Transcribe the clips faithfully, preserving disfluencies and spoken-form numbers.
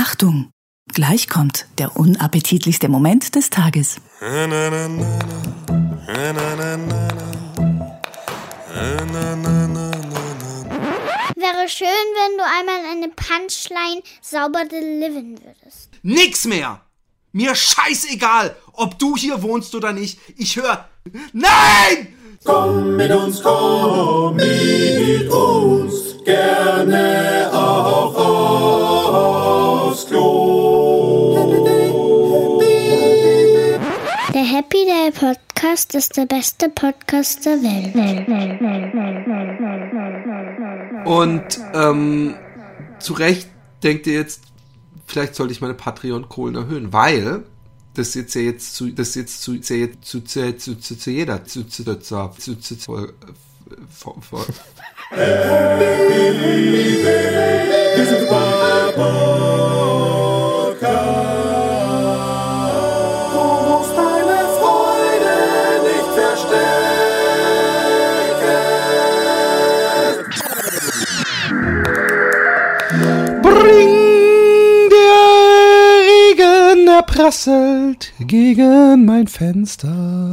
Achtung, gleich kommt der unappetitlichste Moment des Tages. Wäre schön, wenn du einmal eine Punchline sauber delivern würdest. Nix mehr! Mir scheißegal, ob du hier wohnst oder nicht. Ich höre... Nein! Komm mit uns, komm mit uns, gerne auch aufs Klo. Der Happy Day Podcast ist der beste Podcast der Welt. Und ähm, zu Recht denkt ihr jetzt, vielleicht sollte ich meine Patreon-Kohlen erhöhen, weil das jetzt ja jetzt zu, das jetzt zu, zu, zu, zu, zu, zu, zu jeder, zu, zu, zu, zu, zu, zu, zu, prasselt gegen mein Fenster.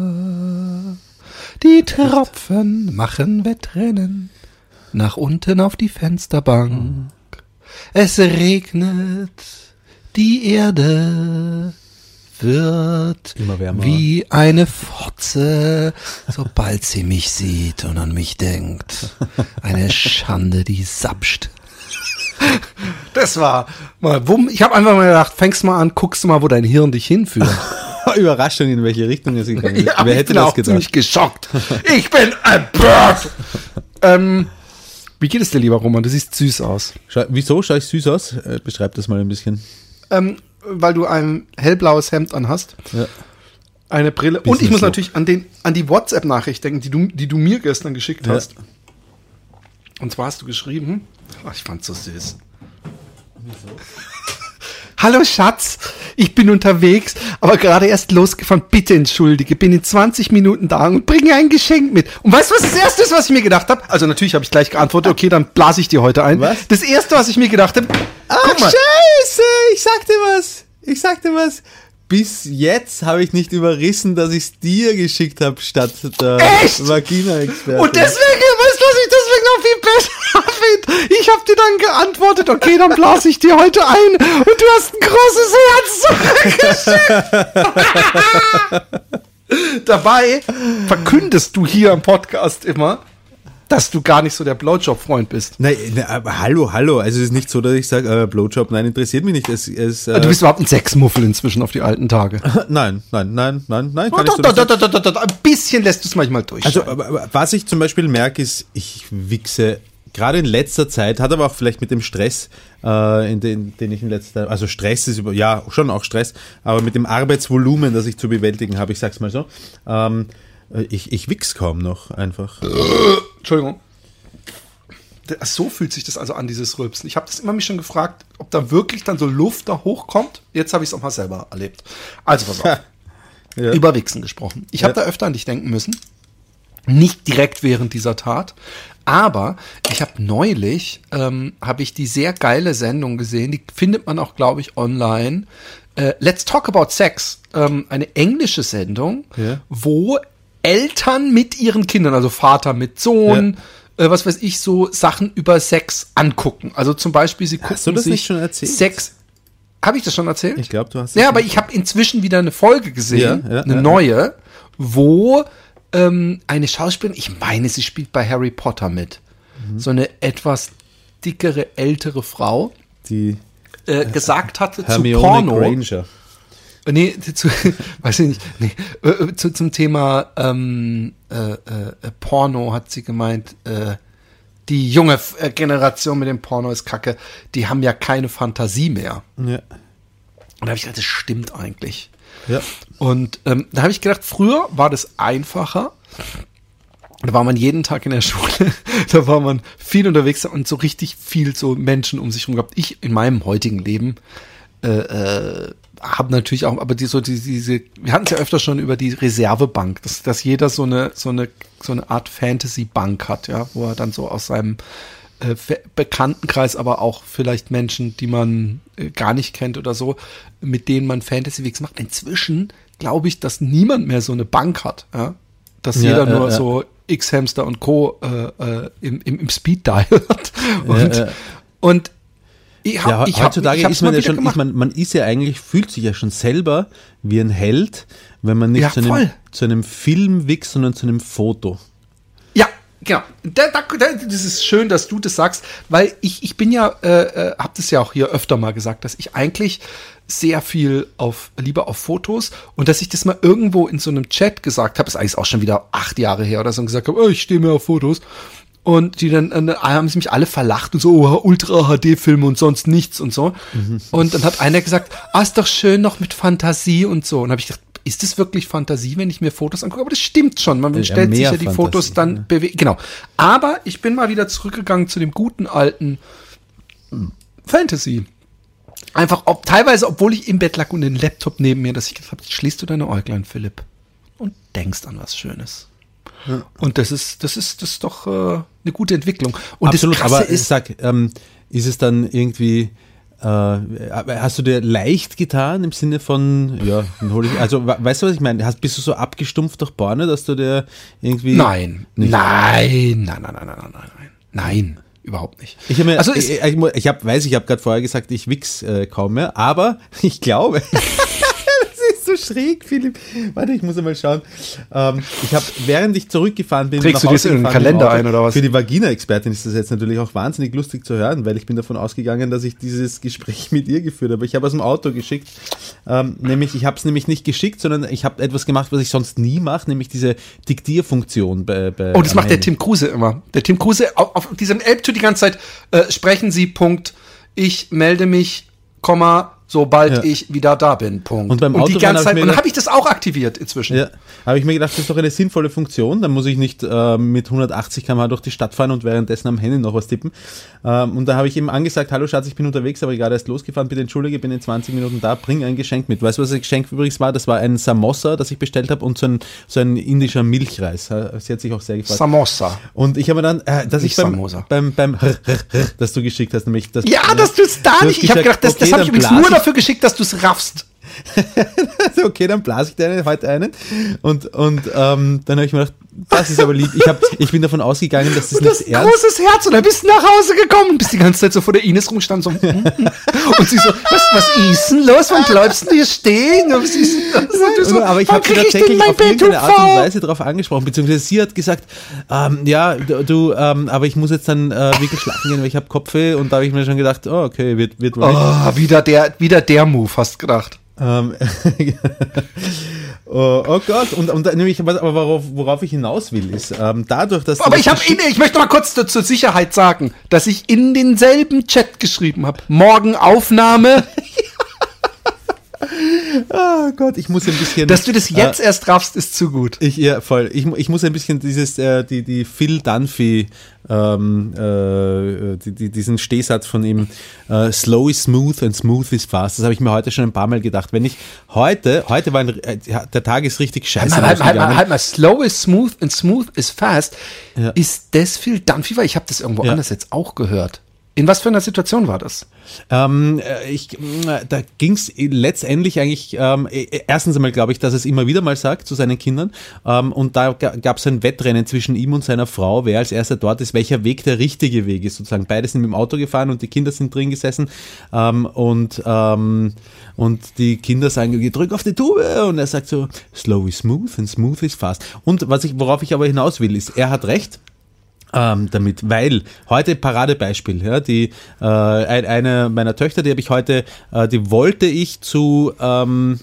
Die Tropfen machen Wettrennen nach unten auf die Fensterbank. Es regnet, die Erde wird wie eine Fotze, sobald sie mich sieht und an mich denkt. Eine Schande, die sapscht. Das war mal wumm. Ich habe einfach mal gedacht, fängst mal an, guckst du mal, wo dein Hirn dich hinführt. Überraschung, in welche Richtung es gegangen ist. Ja, Wer hätte ich bin das auch gedacht? ziemlich geschockt. Ich bin empört. ähm, wie geht es dir, lieber Roman? Du siehst süß aus. Schau, wieso schaue ich süß aus? Äh, beschreib das mal ein bisschen. Ähm, weil du ein hellblaues Hemd anhast. Ja. Eine Brille. Und ich muss natürlich an, den, an die WhatsApp-Nachricht denken, die du, die du mir gestern geschickt Ja. hast. Und zwar hast du geschrieben, ach, ich fand's so süß. Hallo Schatz, ich bin unterwegs, aber gerade erst losgefahren. Bitte entschuldige, bin in zwanzig Minuten da und bringe ein Geschenk mit. Und weißt du, was das Erste ist, was ich mir gedacht habe? Also natürlich habe ich gleich geantwortet, okay, dann blase ich dir heute ein. Was? Das Erste, was ich mir gedacht habe, Ach, Scheiße, ich sag dir was. Ich sag dir was. Bis jetzt habe ich nicht überrissen, dass ich es dir geschickt habe, statt der Echt? Vagina-Expertin. Und deswegen, weißt du, was ich deswegen noch viel besser finde? Ich habe dir dann geantwortet, okay, dann blase ich dir heute ein und du hast ein großes Herz zurückgeschickt. Dabei verkündest du hier im Podcast immer, dass du gar nicht so der Blowjob-Freund bist. Nein, ne, aber hallo, hallo. Also es ist nicht so, dass ich sage, äh, Blowjob, nein, interessiert mich nicht. Es, es, äh, Du bist überhaupt ein Sexmuffel inzwischen auf die alten Tage. nein, nein, nein, nein, nein. Oh, Kann doch, ich so doch, nicht doch, doch, doch, doch, ein bisschen lässt du es manchmal durch. Also, aber, aber was ich zum Beispiel merke, ist, ich wichse gerade in letzter Zeit, hat aber auch vielleicht mit dem Stress, äh, in den, den ich in letzter Zeit, also Stress ist über, ja, schon auch Stress, aber mit dem Arbeitsvolumen, das ich zu bewältigen habe, ich sag's mal so, ähm, ich, ich wichs kaum noch einfach. Entschuldigung. So fühlt sich das also an, dieses Rülpsen. Ich habe das immer mich schon gefragt, ob da wirklich dann so Luft da hochkommt. Jetzt habe ich es auch mal selber erlebt. Also pass auf. Ja. Über Wichsen gesprochen. Ich habe Ja. da öfter an dich denken müssen. Nicht direkt während dieser Tat. Aber ich habe neulich, ähm, habe ich die sehr geile Sendung gesehen. Die findet man auch, glaube ich, online. Äh, Let's Talk About Sex. Ähm, eine englische Sendung, Ja. wo Eltern mit ihren Kindern, also Vater mit Sohn, äh, was weiß ich, so Sachen über Sex angucken. Also zum Beispiel, sie gucken Hast du das sich nicht schon erzählt? Sex. Habe ich das schon erzählt? Ich glaube, du hast Ja, aber ich habe inzwischen wieder eine Folge gesehen, Ja, ja, eine ja, neue, wo ähm, eine Schauspielerin, ich meine, sie spielt bei Harry Potter mit, Mhm. so eine etwas dickere, ältere Frau, die äh, gesagt hatte Hermione zu Porno. Granger. Nee, zu, weiß ich nicht, nee, äh, zu, zum Thema ähm, äh, äh, Porno hat sie gemeint, äh, die junge äh, Generation mit dem Porno ist kacke, die haben ja keine Fantasie mehr. Ja. Und da habe ich gedacht, das stimmt eigentlich. Ja. Und ähm, da habe ich gedacht, früher war das einfacher. Da war man jeden Tag in der Schule, da war man viel unterwegs und so richtig viel so Menschen um sich herum gehabt. Ich in meinem heutigen Leben äh, äh, habe natürlich auch, aber die, so die, diese, wir hatten es ja öfter schon über die Reservebank, dass, dass jeder so eine, so eine, so eine Art Fantasy-Bank hat, ja, wo er dann so aus seinem äh, Bekanntenkreis, aber auch vielleicht Menschen, die man äh, gar nicht kennt oder so, mit denen man Fantasy-Weeks macht. Inzwischen glaube ich, dass niemand mehr so eine Bank hat, ja? Dass Ja, jeder äh, nur äh. so X-Hamster und Co. Äh, äh, im, im, im Speed-Dial hat. Und, äh. und ich hab, Ja, ich hab, heutzutage ich hab's ist man mal ja wieder schon, gemacht. ist man, man ist ja eigentlich, fühlt sich ja schon selber wie ein Held, wenn man nicht Ja, zu, einem, voll. zu einem Film wächst, sondern zu einem Foto. Ja, genau. Da, da, da, das ist schön, dass du das sagst, weil ich, ich bin ja, äh, äh, hab das ja auch hier öfter mal gesagt, dass ich eigentlich sehr viel auf, lieber auf Fotos und dass ich das mal irgendwo in so einem Chat gesagt habe, ist eigentlich auch schon wieder acht Jahre her oder so, und gesagt habe, oh, ich stehe mehr auf Fotos. Und die dann, dann haben sie mich alle verlacht und so, oh, Ultra-H D-Filme und sonst nichts und so. Mhm. Und dann hat einer gesagt, ah, ist doch schön noch mit Fantasie und so. Und habe ich gedacht, ist das wirklich Fantasie, wenn ich mir Fotos angucke? Aber das stimmt schon. Man Ja, stellt sich mehr ja die Fantasie, Fotos dann ja. bewegen. Genau. Aber ich bin mal wieder zurückgegangen zu dem guten alten Fantasy. Einfach, ob, teilweise, obwohl ich im Bett lag und den Laptop neben mir, dass ich gedacht habe, schließt du deine Äuglein, Philipp, und denkst an was Schönes. Ja. Und das ist, das ist, das ist doch äh, eine gute Entwicklung. Und Absolut, das Krasse aber ist, sag, ähm, ist es dann irgendwie, äh, hast du dir leicht getan im Sinne von, ja, dann hol ich, also weißt du, was ich meine? Hast, bist du so abgestumpft durch Porno, dass du dir irgendwie... nein, nicht nein, nein, nein, nein, nein, nein, nein, nein, überhaupt nicht. Ich, hab mir, Also ich, ist- ich, ich hab, weiß, ich habe gerade vorher gesagt, ich wichs äh, kaum mehr, aber ich glaube, das ist so schräg, Philipp. Warte, ich muss einmal schauen. Ähm, ich habe, während ich zurückgefahren bin, Trägst nach du das Hause in den gefahren Kalender im Auto, ein, oder was? Für die Vagina-Expertin ist das jetzt natürlich auch wahnsinnig lustig zu hören, weil ich bin davon ausgegangen, dass ich dieses Gespräch mit ihr geführt habe. Ich habe aus dem Auto geschickt, ähm, nämlich, ich habe es nämlich nicht geschickt, sondern ich habe etwas gemacht, was ich sonst nie mache, nämlich diese Diktierfunktion bei, bei Oh, das am macht der Handy. Tim Kruse immer. Der Tim Kruse auf, auf diesem Elbtour die ganze Zeit, äh, sprechen Sie, Punkt, ich melde mich, Komma, sobald Ja. ich wieder da bin, Punkt. Und beim die Autofahren ganze hab ich Zeit, mir und dann gedacht- habe ich das auch aktiviert inzwischen. Ja, habe ich mir gedacht, das ist doch eine sinnvolle Funktion. Dann muss ich nicht äh, mit hundertachtzig Kilometer pro Stunde durch die Stadt fahren und währenddessen am Handy noch was tippen. Ähm, und da habe ich ihm angesagt, hallo Schatz, ich bin unterwegs, aber gerade erst losgefahren, bitte entschuldige, bin in zwanzig Minuten da, bring ein Geschenk mit. Weißt du, was das Geschenk übrigens war? Das war ein Samosa, das ich bestellt habe und so ein, so ein indischer Milchreis. Sie hat sich auch sehr gefreut. Samosa. Und ich habe dann, äh, dass Nicht ich beim, Samosa. beim, beim, das du geschickt hast, nämlich das. Ja, dass du es da Du hast nicht, ich habe gesagt, gedacht, das, das okay, habe ich dann übrigens blas nur ich- dafür geschickt, dass du es raffst. Okay, dann blase ich dir eine, heute einen. Und, und ähm, dann habe ich mir gedacht, das ist aber lieb. Ich, hab, ich bin davon ausgegangen, dass das Und das nicht ernst großes Herz, und dann bist du nach Hause gekommen und bist die ganze Zeit so vor der Ines rumgestanden, so, mm, mm. Und sie so, was, was ist denn los, wann bleibst du hier stehen? Was ist denn das? Und du so, aber ich wann habe sie krieg ich denn tatsächlich mein auf irgendeine Art und B T V? Weise darauf angesprochen, beziehungsweise sie hat gesagt, ähm, ja, du, du ähm, aber ich muss jetzt dann äh, wirklich schlafen gehen, weil ich habe Kopfweh, und da habe ich mir schon gedacht, oh, okay, wird, wird wohl nicht. Oh, wieder der, wieder der Move, hast gedacht. Ähm, oh, oh Gott, und, und nämlich, aber worauf, worauf ich hinaus will, ist, ähm, dadurch, dass... du Aber das ich habe, geschickt- ich möchte mal kurz zur, zur Sicherheit sagen, dass ich in denselben Chat geschrieben habe. Morgen Aufnahme, Oh Gott, ich muss ein bisschen... dass du das jetzt erst raffst, ist zu gut. Ich, ja, voll. Ich, mu- ich muss ein bisschen dieses, äh, die, die Phil Dunphy, ähm, äh, die, die, diesen Stehsatz von ihm, äh, slow is smooth and smooth is fast. Das habe ich mir heute schon ein paar Mal gedacht. Wenn ich heute, heute war ein, äh, der Tag ist richtig scheiße Halt mal, halt, mal, halt, mal, losgegangen. halt mal, slow is smooth and smooth is fast. Ja. Ist das viel Dunphy? Weil ich habe das irgendwo Ja. anders jetzt auch gehört. In was für einer Situation war das? Ähm, äh, ich, äh, da ging es letztendlich eigentlich, ähm, äh, erstens einmal glaube ich, dass er es immer wieder mal sagt zu seinen Kindern, ähm, und da gab es ein Wettrennen zwischen ihm und seiner Frau, wer als erster dort ist, welcher Weg der richtige Weg ist, sozusagen. Beide sind mit dem Auto gefahren und die Kinder sind drin gesessen, ähm, und, ähm, und die Kinder sagen, drück auf die Tube, und er sagt so, slow is smooth and smooth is fast. Und was ich, worauf ich aber hinaus will, ist, er hat recht, Ähm, damit, weil heute Paradebeispiel, ja, die äh, ein, eine meiner Töchter, die habe ich heute, äh, die wollte ich zu ähm,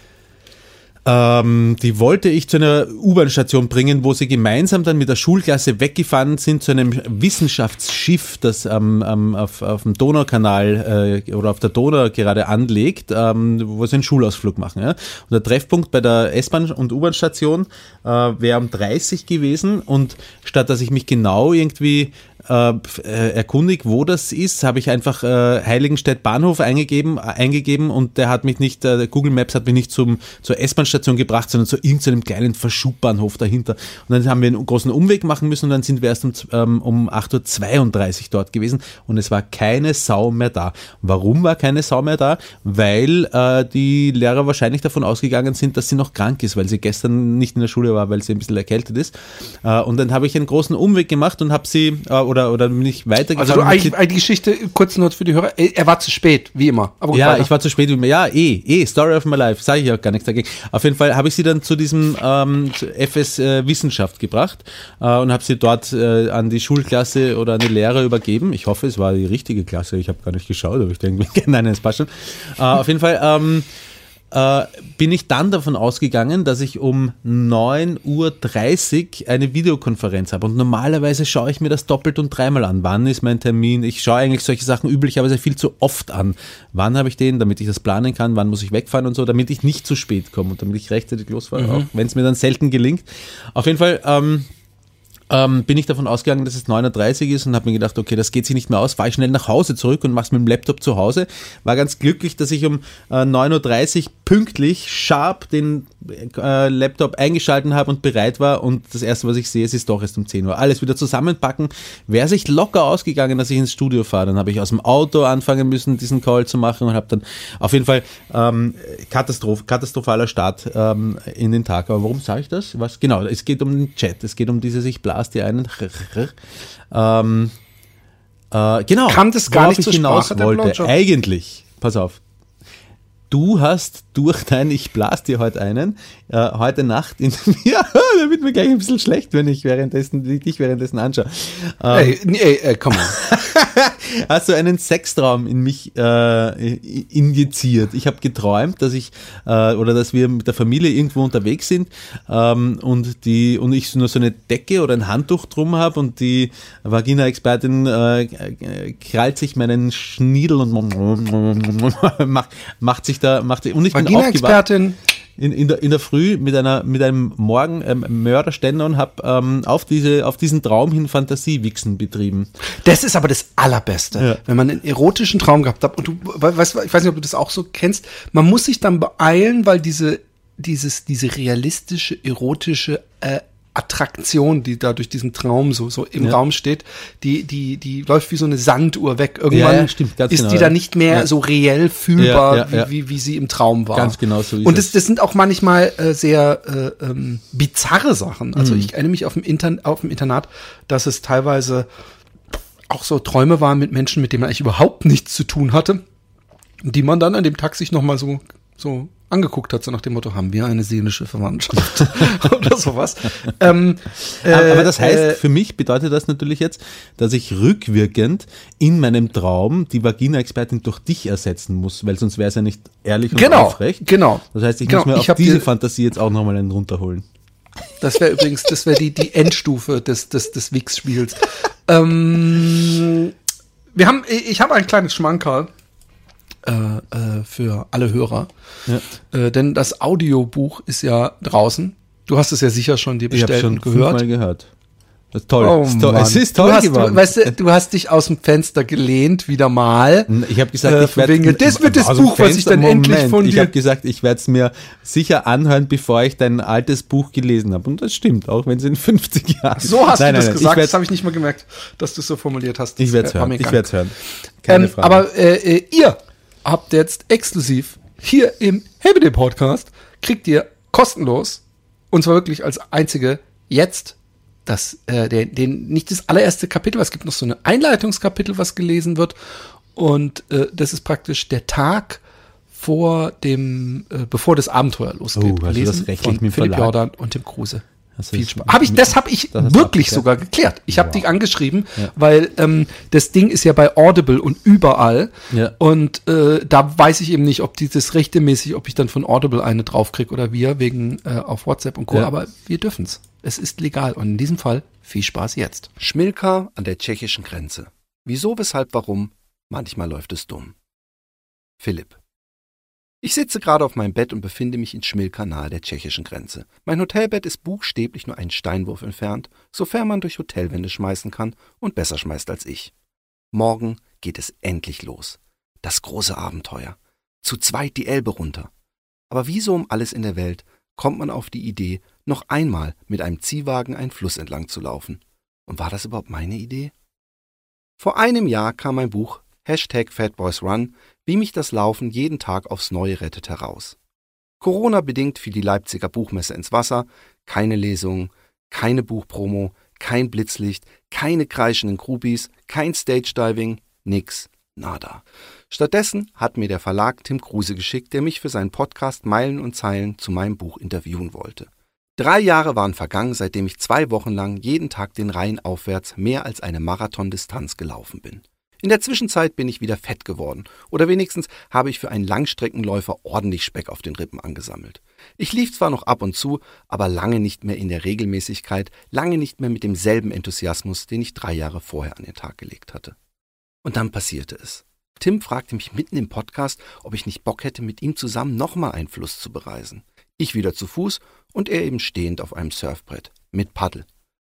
ähm, die wollte ich zu einer U-Bahn-Station bringen, wo sie gemeinsam dann mit der Schulklasse weggefahren sind zu einem Wissenschaftsschiff, das ähm, ähm, auf, auf dem Donaukanal äh, oder auf der Donau gerade anlegt, ähm, wo sie einen Schulausflug machen. Ja? Und der Treffpunkt bei der S-Bahn- und U-Bahn-Station äh, wäre um dreißig gewesen, und statt dass ich mich genau irgendwie äh, erkundigt, wo das ist, habe ich einfach äh, Heiligenstedt Bahnhof eingegeben, eingegeben und der hat mich nicht, äh, Google Maps hat mich nicht zum, zur S-Bahn-Station gebracht, sondern zu irgendeinem kleinen Verschubbahnhof dahinter. Und dann haben wir einen großen Umweg machen müssen und dann sind wir erst um, ähm, um acht Uhr zweiunddreißig dort gewesen und es war keine Sau mehr da. Warum war keine Sau mehr da? Weil äh, die Lehrer wahrscheinlich davon ausgegangen sind, dass sie noch krank ist, weil sie gestern nicht in der Schule war, weil sie ein bisschen erkältet ist. Äh, und dann habe ich einen großen Umweg gemacht und habe sie, äh, oder, oder nicht weitergefahren. Also du, eigentlich, die Geschichte, kurz nur für die Hörer, er war zu spät, wie immer. Aber gut, ja, weiter. ich war zu spät, wie immer. Ja, eh, eh, Story of my life, sage ich auch gar nichts dagegen. Auf jeden Fall habe ich sie dann zu diesem ähm, F S äh, Wissenschaft gebracht äh, und habe sie dort äh, an die Schulklasse oder an die Lehrer übergeben. Ich hoffe, es war die richtige Klasse, ich habe gar nicht geschaut, aber ich denke, nein, es passt schon. Äh, auf jeden Fall ähm, äh, bin ich dann davon ausgegangen, dass ich um neun Uhr dreißig eine Videokonferenz habe und normalerweise schaue ich mir das doppelt und dreimal an. Wann ist mein Termin? Ich schaue eigentlich solche Sachen üblicherweise viel zu oft an. Wann habe ich den, damit ich das planen kann? Wann muss ich wegfahren und so, damit ich nicht zu spät komme und damit ich rechtzeitig losfahre, mhm. auch wenn es mir dann selten gelingt. Auf jeden Fall ähm, Ähm, bin ich davon ausgegangen, dass es neun Uhr dreißig ist und habe mir gedacht, okay, das geht sich nicht mehr aus, fahre ich schnell nach Hause zurück und mache es mit dem Laptop zu Hause. War ganz glücklich, dass ich um äh, neun Uhr dreißig pünktlich, sharp den äh, Laptop eingeschalten habe und bereit war und das erste, was ich sehe, es ist doch erst um zehn Uhr. Alles wieder zusammenpacken, wäre sich locker ausgegangen, dass ich ins Studio fahre. Dann habe ich aus dem Auto anfangen müssen, diesen Call zu machen und habe dann auf jeden Fall ähm, Katastroph, katastrophaler Start ähm, in den Tag. Aber warum sage ich das? Was? Genau, es geht um den Chat, es geht um diese sich bla die einen. Ähm, äh, genau. Kam das gar nicht ich zur hinaus Sprache, der wollte. Blowjob? Eigentlich, pass auf. Du hast durch dein Ich blas dir heute einen, äh, heute Nacht in mir, da wird mir gleich ein bisschen schlecht, wenn ich währenddessen, dich währenddessen anschaue. Ähm, Ey, nee, ey, komm mal. hast du einen Sextraum in mich äh, injiziert. Ich habe geträumt, dass ich äh, oder dass wir mit der Familie irgendwo unterwegs sind ähm, und die und ich nur so eine Decke oder ein Handtuch drum habe und die Vagina-Expertin äh, krallt sich meinen Schniedel und macht, macht sich da macht und ich bin aufgewacht in, in, der, in der Früh mit einer mit einem Morgen ähm, Mörderständer und habe ähm, auf diese auf diesen Traum hin Fantasiewichsen betrieben. Das ist aber das Allerbeste, Ja. wenn man einen erotischen Traum gehabt hat und du weißt, ich weiß nicht, ob du das auch so kennst, man muss sich dann beeilen, weil diese dieses diese realistische erotische äh, Attraktion, die da durch diesen Traum so so im Ja. Raum steht, die die die läuft wie so eine Sanduhr weg. Irgendwann Ja, ja, stimmt, ganz ist genau, die ja. dann nicht mehr Ja. so reell fühlbar, Ja, ja, ja. Wie, wie wie sie im Traum war. Ganz genau so ist Und das, es. das sind auch manchmal äh, sehr äh, ähm, bizarre Sachen. Also Mhm. ich erinnere mich auf dem, Intern auf dem Internat, dass es teilweise auch so Träume waren mit Menschen, mit denen man eigentlich überhaupt nichts zu tun hatte, die man dann an dem Tag sich nochmal so, so angeguckt hat, so nach dem Motto, haben wir eine seelische Verwandtschaft oder sowas. Ähm, äh, Aber das heißt, äh, für mich bedeutet das natürlich jetzt, dass ich rückwirkend in meinem Traum die Vagina-Expertin durch dich ersetzen muss, weil sonst wäre es ja nicht ehrlich und Genau, aufrecht. genau. Das heißt, ich Genau, muss mir ich auf hab diese dir- Fantasie jetzt auch nochmal einen runterholen. Das wäre übrigens, das wäre die, die Endstufe des, des, des Wix-Spiels. ähm, wir haben, ich habe ein kleines Schmankerl äh, äh, für alle Hörer. Ja. Äh, denn das Audiobuch ist ja draußen. Du hast es ja sicher schon dir Ich habe bestellt schon und gehört. fünfmal gehört. Das ist toll. Oh, es, ist toll. Mann. es ist toll du hast, geworden. Du, weißt du, du hast dich aus dem Fenster gelehnt, wieder mal. Ich habe gesagt, Äh, ich von werde wegen, das wird das aus dem Buch, was ich dann Moment, endlich von Ich dir- habe gesagt, ich werde es mir sicher anhören, bevor ich dein altes Buch gelesen habe. Und das stimmt, auch wenn es in fünfzig Jahren. So hast nein, du das nein, nein, gesagt, Ich das werde habe ich nicht mal gemerkt, dass du es so formuliert hast. ich werde es Das war hören. mir Ich gar werde es hören. Keine Ähm, Frage. aber äh, äh, ihr habt jetzt exklusiv hier im Happy Day Podcast, kriegt ihr kostenlos, und zwar wirklich als einzige, jetzt das, äh, den, den, nicht das allererste Kapitel, es gibt noch so ein Einleitungskapitel, was gelesen wird, und äh, das ist praktisch der Tag vor dem, äh, bevor das Abenteuer losgeht. Oh, hast du Gelesen das rechtlich von mit dem Philipp Verlag? Jordan und dem Kruse. Hast du Viel das Spaß. Hab ich, mit- das habe ich das hast du wirklich abgeklärt? sogar geklärt. Ich habe Wow. die angeschrieben, Ja. weil ähm, das Ding ist ja bei Audible und überall. Ja. Und äh, da weiß ich eben nicht, ob dieses rechtmäßig, ob ich dann von Audible eine draufkriege oder wir, wegen äh, auf WhatsApp und Co. Ja. Aber wir dürfen's. Es ist legal. Und in diesem Fall viel Spaß jetzt. Schmilka an der tschechischen Grenze. Wieso, weshalb, warum? Manchmal läuft es dumm. Philipp. Ich sitze gerade auf meinem Bett und befinde mich in Schmilka nahe der tschechischen Grenze. Mein Hotelbett ist buchstäblich nur einen Steinwurf entfernt, sofern man durch Hotelwände schmeißen kann und besser schmeißt als ich. Morgen geht es endlich los. Das große Abenteuer. Zu zweit die Elbe runter. Aber wie so um alles in der Welt kommt man auf die Idee, noch einmal mit einem Ziehwagen einen Fluss entlang zu laufen. Und war das überhaupt meine Idee? Vor einem Jahr kam mein Buch Hashtag FatBoysRun, wie mich das Laufen jeden Tag aufs Neue rettet, heraus. Corona-bedingt fiel die Leipziger Buchmesse ins Wasser, keine Lesungen, keine Buchpromo, kein Blitzlicht, keine kreischenden Groupies, kein Stage-Diving, nix, nada. Stattdessen hat mir der Verlag Tim Kruse geschickt, der mich für seinen Podcast Meilen und Zeilen zu meinem Buch interviewen wollte. Drei Jahre waren vergangen, seitdem ich zwei Wochen lang jeden Tag den Rhein aufwärts mehr als eine Marathondistanz gelaufen bin. In der Zwischenzeit bin ich wieder fett geworden oder wenigstens habe ich für einen Langstreckenläufer ordentlich Speck auf den Rippen angesammelt. Ich lief zwar noch ab und zu, aber lange nicht mehr in der Regelmäßigkeit, lange nicht mehr mit demselben Enthusiasmus, den ich drei Jahre vorher an den Tag gelegt hatte. Und dann passierte es. Tim fragte mich mitten im Podcast, ob ich nicht Bock hätte, mit ihm zusammen nochmal einen Fluss zu bereisen. Ich wieder zu Fuß und er eben stehend auf einem Surfbrett, mit Paddel.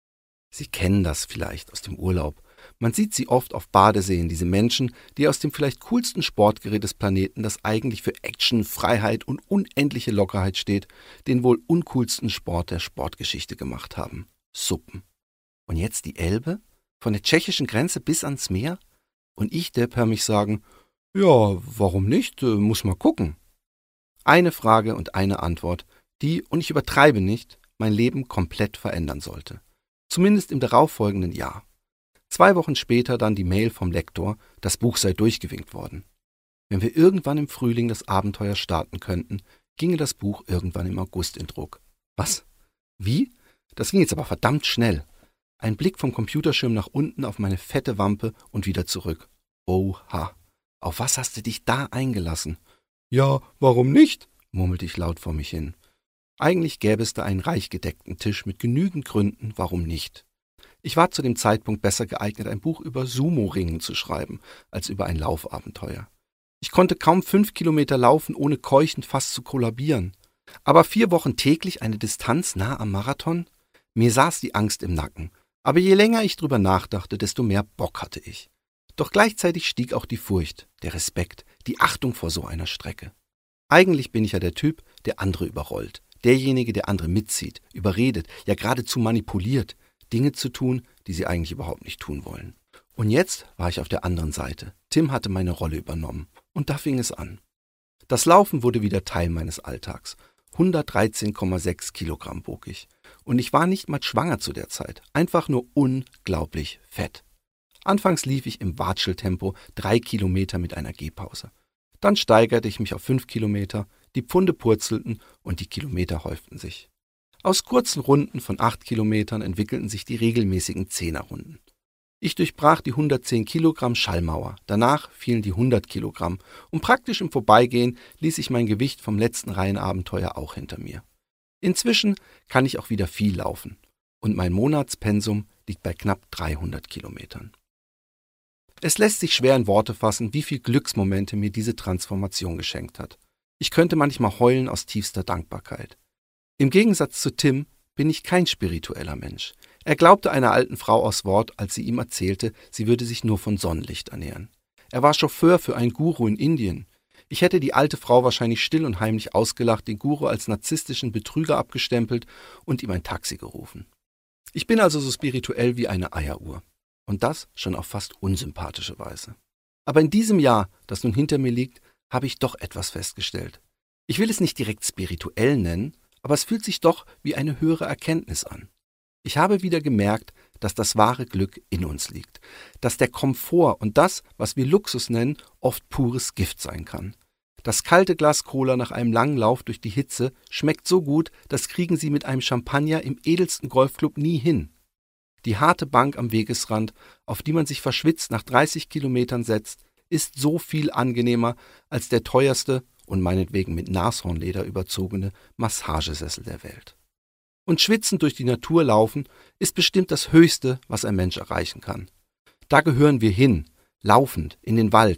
Sie kennen das vielleicht aus dem Urlaub. Man sieht sie oft auf Badeseen, diese Menschen, die aus dem vielleicht coolsten Sportgerät des Planeten, das eigentlich für Action, Freiheit und unendliche Lockerheit steht, den wohl uncoolsten Sport der Sportgeschichte gemacht haben. Suppen. Und jetzt die Elbe? Von der tschechischen Grenze bis ans Meer? Und ich, Depp, hör mich sagen, ja, warum nicht? Muss mal gucken. Eine Frage und eine Antwort, die, und ich übertreibe nicht, mein Leben komplett verändern sollte. Zumindest im darauffolgenden Jahr. Zwei Wochen später dann die Mail vom Lektor, das Buch sei durchgewinkt worden. Wenn wir irgendwann im Frühling das Abenteuer starten könnten, ginge das Buch irgendwann im August in Druck. Was? Wie? Das ging jetzt aber verdammt schnell. Ein Blick vom Computerschirm nach unten auf meine fette Wampe und wieder zurück. Oha, auf was hast du dich da eingelassen? Ja, warum nicht? Murmelte ich laut vor mich hin. Eigentlich gäbe es da einen reich gedeckten Tisch mit genügend Gründen, warum nicht. Ich war zu dem Zeitpunkt besser geeignet, ein Buch über Sumo-Ringen zu schreiben, als über ein Laufabenteuer. Ich konnte kaum fünf Kilometer laufen, ohne keuchend fast zu kollabieren. Aber vier Wochen täglich eine Distanz nah am Marathon? Mir saß die Angst im Nacken. Aber je länger ich drüber nachdachte, desto mehr Bock hatte ich. Doch gleichzeitig stieg auch die Furcht, der Respekt, die Achtung vor so einer Strecke. Eigentlich bin ich ja der Typ, der andere überrollt. Derjenige, der andere mitzieht, überredet, ja geradezu manipuliert, Dinge zu tun, die sie eigentlich überhaupt nicht tun wollen. Und jetzt war ich auf der anderen Seite. Tim hatte meine Rolle übernommen. Und da fing es an. Das Laufen wurde wieder Teil meines Alltags. hundertdreizehn Komma sechs Kilogramm bog ich. Und ich war nicht mal schwanger zu der Zeit. Einfach nur unglaublich fett. Anfangs lief ich im Watscheltempo drei Kilometer mit einer Gehpause. Dann steigerte ich mich auf fünf Kilometer, die Pfunde purzelten und die Kilometer häuften sich. Aus kurzen Runden von acht Kilometern entwickelten sich die regelmäßigen Zehnerrunden. Ich durchbrach die hundertzehn Kilogramm Schallmauer, danach fielen die hundert Kilogramm und praktisch im Vorbeigehen ließ ich mein Gewicht vom letzten Reihenabenteuer auch hinter mir. Inzwischen kann ich auch wieder viel laufen und mein Monatspensum liegt bei knapp dreihundert Kilometern. Es lässt sich schwer in Worte fassen, wie viel Glücksmomente mir diese Transformation geschenkt hat. Ich könnte manchmal heulen aus tiefster Dankbarkeit. Im Gegensatz zu Tim bin ich kein spiritueller Mensch. Er glaubte einer alten Frau aufs Wort, als sie ihm erzählte, sie würde sich nur von Sonnenlicht ernähren. Er war Chauffeur für einen Guru in Indien. Ich hätte die alte Frau wahrscheinlich still und heimlich ausgelacht, den Guru als narzisstischen Betrüger abgestempelt und ihm ein Taxi gerufen. Ich bin also so spirituell wie eine Eieruhr. Und das schon auf fast unsympathische Weise. Aber in diesem Jahr, das nun hinter mir liegt, habe ich doch etwas festgestellt. Ich will es nicht direkt spirituell nennen, aber es fühlt sich doch wie eine höhere Erkenntnis an. Ich habe wieder gemerkt, dass das wahre Glück in uns liegt, dass der Komfort und das, was wir Luxus nennen, oft pures Gift sein kann. Das kalte Glas Cola nach einem langen Lauf durch die Hitze schmeckt so gut, das kriegen Sie mit einem Champagner im edelsten Golfclub nie hin. Die harte Bank am Wegesrand, auf die man sich verschwitzt nach dreißig Kilometern setzt, ist so viel angenehmer als der teuerste und meinetwegen mit Nashornleder überzogene Massagesessel der Welt. Und schwitzend durch die Natur laufen ist bestimmt das Höchste, was ein Mensch erreichen kann. Da gehören wir hin, laufend, in den Wald.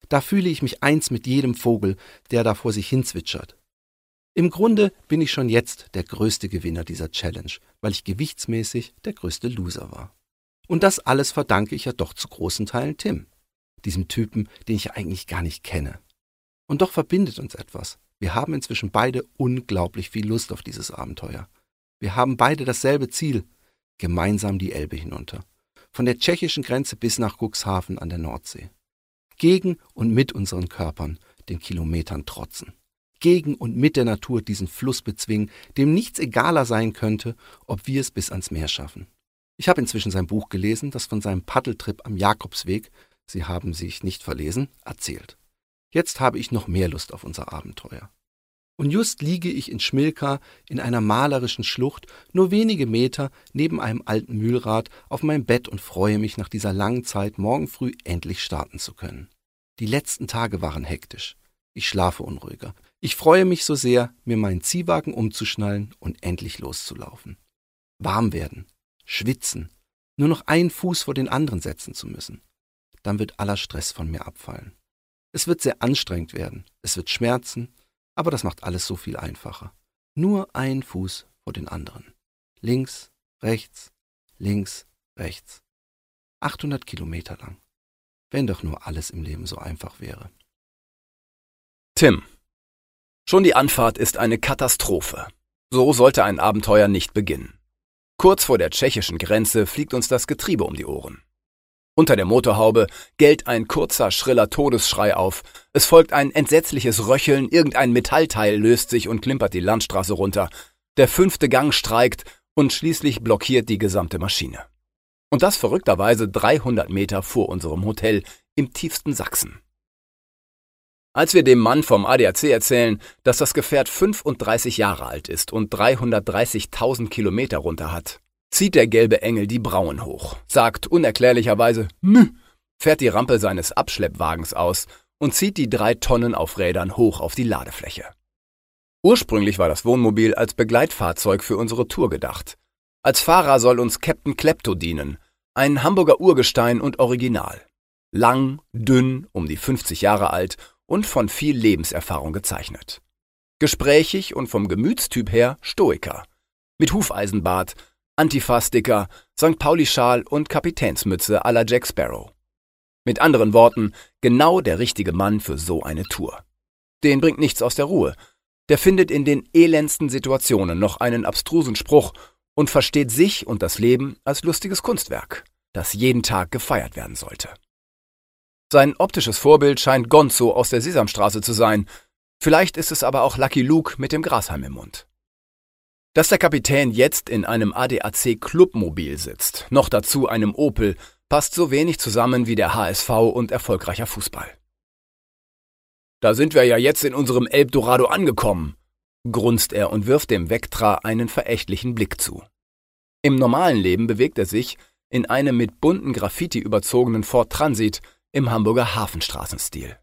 Da fühle ich mich eins mit jedem Vogel, der da vor sich hin zwitschert. Im Grunde bin ich schon jetzt der größte Gewinner dieser Challenge, weil ich gewichtsmäßig der größte Loser war. Und das alles verdanke ich ja doch zu großen Teilen Tim, diesem Typen, den ich ja eigentlich gar nicht kenne. Und doch verbindet uns etwas. Wir haben inzwischen beide unglaublich viel Lust auf dieses Abenteuer. Wir haben beide dasselbe Ziel, gemeinsam die Elbe hinunter. Von der tschechischen Grenze bis nach Cuxhaven an der Nordsee. Gegen und mit unseren Körpern den Kilometern trotzen. Gegen und mit der Natur diesen Fluss bezwingen, dem nichts egaler sein könnte, ob wir es bis ans Meer schaffen. Ich habe inzwischen sein Buch gelesen, das von seinem Paddeltrip am Jakobsweg, Sie haben sich nicht verlesen, erzählt. Jetzt habe ich noch mehr Lust auf unser Abenteuer. Und just liege ich in Schmilka in einer malerischen Schlucht, nur wenige Meter neben einem alten Mühlrad auf meinem Bett und freue mich nach dieser langen Zeit morgen früh endlich starten zu können. Die letzten Tage waren hektisch. Ich schlafe unruhiger. Ich freue mich so sehr, mir meinen Ziehwagen umzuschnallen und endlich loszulaufen. Warm werden, schwitzen, nur noch einen Fuß vor den anderen setzen zu müssen. Dann wird aller Stress von mir abfallen. Es wird sehr anstrengend werden, es wird schmerzen, aber das macht alles so viel einfacher. Nur ein Fuß vor den anderen. Links, rechts, links, rechts. achthundert Kilometer lang. Wenn doch nur alles im Leben so einfach wäre. Tim. Schon die Anfahrt ist eine Katastrophe. So sollte ein Abenteuer nicht beginnen. Kurz vor der tschechischen Grenze fliegt uns das Getriebe um die Ohren. Unter der Motorhaube gellt ein kurzer, schriller Todesschrei auf. Es folgt ein entsetzliches Röcheln, irgendein Metallteil löst sich und klimpert die Landstraße runter. Der fünfte Gang streikt und schließlich blockiert die gesamte Maschine. Und das verrückterweise dreihundert Meter vor unserem Hotel im tiefsten Sachsen. Als wir dem Mann vom A D A C erzählen, dass das Gefährt fünfunddreißig Jahre alt ist und dreihundertdreißigtausend Kilometer runter hat, zieht der gelbe Engel die Brauen hoch, sagt unerklärlicherweise Nö, fährt die Rampe seines Abschleppwagens aus und zieht die drei Tonnen auf Rädern hoch auf die Ladefläche. Ursprünglich war das Wohnmobil als Begleitfahrzeug für unsere Tour gedacht. Als Fahrer soll uns Captain Klepto dienen, ein Hamburger Urgestein und Original. Lang, dünn, um die fünfzig Jahre alt und von viel Lebenserfahrung gezeichnet. Gesprächig und vom Gemütstyp her Stoiker. Mit Hufeisenbart, Antifa-Sticker, Sankt Pauli-Schal und Kapitänsmütze à la Jack Sparrow. Mit anderen Worten, genau der richtige Mann für so eine Tour. Den bringt nichts aus der Ruhe. Der findet in den elendsten Situationen noch einen abstrusen Spruch und versteht sich und das Leben als lustiges Kunstwerk, das jeden Tag gefeiert werden sollte. Sein optisches Vorbild scheint Gonzo aus der Sesamstraße zu sein. Vielleicht ist es aber auch Lucky Luke mit dem Grashalm im Mund. Dass der Kapitän jetzt in einem A D A C-Clubmobil sitzt, noch dazu einem Opel, passt so wenig zusammen wie der H S V und erfolgreicher Fußball. Da sind wir ja jetzt in unserem Elbdorado angekommen, grunzt er und wirft dem Vectra einen verächtlichen Blick zu. Im normalen Leben bewegt er sich in einem mit bunten Graffiti überzogenen Ford Transit im Hamburger Hafenstraßenstil.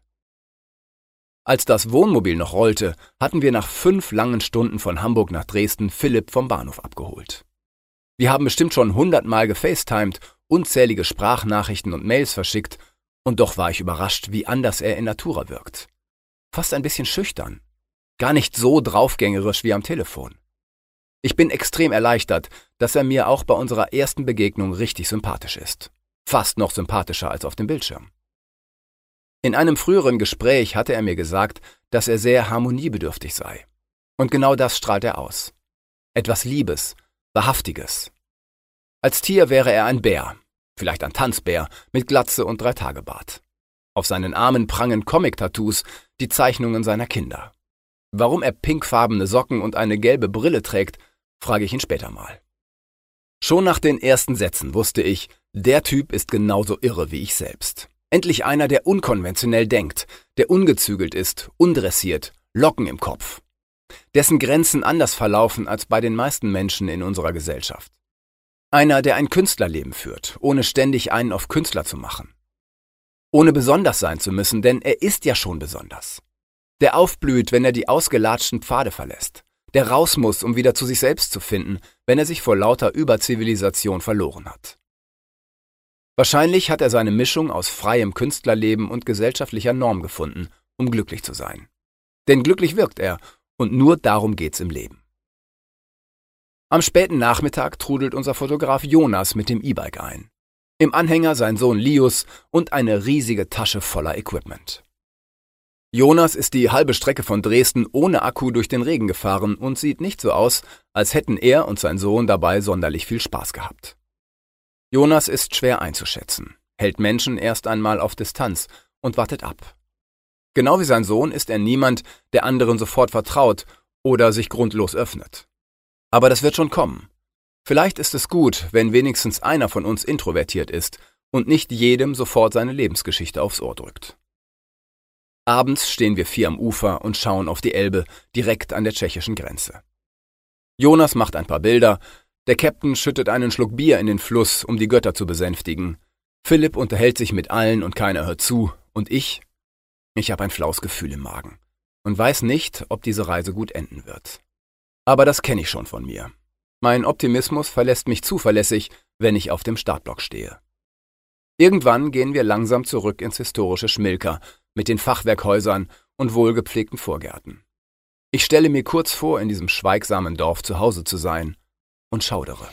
Als das Wohnmobil noch rollte, hatten wir nach fünf langen Stunden von Hamburg nach Dresden Philipp vom Bahnhof abgeholt. Wir haben bestimmt schon hundertmal gefacetimed, unzählige Sprachnachrichten und Mails verschickt, und doch war ich überrascht, wie anders er in Natura wirkt. Fast ein bisschen schüchtern. Gar nicht so draufgängerisch wie am Telefon. Ich bin extrem erleichtert, dass er mir auch bei unserer ersten Begegnung richtig sympathisch ist. Fast noch sympathischer als auf dem Bildschirm. In einem früheren Gespräch hatte er mir gesagt, dass er sehr harmoniebedürftig sei. Und genau das strahlt er aus. Etwas Liebes, Wahrhaftiges. Als Tier wäre er ein Bär, vielleicht ein Tanzbär, mit Glatze und Dreitagebart. Auf seinen Armen prangen Comic-Tattoos, die Zeichnungen seiner Kinder. Warum er pinkfarbene Socken und eine gelbe Brille trägt, frage ich ihn später mal. Schon nach den ersten Sätzen wusste ich, der Typ ist genauso irre wie ich selbst. Endlich einer, der unkonventionell denkt, der ungezügelt ist, undressiert, Locken im Kopf. Dessen Grenzen anders verlaufen als bei den meisten Menschen in unserer Gesellschaft. Einer, der ein Künstlerleben führt, ohne ständig einen auf Künstler zu machen. Ohne besonders sein zu müssen, denn er ist ja schon besonders. Der aufblüht, wenn er die ausgelatschten Pfade verlässt. Der raus muss, um wieder zu sich selbst zu finden, wenn er sich vor lauter Überzivilisation verloren hat. Wahrscheinlich hat er seine Mischung aus freiem Künstlerleben und gesellschaftlicher Norm gefunden, um glücklich zu sein. Denn glücklich wirkt er, und nur darum geht's im Leben. Am späten Nachmittag trudelt unser Fotograf Jonas mit dem E-Bike ein. Im Anhänger sein Sohn Lius und eine riesige Tasche voller Equipment. Jonas ist die halbe Strecke von Dresden ohne Akku durch den Regen gefahren und sieht nicht so aus, als hätten er und sein Sohn dabei sonderlich viel Spaß gehabt. Jonas ist schwer einzuschätzen, hält Menschen erst einmal auf Distanz und wartet ab. Genau wie sein Sohn ist er niemand, der anderen sofort vertraut oder sich grundlos öffnet. Aber das wird schon kommen. Vielleicht ist es gut, wenn wenigstens einer von uns introvertiert ist und nicht jedem sofort seine Lebensgeschichte aufs Ohr drückt. Abends stehen wir vier am Ufer und schauen auf die Elbe, direkt an der tschechischen Grenze. Jonas macht ein paar Bilder, der Captain schüttet einen Schluck Bier in den Fluss, um die Götter zu besänftigen. Philipp unterhält sich mit allen und keiner hört zu. Und ich? Ich habe ein flaues Gefühl im Magen und weiß nicht, ob diese Reise gut enden wird. Aber das kenne ich schon von mir. Mein Optimismus verlässt mich zuverlässig, wenn ich auf dem Startblock stehe. Irgendwann gehen wir langsam zurück ins historische Schmilka mit den Fachwerkhäusern und wohlgepflegten Vorgärten. Ich stelle mir kurz vor, in diesem schweigsamen Dorf zu Hause zu sein und schaudere.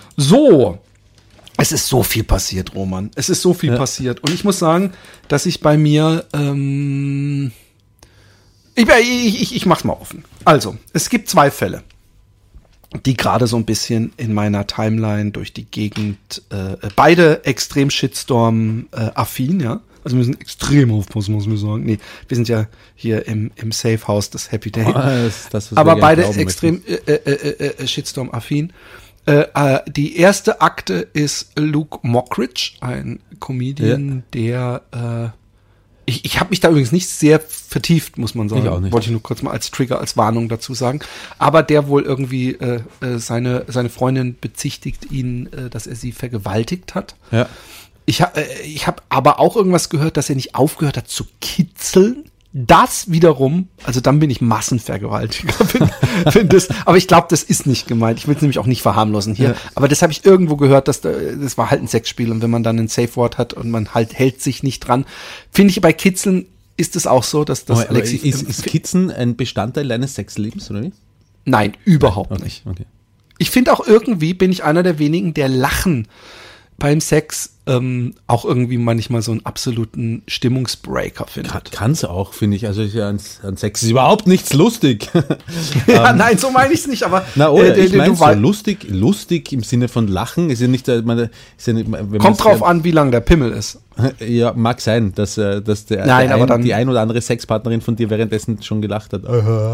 So, es ist so viel passiert, Roman. Es ist so viel ja. passiert. Und ich muss sagen, dass ich bei mir, ähm, ich, ich, ich, ich mach's mal offen. Also, es gibt zwei Fälle, die gerade so ein bisschen in meiner Timeline durch die Gegend, äh, beide extrem Shitstorm-affin, äh, ja. Also wir müssen extrem aufpassen, muss man sagen. Nee, wir sind ja hier im, im Safe House des Happy Day. Oh, das, das, aber beide extrem äh, äh, äh, Shitstorm-affin. Äh, äh, die erste Akte ist Luke Mockridge, ein Comedian, ja. der äh, ich, ich habe mich da übrigens nicht sehr vertieft, muss man sagen. Ich auch nicht. Wollte ich nur kurz mal als Trigger, als Warnung dazu sagen. Aber der wohl irgendwie äh, seine seine Freundin bezichtigt ihn, äh, dass er sie vergewaltigt hat. Ja. Ich habe äh, ich hab aber auch irgendwas gehört, dass er nicht aufgehört hat zu kitzeln. Das wiederum, also dann bin ich Massenvergewaltiger. find, find das, aber ich glaube, das ist nicht gemeint. Ich will es nämlich auch nicht verharmlosen hier. Ja. Aber das habe ich irgendwo gehört, dass das war halt ein Sexspiel. Und wenn man dann ein Safe-Word hat und man halt hält sich nicht dran, finde ich bei Kitzeln ist es auch so, dass das aber, Alexi... Aber ist, ist Kitzeln ein Bestandteil deines Sexlebens, oder wie? Nein, überhaupt okay, nicht. Okay. Ich finde auch irgendwie, bin ich einer der wenigen, der Lachen beim Sex ähm, auch irgendwie manchmal so einen absoluten Stimmungsbreaker findet. Kann, kann's auch, finde ich. Also ich, an, an Sex ist überhaupt nichts lustig. ja, um, nein, so meine ich es nicht, aber na, oder äh, ich meine so lustig, lustig im Sinne von Lachen ist ja nicht, meine, ist ja nicht wenn kommt drauf an, wie lang der Pimmel ist. Ja, mag sein, dass, dass der, nein, der aber ein, dann, die ein oder andere Sexpartnerin von dir währenddessen schon gelacht hat.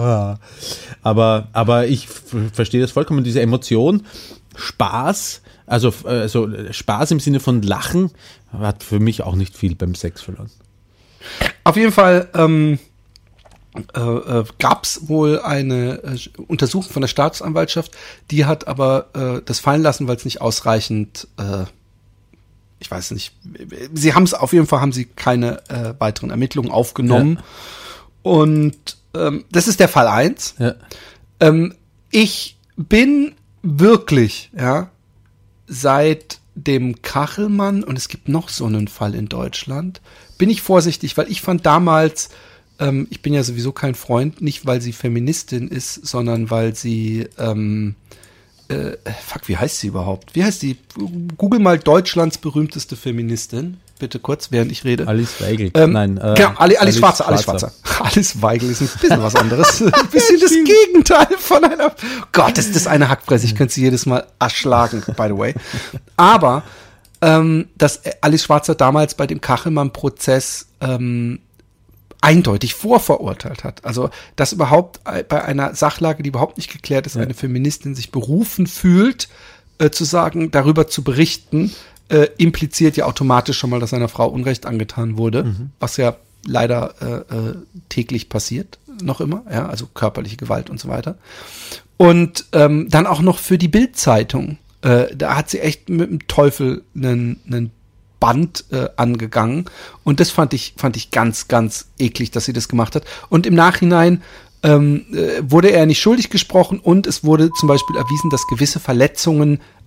Aber, aber ich verstehe das vollkommen, diese Emotion, Spaß, Also, also Spaß im Sinne von Lachen hat für mich auch nicht viel beim Sex verloren. Auf jeden Fall ähm, äh, äh, gab es wohl eine äh, Untersuchung von der Staatsanwaltschaft, die hat aber äh, das fallen lassen, weil es nicht ausreichend, äh, ich weiß nicht, sie haben es auf jeden Fall, haben sie keine äh, weiteren Ermittlungen aufgenommen. Ja. Und ähm, das ist der Fall eins. Ja. Ähm, ich bin wirklich, ja, seit dem Kachelmann, und es gibt noch so einen Fall in Deutschland, bin ich vorsichtig, weil ich fand damals, ähm, ich bin ja sowieso kein Freund, nicht weil sie Feministin ist, sondern weil sie, ähm, äh, fuck, wie heißt sie überhaupt? Wie heißt sie? Google mal Deutschlands berühmteste Feministin. Bitte kurz, während ich rede. Alice Weigel. Ähm, Nein, äh, genau, Alice, Alice Schwarzer, Alice Schwarzer. Alice Weigel ist ein bisschen was anderes. Ein bisschen das Gegenteil von einer... Gott, ist das eine Hackfresse. Ich könnte sie jedes Mal erschlagen, by the way. Aber, ähm, dass Alice Schwarzer damals bei dem Kachelmann-Prozess ähm, eindeutig vorverurteilt hat. Also, dass überhaupt bei einer Sachlage, die überhaupt nicht geklärt ist, ja. eine Feministin sich berufen fühlt, äh, zu sagen, darüber zu berichten, Äh, impliziert ja automatisch schon mal, dass einer Frau Unrecht angetan wurde, mhm. was ja leider äh, äh, täglich passiert, noch immer, ja, also körperliche Gewalt und so weiter. Und ähm, dann auch noch für die Bild-Zeitung, äh, da hat sie echt mit dem Teufel einen, einen Band äh, angegangen, und das fand ich, fand ich ganz, ganz eklig, dass sie das gemacht hat. Und im Nachhinein ähm, äh, wurde er nicht schuldig gesprochen, und es wurde zum Beispiel erwiesen, dass gewisse Verletzungen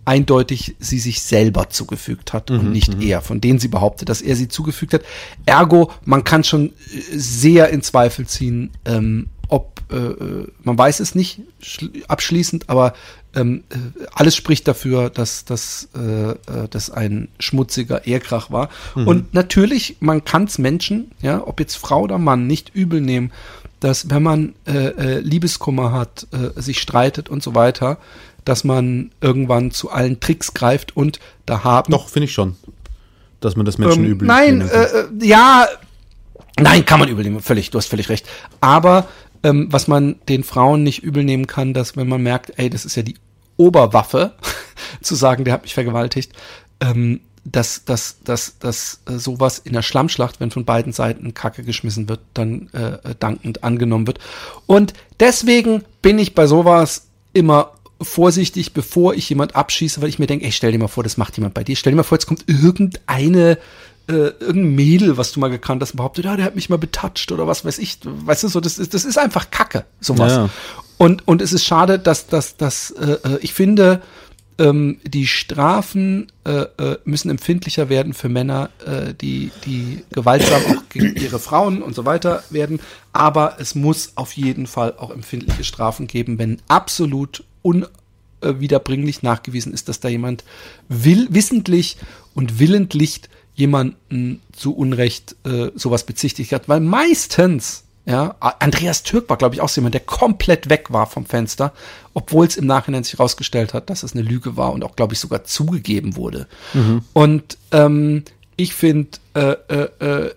eindeutig sie sich selber zugefügt hat und Mhm, nicht mhm. er, von denen sie behauptet, dass er sie zugefügt hat. Ergo, man kann schon äh, sehr in Zweifel ziehen, ähm, ob, äh, äh, man weiß es nicht schl- abschließend, aber ähm, äh, alles spricht dafür, dass, dass äh, äh, das ein schmutziger Ehekrach war. Mhm. Und natürlich, man kann es Menschen, ja, ob jetzt Frau oder Mann, nicht übel nehmen, dass wenn man äh, äh, Liebeskummer hat, äh, sich streitet und so weiter, dass man irgendwann zu allen Tricks greift und da haben... Doch, finde ich schon, dass man das Menschen ähm, übel Nein, nehmen kann. äh, äh, ja, nein, kann man übel nehmen, völlig, du hast völlig recht. Aber ähm, was man den Frauen nicht übel nehmen kann, dass wenn man merkt, ey, das ist ja die Oberwaffe, zu sagen, der hat mich vergewaltigt, ähm, dass, dass, dass, dass äh, sowas in der Schlammschlacht, wenn von beiden Seiten Kacke geschmissen wird, dann äh, dankend angenommen wird. Und deswegen bin ich bei sowas immer vorsichtig, bevor ich jemand abschieße, weil ich mir denke, ey, stell dir mal vor, das macht jemand bei dir. Stell dir mal vor, jetzt kommt irgendeine Äh, irgendein Mädel, was du mal gekannt hast, behauptet, ja, der hat mich mal betatscht oder was weiß ich. Weißt du, so, das ist, das ist einfach Kacke, sowas. Ja. Und, und es ist schade, dass, dass, dass äh, ich finde, ähm, die Strafen äh, äh, müssen empfindlicher werden für Männer, äh, die, die gewaltsam auch gegen ihre Frauen und so weiter werden. Aber es muss auf jeden Fall auch empfindliche Strafen geben, wenn absolut unwiederbringlich nachgewiesen ist, dass da jemand will, wissentlich und willentlich jemanden zu Unrecht äh, sowas bezichtigt hat, weil meistens, ja, Andreas Türk war, glaube ich, auch so jemand, der komplett weg war vom Fenster, obwohl es im Nachhinein sich herausgestellt hat, dass es eine Lüge war und auch, glaube ich, sogar zugegeben wurde. Mhm. Und ähm, ich finde, äh, äh, äh,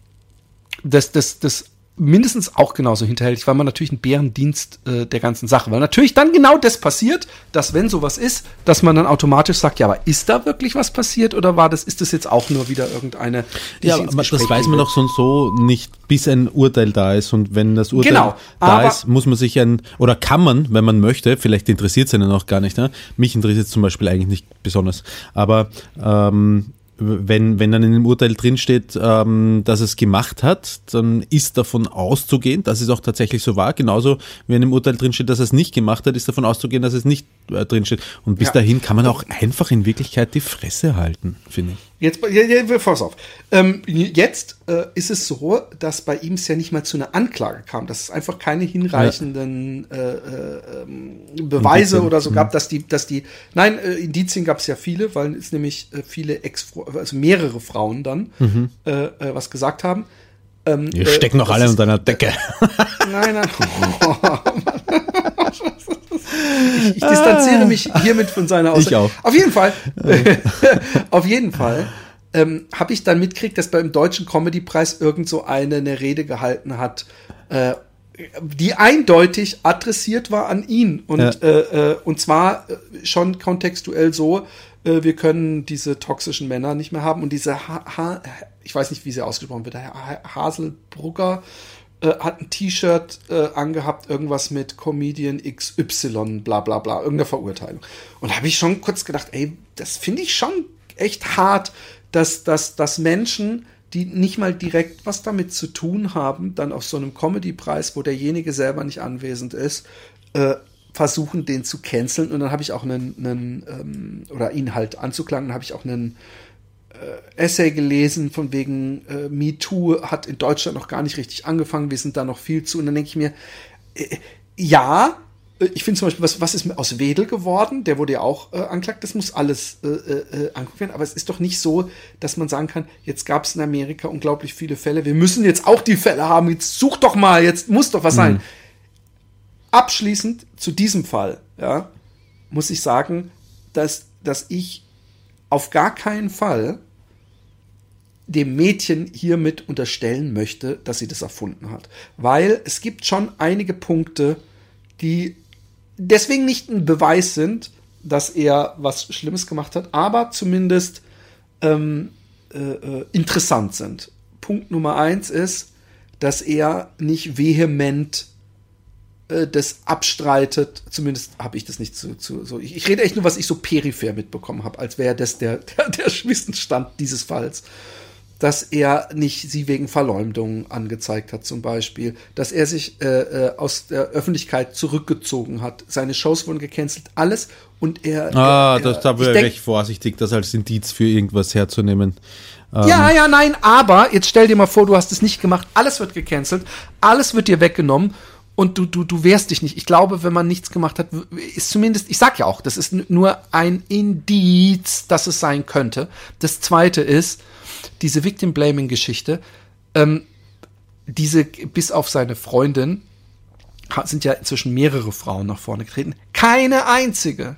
das, das, das mindestens auch genauso hinterhältig, weil man natürlich einen Bärendienst äh, der ganzen Sache, weil natürlich dann genau das passiert, dass wenn sowas ist, dass man dann automatisch sagt, ja, aber ist da wirklich was passiert oder war das, ist das jetzt auch nur wieder irgendeine, die Ja, sich ins aber Gespräch das weiß man bringt? doch so und so nicht, bis ein Urteil da ist. Und wenn das Urteil Genau, da aber- ist, muss man sich ein, oder kann man, wenn man möchte, vielleicht interessiert es einen auch gar nicht. Ne? Mich interessiert es zum Beispiel eigentlich nicht besonders. Aber ähm, wenn, wenn dann in dem Urteil drinsteht, ähm, dass es gemacht hat, dann ist davon auszugehen, dass es auch tatsächlich so war. Genauso, wenn im Urteil drinsteht, dass es nicht gemacht hat, ist davon auszugehen, dass es nicht äh, drinsteht. Und bis Ja. dahin kann man auch einfach in Wirklichkeit die Fresse halten, finde ich. Jetzt, ja, ja, pass auf. Ähm, jetzt äh, ist es so, dass bei ihm es ja nicht mal zu einer Anklage kam, dass es einfach keine hinreichenden äh, äh, ähm, Beweise Indizien. oder so Mhm. gab, dass die, dass die, nein, äh, Indizien gab es ja viele, weil es nämlich äh, viele Ex, also mehrere Frauen dann Mhm. äh, äh, was gesagt haben. Ähm, Wir äh, stecken noch das alle ist- unter einer Decke. Nein, nein. Ich, ich distanziere mich hiermit von seiner Aussage. Ich auch. Auf jeden Fall, auf jeden Fall ähm, habe ich dann mitgekriegt, dass beim Deutschen Comedy-Preis irgend so eine eine Rede gehalten hat, äh, die eindeutig adressiert war an ihn. Und, Ja. äh, äh, und zwar äh, schon kontextuell so, äh, wir können diese toxischen Männer nicht mehr haben. Und diese, ha ha ich weiß nicht, wie sie ausgesprochen wird, ha Haselbrugger äh, hat ein T-Shirt äh, angehabt, irgendwas mit Comedian X Y, bla bla bla, irgendeine Verurteilung. Und da habe ich schon kurz gedacht, ey, das finde ich schon echt hart, dass, dass, dass Menschen, die nicht mal direkt was damit zu tun haben, dann auf so einem Comedy-Preis, wo derjenige selber nicht anwesend ist, äh, versuchen, den zu canceln. Und dann habe ich auch einen, einen ähm, oder ihn halt anzuklagen, dann habe ich auch einen äh, Essay gelesen, von wegen äh, MeToo hat in Deutschland noch gar nicht richtig angefangen, wir sind da noch viel zu. Und dann denke ich mir, äh, ja, äh, ich finde zum Beispiel, was, was ist aus Wedel geworden? Der wurde ja auch äh, angeklagt, das muss alles äh, äh, angeguckt werden. Aber es ist doch nicht so, dass man sagen kann, jetzt gab es in Amerika unglaublich viele Fälle, wir müssen jetzt auch die Fälle haben, jetzt such doch mal, jetzt muss doch was sein. Abschließend zu diesem Fall, ja, muss ich sagen, dass, dass ich auf gar keinen Fall dem Mädchen hiermit unterstellen möchte, dass sie das erfunden hat. Weil es gibt schon einige Punkte, die deswegen nicht ein Beweis sind, dass er was Schlimmes gemacht hat, aber zumindest ähm, äh, äh, interessant sind. Punkt Nummer eins ist, dass er nicht vehement äh, das abstreitet, zumindest habe ich das nicht zu, zu so. Ich, ich rede echt nur, was ich so peripher mitbekommen habe, als wäre das der, der, der Wissensstand dieses Falls. dass er nicht sie wegen Verleumdung angezeigt hat zum Beispiel, dass er sich äh, äh, aus der Öffentlichkeit zurückgezogen hat. Seine Shows wurden gecancelt, alles. Und er... Ah, er, das, da wäre ich recht vorsichtig, das als Indiz für irgendwas herzunehmen. Ähm. Ja, ja, nein, aber jetzt stell dir mal vor, du hast es nicht gemacht, alles wird gecancelt, alles wird dir weggenommen und du, du, du wehrst dich nicht. Ich glaube, wenn man nichts gemacht hat, ist zumindest, ich sag ja auch, das ist n- nur ein Indiz, dass es sein könnte. Das Zweite ist, diese Victim-Blaming-Geschichte, ähm, diese, bis auf seine Freundin, sind ja inzwischen mehrere Frauen nach vorne getreten. Keine einzige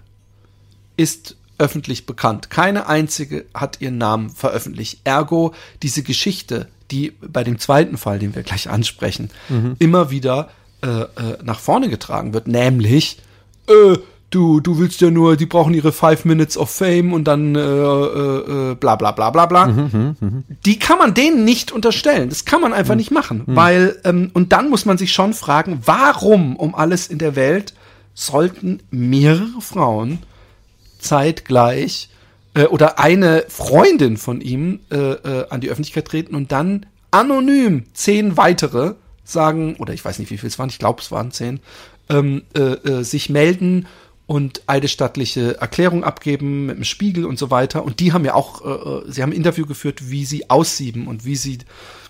ist öffentlich bekannt. Keine einzige hat ihren Namen veröffentlicht. Ergo, diese Geschichte, die bei dem zweiten Fall, den wir gleich ansprechen, mhm. immer wieder äh, äh, nach vorne getragen wird, nämlich, äh, du, du willst ja nur, die brauchen ihre Five Minutes of Fame und dann äh, äh, bla bla bla bla bla. Mhm, mh, mh. Die kann man denen nicht unterstellen. Das kann man einfach mhm. nicht machen. Mhm. Weil, ähm, und dann muss man sich schon fragen, warum um alles in der Welt sollten mehrere Frauen zeitgleich äh, oder eine Freundin von ihm äh, äh, an die Öffentlichkeit treten und dann anonym zehn weitere sagen, oder ich weiß nicht, wie viel es waren, ich glaube, es waren zehn, ähm, äh, äh, sich melden und eidesstattliche Erklärung abgeben mit dem Spiegel und so weiter. Und die haben ja auch, äh, sie haben ein Interview geführt, wie sie aussieben und wie sie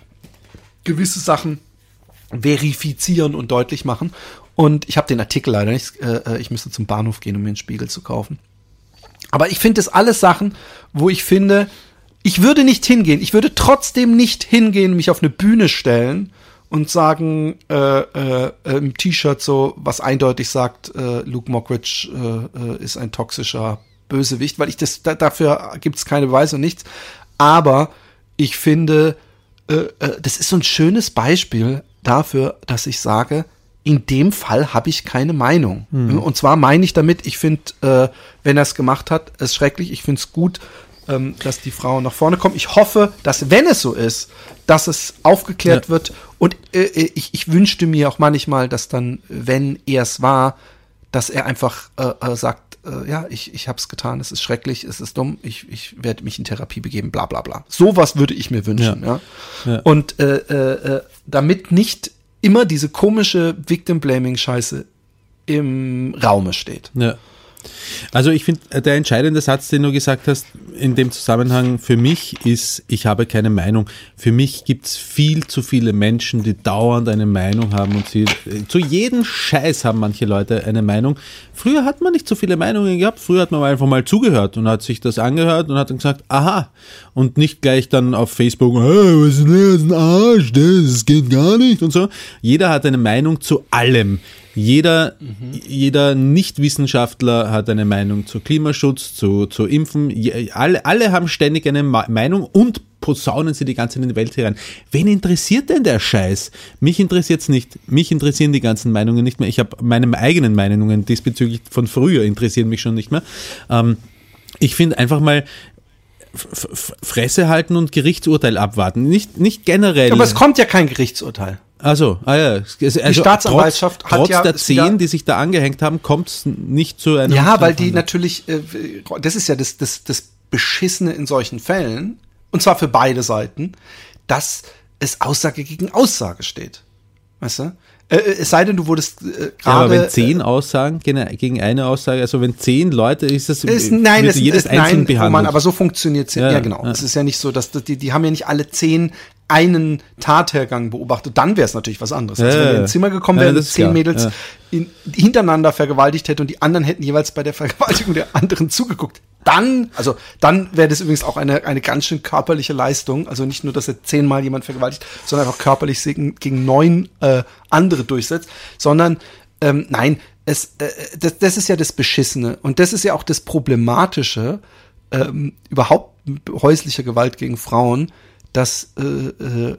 gewisse Sachen verifizieren und deutlich machen. Und ich habe den Artikel leider nicht, äh, ich müsste zum Bahnhof gehen, um mir einen Spiegel zu kaufen. Aber ich finde das alles Sachen, wo ich finde, ich würde nicht hingehen. Ich würde trotzdem nicht hingehen, mich auf eine Bühne stellen und sagen, äh, äh, im T-Shirt so, was eindeutig sagt, äh, Luke Mockridge äh, ist ein toxischer Bösewicht, weil ich das, da, dafür gibt es keine Beweise und nichts. Aber ich finde, äh, äh, das ist so ein schönes Beispiel dafür, dass ich sage, in dem Fall habe ich keine Meinung. Mhm. Und zwar meine ich damit, ich finde, äh, wenn er es gemacht hat, ist schrecklich. Ich finde es gut, ähm, dass die Frauen nach vorne kommen. Ich hoffe, dass, wenn es so ist, dass es aufgeklärt ja. wird. Und äh, ich, ich wünschte mir auch manchmal, dass dann, wenn er es war, dass er einfach äh, sagt, äh, ja, ich, ich habe es getan, es ist schrecklich, es ist dumm, ich, ich werde mich in Therapie begeben, bla bla bla. Sowas würde ich mir wünschen. Ja. Ja. Ja. Und äh, äh, damit nicht immer diese komische Victim-Blaming-Scheiße im Raume steht. Ja. Also ich finde, der entscheidende Satz, den du gesagt hast, in dem Zusammenhang für mich ist, ich habe keine Meinung. Für mich gibt es viel zu viele Menschen, die dauernd eine Meinung haben und sie, zu jedem Scheiß haben manche Leute eine Meinung. Früher hat man nicht so viele Meinungen gehabt, früher hat man einfach mal zugehört und hat sich das angehört und hat dann gesagt, aha, und nicht gleich dann auf Facebook, hey, was ist denn das, ein Arsch, das geht gar nicht und so. Jeder hat eine Meinung zu allem. Jeder, mhm. jeder Nichtwissenschaftler hat eine Meinung zu Klimaschutz, zu, zu Impfen. Alle, alle haben ständig eine Ma- Meinung und posaunen sie die ganze in die Welt herein. Wen interessiert denn der Scheiß? Mich interessiert's nicht. Mich interessieren die ganzen Meinungen nicht mehr. Ich habe meine eigenen Meinungen diesbezüglich von früher interessieren mich schon nicht mehr. Ähm, ich finde einfach mal F- F- Fresse halten und Gerichtsurteil abwarten. Nicht, nicht generell. Aber es kommt ja kein Gerichtsurteil. Also, ah ja. Also die Staatsanwaltschaft trotz, hat trotz ja der zehn, die sich da angehängt haben, kommt es nicht zu einem... Ja, weil die natürlich, äh, das ist ja das, das, das Beschissene in solchen Fällen, und zwar für beide Seiten, dass es Aussage gegen Aussage steht. Weißt du? Äh, es sei denn, du wurdest äh, gerade... Ja, aber wenn zehn Aussagen gegen eine Aussage, also wenn zehn Leute, ist das... Ist, nein, es jedes ist, einzeln nein, behandelt. Roman, aber so funktioniert es ja. Ja, ja, genau. ja. Es ist ja nicht so, dass die, die haben ja nicht alle zehn einen Tathergang beobachtet, dann wäre es natürlich was anderes. Ja, also wenn ja, wir ins Zimmer gekommen ja, wären, das ist zehn klar. Mädels Ja. in, hintereinander vergewaltigt hätten und die anderen hätten jeweils bei der Vergewaltigung der anderen zugeguckt, dann, also dann wäre das übrigens auch eine, eine ganz schön körperliche Leistung. Also nicht nur, dass er zehnmal jemand vergewaltigt, sondern einfach körperlich gegen, gegen neun äh, andere durchsetzt, sondern ähm, nein, es, äh, das, das ist ja das Beschissene und das ist ja auch das Problematische ähm, überhaupt häusliche Gewalt gegen Frauen, dass äh, äh,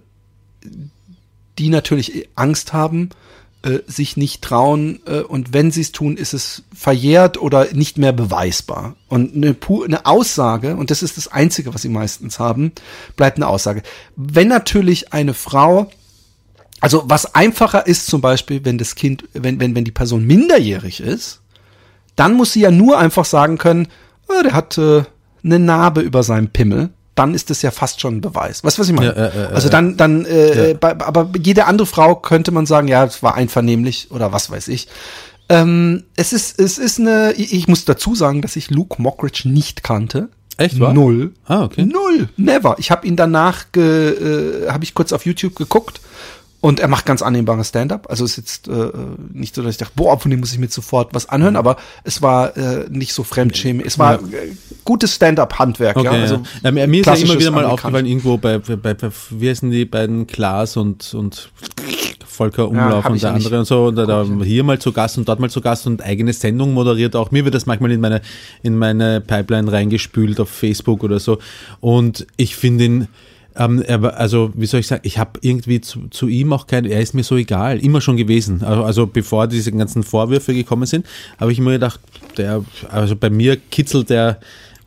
die natürlich Angst haben, äh, sich nicht trauen äh, und wenn sie es tun, ist es verjährt oder nicht mehr beweisbar. Und eine, pu- eine Aussage, und das ist das Einzige, was sie meistens haben, bleibt eine Aussage. Wenn natürlich eine Frau, also was einfacher ist zum Beispiel, wenn das Kind, wenn, wenn, wenn die Person minderjährig ist, dann muss sie ja nur einfach sagen können, oh, der hat äh, eine Narbe über seinem Pimmel. dann ist das ja fast schon ein Beweis. Weißt du, was ich meine? Ja, äh, äh, also dann, dann, äh, ja. bei, aber jede andere Frau könnte man sagen, ja, es war einvernehmlich oder was weiß ich. Ähm, es ist, es ist eine, ich, ich muss dazu sagen, dass ich Luke Mockridge nicht kannte. Echt, wahr? Null. Ah, okay. Null. Never. Ich habe ihn danach, ge, äh, habe ich kurz auf YouTube geguckt. Und er macht ganz annehmbares Stand-up. Also ist jetzt äh, nicht so, dass ich dachte, boah, von dem muss ich mir sofort was anhören, aber es war äh, nicht so fremdschämig. Es war ja. äh, gutes Stand-up-Handwerk. Okay, ja. Also ja. Ja, mir ist ja immer wieder mal Amerikan- aufgefallen, irgendwo bei, bei, bei, wie heißen die beiden, Klaas und, und Volker Umlauf ja, und der andere und so, und da, da hier mal zu Gast und dort mal zu Gast und eigene Sendung moderiert auch. Mir wird das manchmal in meine, in meine Pipeline reingespült auf Facebook oder so. Und ich finde ihn, Ähm, er, also, wie soll ich sagen, ich habe irgendwie zu, zu ihm auch kein, er ist mir so egal, immer schon gewesen. Also, also bevor diese ganzen Vorwürfe gekommen sind, habe ich immer gedacht, der, also bei mir kitzelt der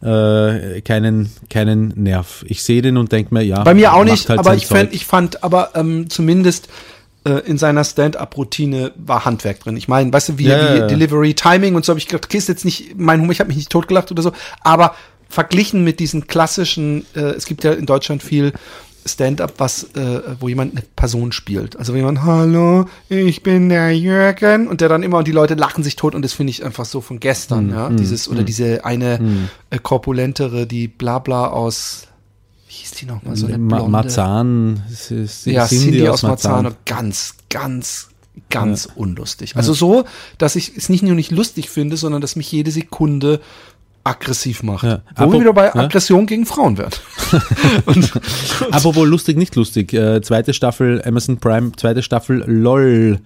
äh, keinen, keinen Nerv. Ich sehe den und denke mir, ja. Bei mir auch nicht, halt aber ich fand, ich fand, aber ähm, zumindest äh, in seiner Stand-up-Routine war Handwerk drin. Ich meine, weißt du, wie, ja, wie ja. Delivery, Timing und so, habe ich gedacht, okay, ist jetzt nicht mein Humor, ich habe mich nicht totgelacht oder so, aber verglichen mit diesen klassischen, äh, es gibt ja in Deutschland viel Stand-up, was, äh, wo jemand eine Person spielt. Also wo jemand, hallo, ich bin der Jürgen, und der dann immer, und die Leute lachen sich tot, und das finde ich einfach so von gestern, mm, ja, mm, dieses, oder mm, diese eine mm. äh, korpulentere, die Blabla aus, wie hieß die nochmal, so eine blonde. Marzahn. Ja, Cindy aus Marzahn, ganz, ganz, ganz ja. unlustig. Also ja. so, dass ich es nicht nur nicht lustig finde, sondern dass mich jede Sekunde aggressiv macht. Ja. Wo Apropos, wir wieder bei ja? Aggression gegen Frauen werden. und, und Apropos lustig, nicht lustig. Äh, zweite Staffel Amazon Prime, zweite Staffel LOL.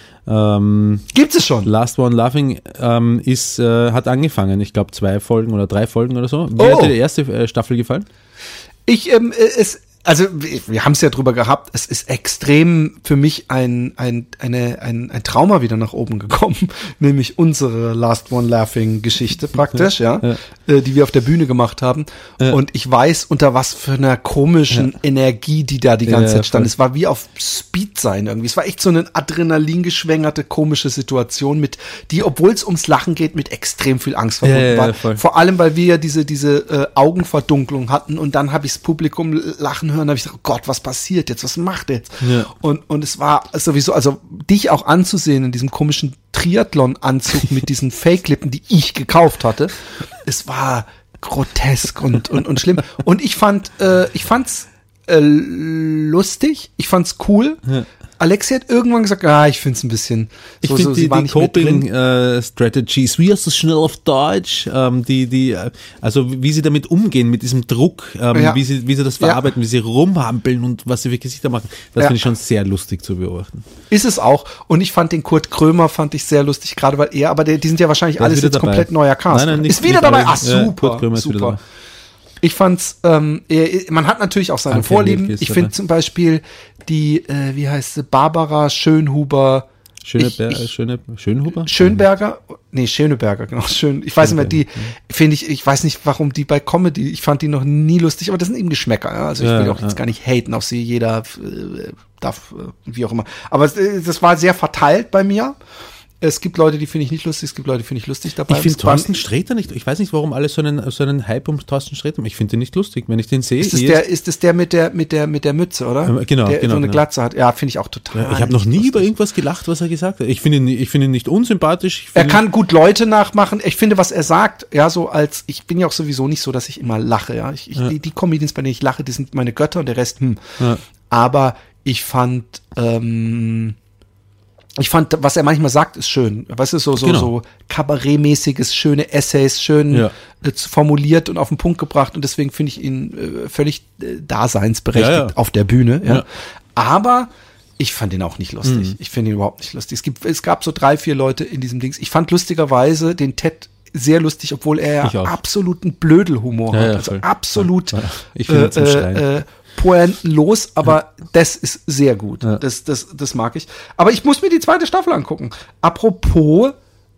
Ähm, Gibt es schon? Last One Laughing ähm, ist, äh, hat angefangen. Ich glaube zwei Folgen oder drei Folgen oder so. Wie oh. hat dir die erste äh, Staffel gefallen? Ich, ähm, es, also wir haben es ja drüber gehabt, es ist extrem für mich ein, ein, eine, ein, ein Trauma wieder nach oben gekommen, nämlich unsere Last One Laughing Geschichte praktisch, ja, ja. Äh, die wir auf der Bühne gemacht haben. Ja. Und ich weiß, unter was für einer komischen ja. Energie die da die ganze ja, Zeit stand. Es war wie auf Speed sein irgendwie. Es war echt so eine adrenalingeschwängerte komische Situation, mit die, obwohl es ums Lachen geht, mit extrem viel Angst verbunden ja, war. ja, voll. Vor allem, weil wir ja diese, diese äh, Augenverdunklung hatten, und dann habe ich das Publikum lachen hören, habe ich gedacht, oh Gott, was passiert jetzt, was macht jetzt? Ja. Und, und es war sowieso, also dich auch anzusehen in diesem komischen Triathlon-Anzug mit diesen Fake-Lippen, die ich gekauft hatte, es war grotesk und, und, und schlimm. Und ich fand, äh, ich fand's äh, lustig, ich fand's cool. Ja. Alexi hat irgendwann gesagt, ah, ich find's ein bisschen, ich so, finde so, die, die Coping-Strategies, äh, wie heißt das schnell auf Deutsch, ähm, die, die, also wie sie damit umgehen, mit diesem Druck, ähm, ja. wie sie, wie sie das verarbeiten, ja. wie sie rumhampeln und was sie für Gesichter machen, das ja. finde ich schon sehr lustig zu beobachten. Ist es auch, und ich fand den Kurt Krömer, fand ich sehr lustig, gerade weil er, aber der, die sind ja wahrscheinlich der alles jetzt dabei. komplett neuer Cast. Nein, nein, nicht, ist wieder nicht dabei, alles. ach super, ja, Kurt Krömer ist super. Wieder dabei. Ich fand's, ähm, er, man hat natürlich auch seine Anke Vorlieben. Milke ist ich finde zum Beispiel die, äh, wie heißt sie, Barbara Schönhuber. Schöne, ich, ich, Schöne, Schönhuber? Schönberger? Nee, Schöneberger, genau. Schön. Ich weiß nicht mehr, die, finde ich, ich weiß nicht, warum die bei Comedy, ich fand die noch nie lustig, aber das sind eben Geschmäcker. Ja? Also ich ja, will auch jetzt ja. gar nicht haten auf sie, jeder äh, darf, äh, wie auch immer. Aber äh, das war sehr verteilt bei mir. Es gibt Leute, die finde ich nicht lustig, es gibt Leute, die finde ich lustig dabei. Ich finde Thorsten Sträter nicht, ich weiß nicht, warum alle so einen, so einen Hype um Thorsten Sträter haben. Ich finde den nicht lustig, wenn ich den sehe. Ist das der, ist das der mit der, mit der, mit der Mütze, oder? Ähm, genau, der genau. so eine genau. Glatze hat. Ja, finde ich auch total. Ja, ich habe noch nie lustig. über irgendwas gelacht, was er gesagt hat. Ich finde ihn, ich finde ihn nicht unsympathisch. Er kann gut Leute nachmachen. Ich finde, was er sagt, ja, so als, ich bin ja auch sowieso nicht so, dass ich immer lache, ja. Ich, ich, ja. Die, die Comedians, bei denen ich lache, die sind meine Götter, und der Rest, hm. Ja. Aber ich fand, ähm, Ich fand, was er manchmal sagt, ist schön. Weißt du, so, so, genau. so Kabarettmäßiges, schöne Essays, schön ja. äh, formuliert und auf den Punkt gebracht. Und deswegen finde ich ihn äh, völlig äh, daseinsberechtigt ja, ja. auf der Bühne. Ja. Ja. Aber ich fand ihn auch nicht lustig. Mhm. Ich finde ihn überhaupt nicht lustig. Es gibt, es gab so drei, vier Leute in diesem Dings. Ich fand lustigerweise den Ted sehr lustig, obwohl er ja absoluten Blödelhumor ja, hat. ja, also absolut ja. Ich finde äh, äh, äh, pointenlos, aber ja. das ist sehr gut. Ja. Das, das, das mag ich. Aber ich muss mir die zweite Staffel angucken. Apropos,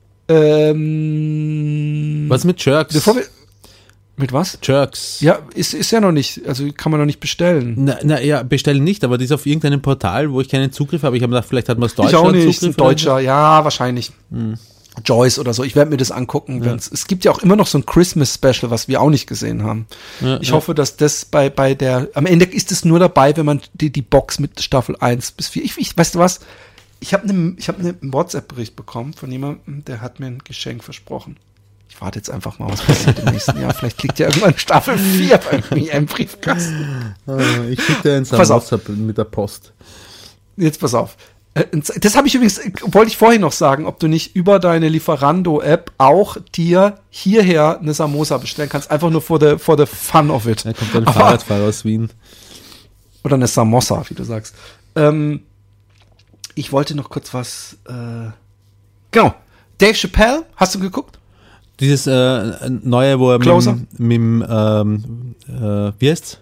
ähm, was mit Jerks? Bevor wir, mit was? Jerks. Ja, ist, ist ja noch nicht, also kann man noch nicht bestellen. Na, na ja, bestellen nicht, aber die ist auf irgendeinem Portal, wo ich keinen Zugriff habe. Ich habe gedacht, vielleicht hat man es Deutschland. Ich auch nicht, Zugriff ein Deutscher, ja, wahrscheinlich. Hm. Joyce oder so. Ich werde mir das angucken. Ja. Wenn's, es gibt ja auch immer noch so ein Christmas-Special, was wir auch nicht gesehen haben. Ja, ich ja. hoffe, dass das bei, bei der, am Ende ist es nur dabei, wenn man die, die Box mit Staffel eins bis vier, ich, ich weißt du was? Ich habe eine ich hab ne WhatsApp-Bericht bekommen von jemandem, der hat mir ein Geschenk versprochen. Ich warte jetzt einfach mal, was passiert im nächsten Jahr. Vielleicht kriegt ja irgendwann Staffel vier bei mir im Briefkasten. Ich schicke dir ein Pass auf. WhatsApp mit der Post. Jetzt pass auf. Das habe ich übrigens, wollte ich vorhin noch sagen, ob du nicht über deine Lieferando-App auch dir hierher eine Samosa bestellen kannst. Einfach nur for the, for the fun of it. Da kommt ein Aber- Fahrradfahrer aus Wien. Oder eine Samosa, wie du sagst. Ähm, ich wollte noch kurz was, äh, genau. Dave Chappelle, hast du geguckt? Dieses äh, neue, wo er Closer? mit, mit dem, ähm, äh, wie heißt's?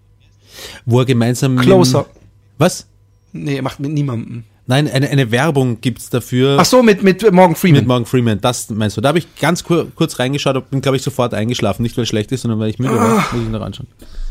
Wo er gemeinsam Closer. mit, was? Nee, er macht mit niemandem. Nein, eine, eine Werbung gibt's dafür. Ach so, mit, mit Morgan Freeman. Mit Morgan Freeman, das meinst du. Da habe ich ganz kur kurz reingeschaut und bin, glaube ich, sofort eingeschlafen. Nicht, weil es schlecht ist, sondern weil ich müde war. Muss ich noch anschauen.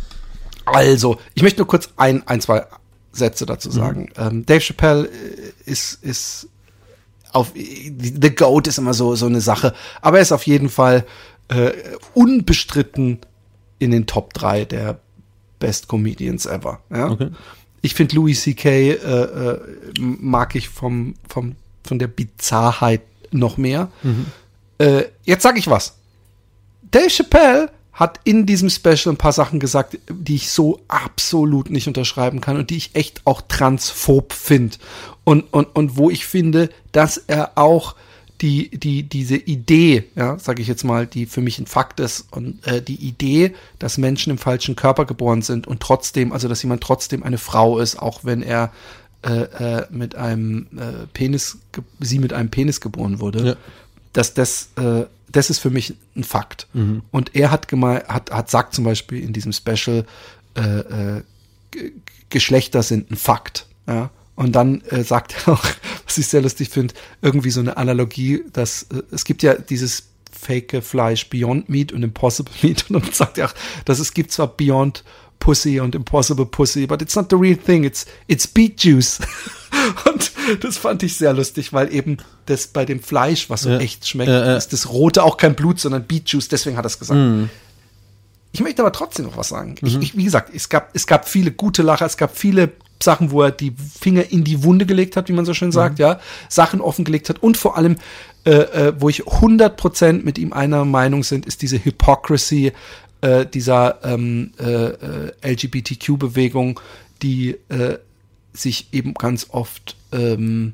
Also, ich möchte nur kurz ein, ein zwei Sätze dazu sagen. Mhm. Ähm, Dave Chappelle ist, ist auf, The Goat ist immer so, so eine Sache, aber er ist auf jeden Fall äh, unbestritten in den Top drei der Best Comedians ever. Ja? Okay. Ich finde Louis C K äh, äh, mag ich vom, vom, von der Bizarrheit noch mehr. Mhm. Äh, jetzt sage ich was. Dave Chappelle hat in diesem Special ein paar Sachen gesagt, die ich so absolut nicht unterschreiben kann und die ich echt auch transphob finde. Und, und, und wo ich finde, dass er auch die, die, diese Idee, ja, sage ich jetzt mal, die für mich ein Fakt ist, und äh, die Idee, dass Menschen im falschen Körper geboren sind und trotzdem, also dass jemand trotzdem eine Frau ist, auch wenn er äh, äh, mit einem äh, Penis, sie mit einem Penis geboren wurde, Ja. dass das, äh, das ist für mich ein Fakt. Mhm. Und er hat gemeint, hat, hat sagt zum Beispiel in diesem Special, äh, äh, G- Geschlechter sind ein Fakt. Ja? Und dann äh, sagt er auch, was ich sehr lustig finde, irgendwie so eine Analogie, dass äh, es gibt ja dieses fake Fleisch Beyond Meat und Impossible Meat. Und dann sagt er auch, dass es gibt zwar Beyond Pussy und Impossible Pussy, but it's not the real thing, it's, it's beet juice. Und das fand ich sehr lustig, weil eben das bei dem Fleisch, was so Ja. echt schmeckt, Ja, ja. ist das Rote auch kein Blut, sondern Beet Juice, deswegen hat er es gesagt. Mhm. Ich möchte aber trotzdem noch was sagen. Ich, ich, wie gesagt, es gab, es gab viele gute Lacher, es gab viele Sachen, wo er die Finger in die Wunde gelegt hat, wie man so schön sagt, ja, Sachen offengelegt hat und vor allem, äh, äh, wo ich hundert Prozent mit ihm einer Meinung sind, ist diese Hypocrisy äh, dieser ähm, äh, äh, L G B T Q-Bewegung, die äh, sich eben ganz oft ähm,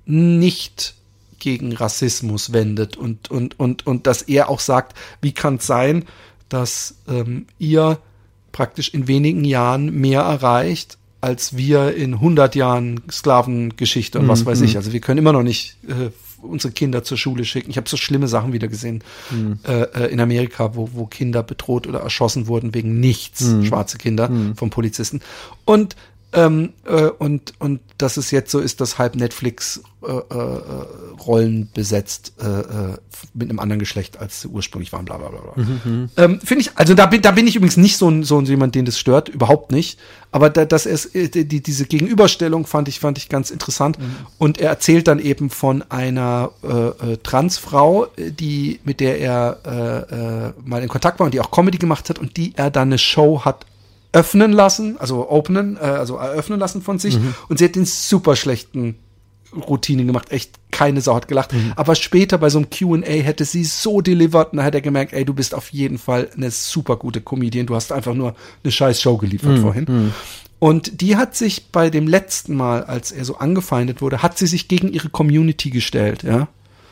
nicht gegen Rassismus wendet und, und, und, und dass er auch sagt, wie kann es sein, dass ähm, ihr praktisch in wenigen Jahren mehr erreicht, als wir in hundert Jahren Sklavengeschichte und was weiß ich. Also wir können immer noch nicht äh, unsere Kinder zur Schule schicken. Ich habe so schlimme Sachen wieder gesehen Mhm. äh, äh, in Amerika, wo, wo Kinder bedroht oder erschossen wurden wegen nichts, Mhm. schwarze Kinder Mhm. vom Polizisten. Und ähm, äh, und und dass es jetzt so ist, dass halb Netflix äh, äh, Rollen besetzt äh, äh, mit einem anderen Geschlecht als sie ursprünglich waren, bla bla bla. bla. Mhm. Ähm, Finde ich, also da bin, da bin ich übrigens nicht so ein, so ein jemand, den das stört, überhaupt nicht. Aber da, dass es, äh, die, diese Gegenüberstellung fand ich, fand ich ganz interessant. Mhm. Und er erzählt dann eben von einer äh, äh, Transfrau, die, mit der er äh, äh, mal in Kontakt war und die auch Comedy gemacht hat und die er dann eine Show hat öffnen lassen, also openen, äh, also eröffnen lassen von sich. Mhm. Und sie hat den super schlechten Routinen gemacht, echt keine Sau hat gelacht. Mhm. Aber später bei so einem Q and A hätte sie so delivered und da hat er gemerkt, ey, du bist auf jeden Fall eine super gute Comedian, du hast einfach nur eine scheiß Show geliefert Mhm. vorhin. Mhm. Und die hat sich bei dem letzten Mal, als er so angefeindet wurde, hat sie sich gegen ihre Community gestellt, ja.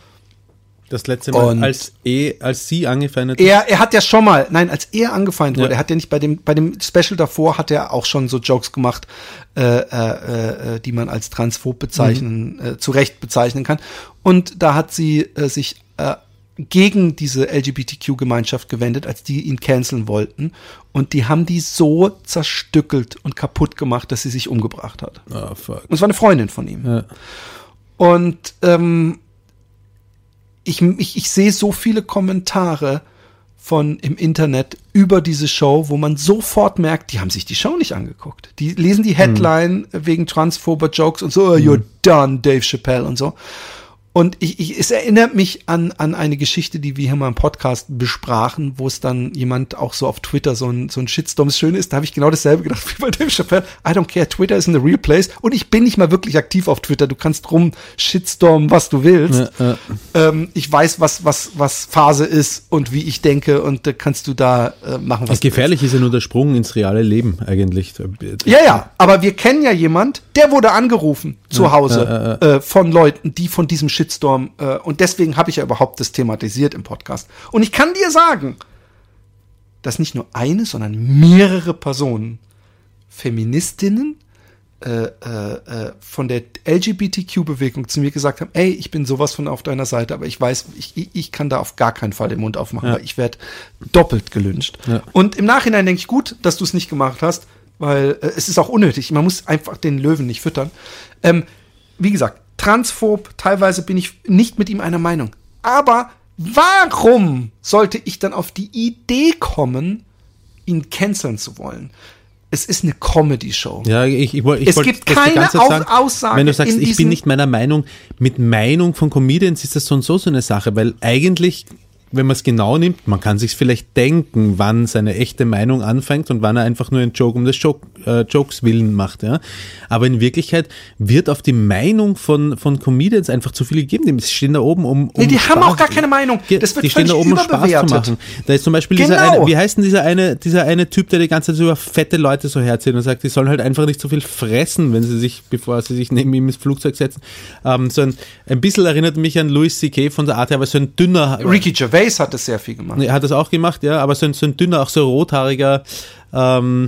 Das letzte Mal, Und- als, eh, als sie angefeindet Er, er hat ja schon mal, nein, als er angefeindet Ja. wurde, er hat ja nicht bei dem, bei dem Special davor hat er auch schon so Jokes gemacht, äh, äh, äh, die man als transphob bezeichnen, äh, zu Recht bezeichnen kann. Und da hat sie äh, sich äh, gegen diese L G B T Q-Gemeinschaft gewendet, als die ihn canceln wollten. Und die haben die so zerstückelt und kaputt gemacht, dass sie sich umgebracht hat. Oh, fuck. Und es war eine Freundin von ihm. Ja. Und ähm, ich, ich, ich sehe so viele Kommentare von im Internet über diese Show, wo man sofort merkt, die haben sich die Show nicht angeguckt. Die lesen die Headline wegen transphober Jokes und so, oh, you're done, Dave Chappelle und so. Und ich, ich, es erinnert mich an, an eine Geschichte, die wir hier mal im Podcast besprachen, wo es dann jemand auch so auf Twitter so ein, so ein Shitstorm, das Schöne ist, da habe ich genau dasselbe gedacht wie bei Dave Chappelle. I don't care, Twitter is in the real place. Und ich bin nicht mal wirklich aktiv auf Twitter. Du kannst rum Shitstorm, was du willst. Ja, ja. Ähm, ich weiß, was, was, was Phase ist und wie ich denke und da kannst du da äh, machen, was das du gefährlich willst. Ist ja nur der Sprung ins reale Leben eigentlich. Ja, ja, aber wir kennen ja jemand, der wurde angerufen zu ja, Hause äh, äh, äh, von Leuten, die von diesem Shitstorm Shitstorm, äh, und deswegen habe ich ja überhaupt das thematisiert im Podcast. Und ich kann dir sagen, dass nicht nur eine, sondern mehrere Personen, Feministinnen, äh, äh, von der L G B T Q-Bewegung zu mir gesagt haben, ey, ich bin sowas von auf deiner Seite, aber ich weiß, ich, ich kann da auf gar keinen Fall den Mund aufmachen, ja. weil ich werde doppelt gelyncht. Ja. Und im Nachhinein denke ich, gut, dass du es nicht gemacht hast, weil äh, es ist auch unnötig. Man muss einfach den Löwen nicht füttern. Ähm, wie gesagt, transphob, teilweise bin ich nicht mit ihm einer Meinung. Aber warum sollte ich dann auf die Idee kommen, ihn canceln zu wollen? Es ist eine Comedy-Show. Ja, ich, ich, ich es gibt keine Au- Aussage. Wenn du sagst, ich bin nicht meiner Meinung, mit Meinung von Comedians ist das so und so so eine Sache, weil eigentlich, wenn man es genau nimmt, man kann sich vielleicht denken, wann seine echte Meinung anfängt und wann er einfach nur einen Joke um des Joke, äh, Jokes willen macht. Ja. Aber in Wirklichkeit wird auf die Meinung von, von Comedians einfach zu viel gegeben. Die stehen da oben, um, um nee, die Spaß, haben auch gar keine Meinung. Das wird die stehen da oben, um Spaß zu machen. Da ist zum Beispiel genau. dieser eine, wie heißt denn dieser eine, dieser eine Typ, der die ganze Zeit über fette Leute so herzieht und sagt, die sollen halt einfach nicht so viel fressen, wenn sie sich, bevor sie sich neben ihm ins Flugzeug setzen. Ähm, so ein, ein bisschen erinnert mich an Louis C K von der Art her, aber so ein dünner. Ricky Gervais hat das sehr viel gemacht. Er hat das auch gemacht, ja, aber so ein, so ein dünner, auch so rothaariger, ähm,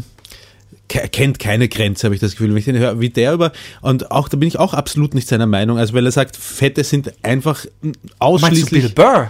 kennt keine Grenze, habe ich das Gefühl, wenn ich den höre, wie der über, und auch, da bin ich auch absolut nicht seiner Meinung, also weil er sagt, Fette sind einfach ausschließlich... Meinst du Bill Burr?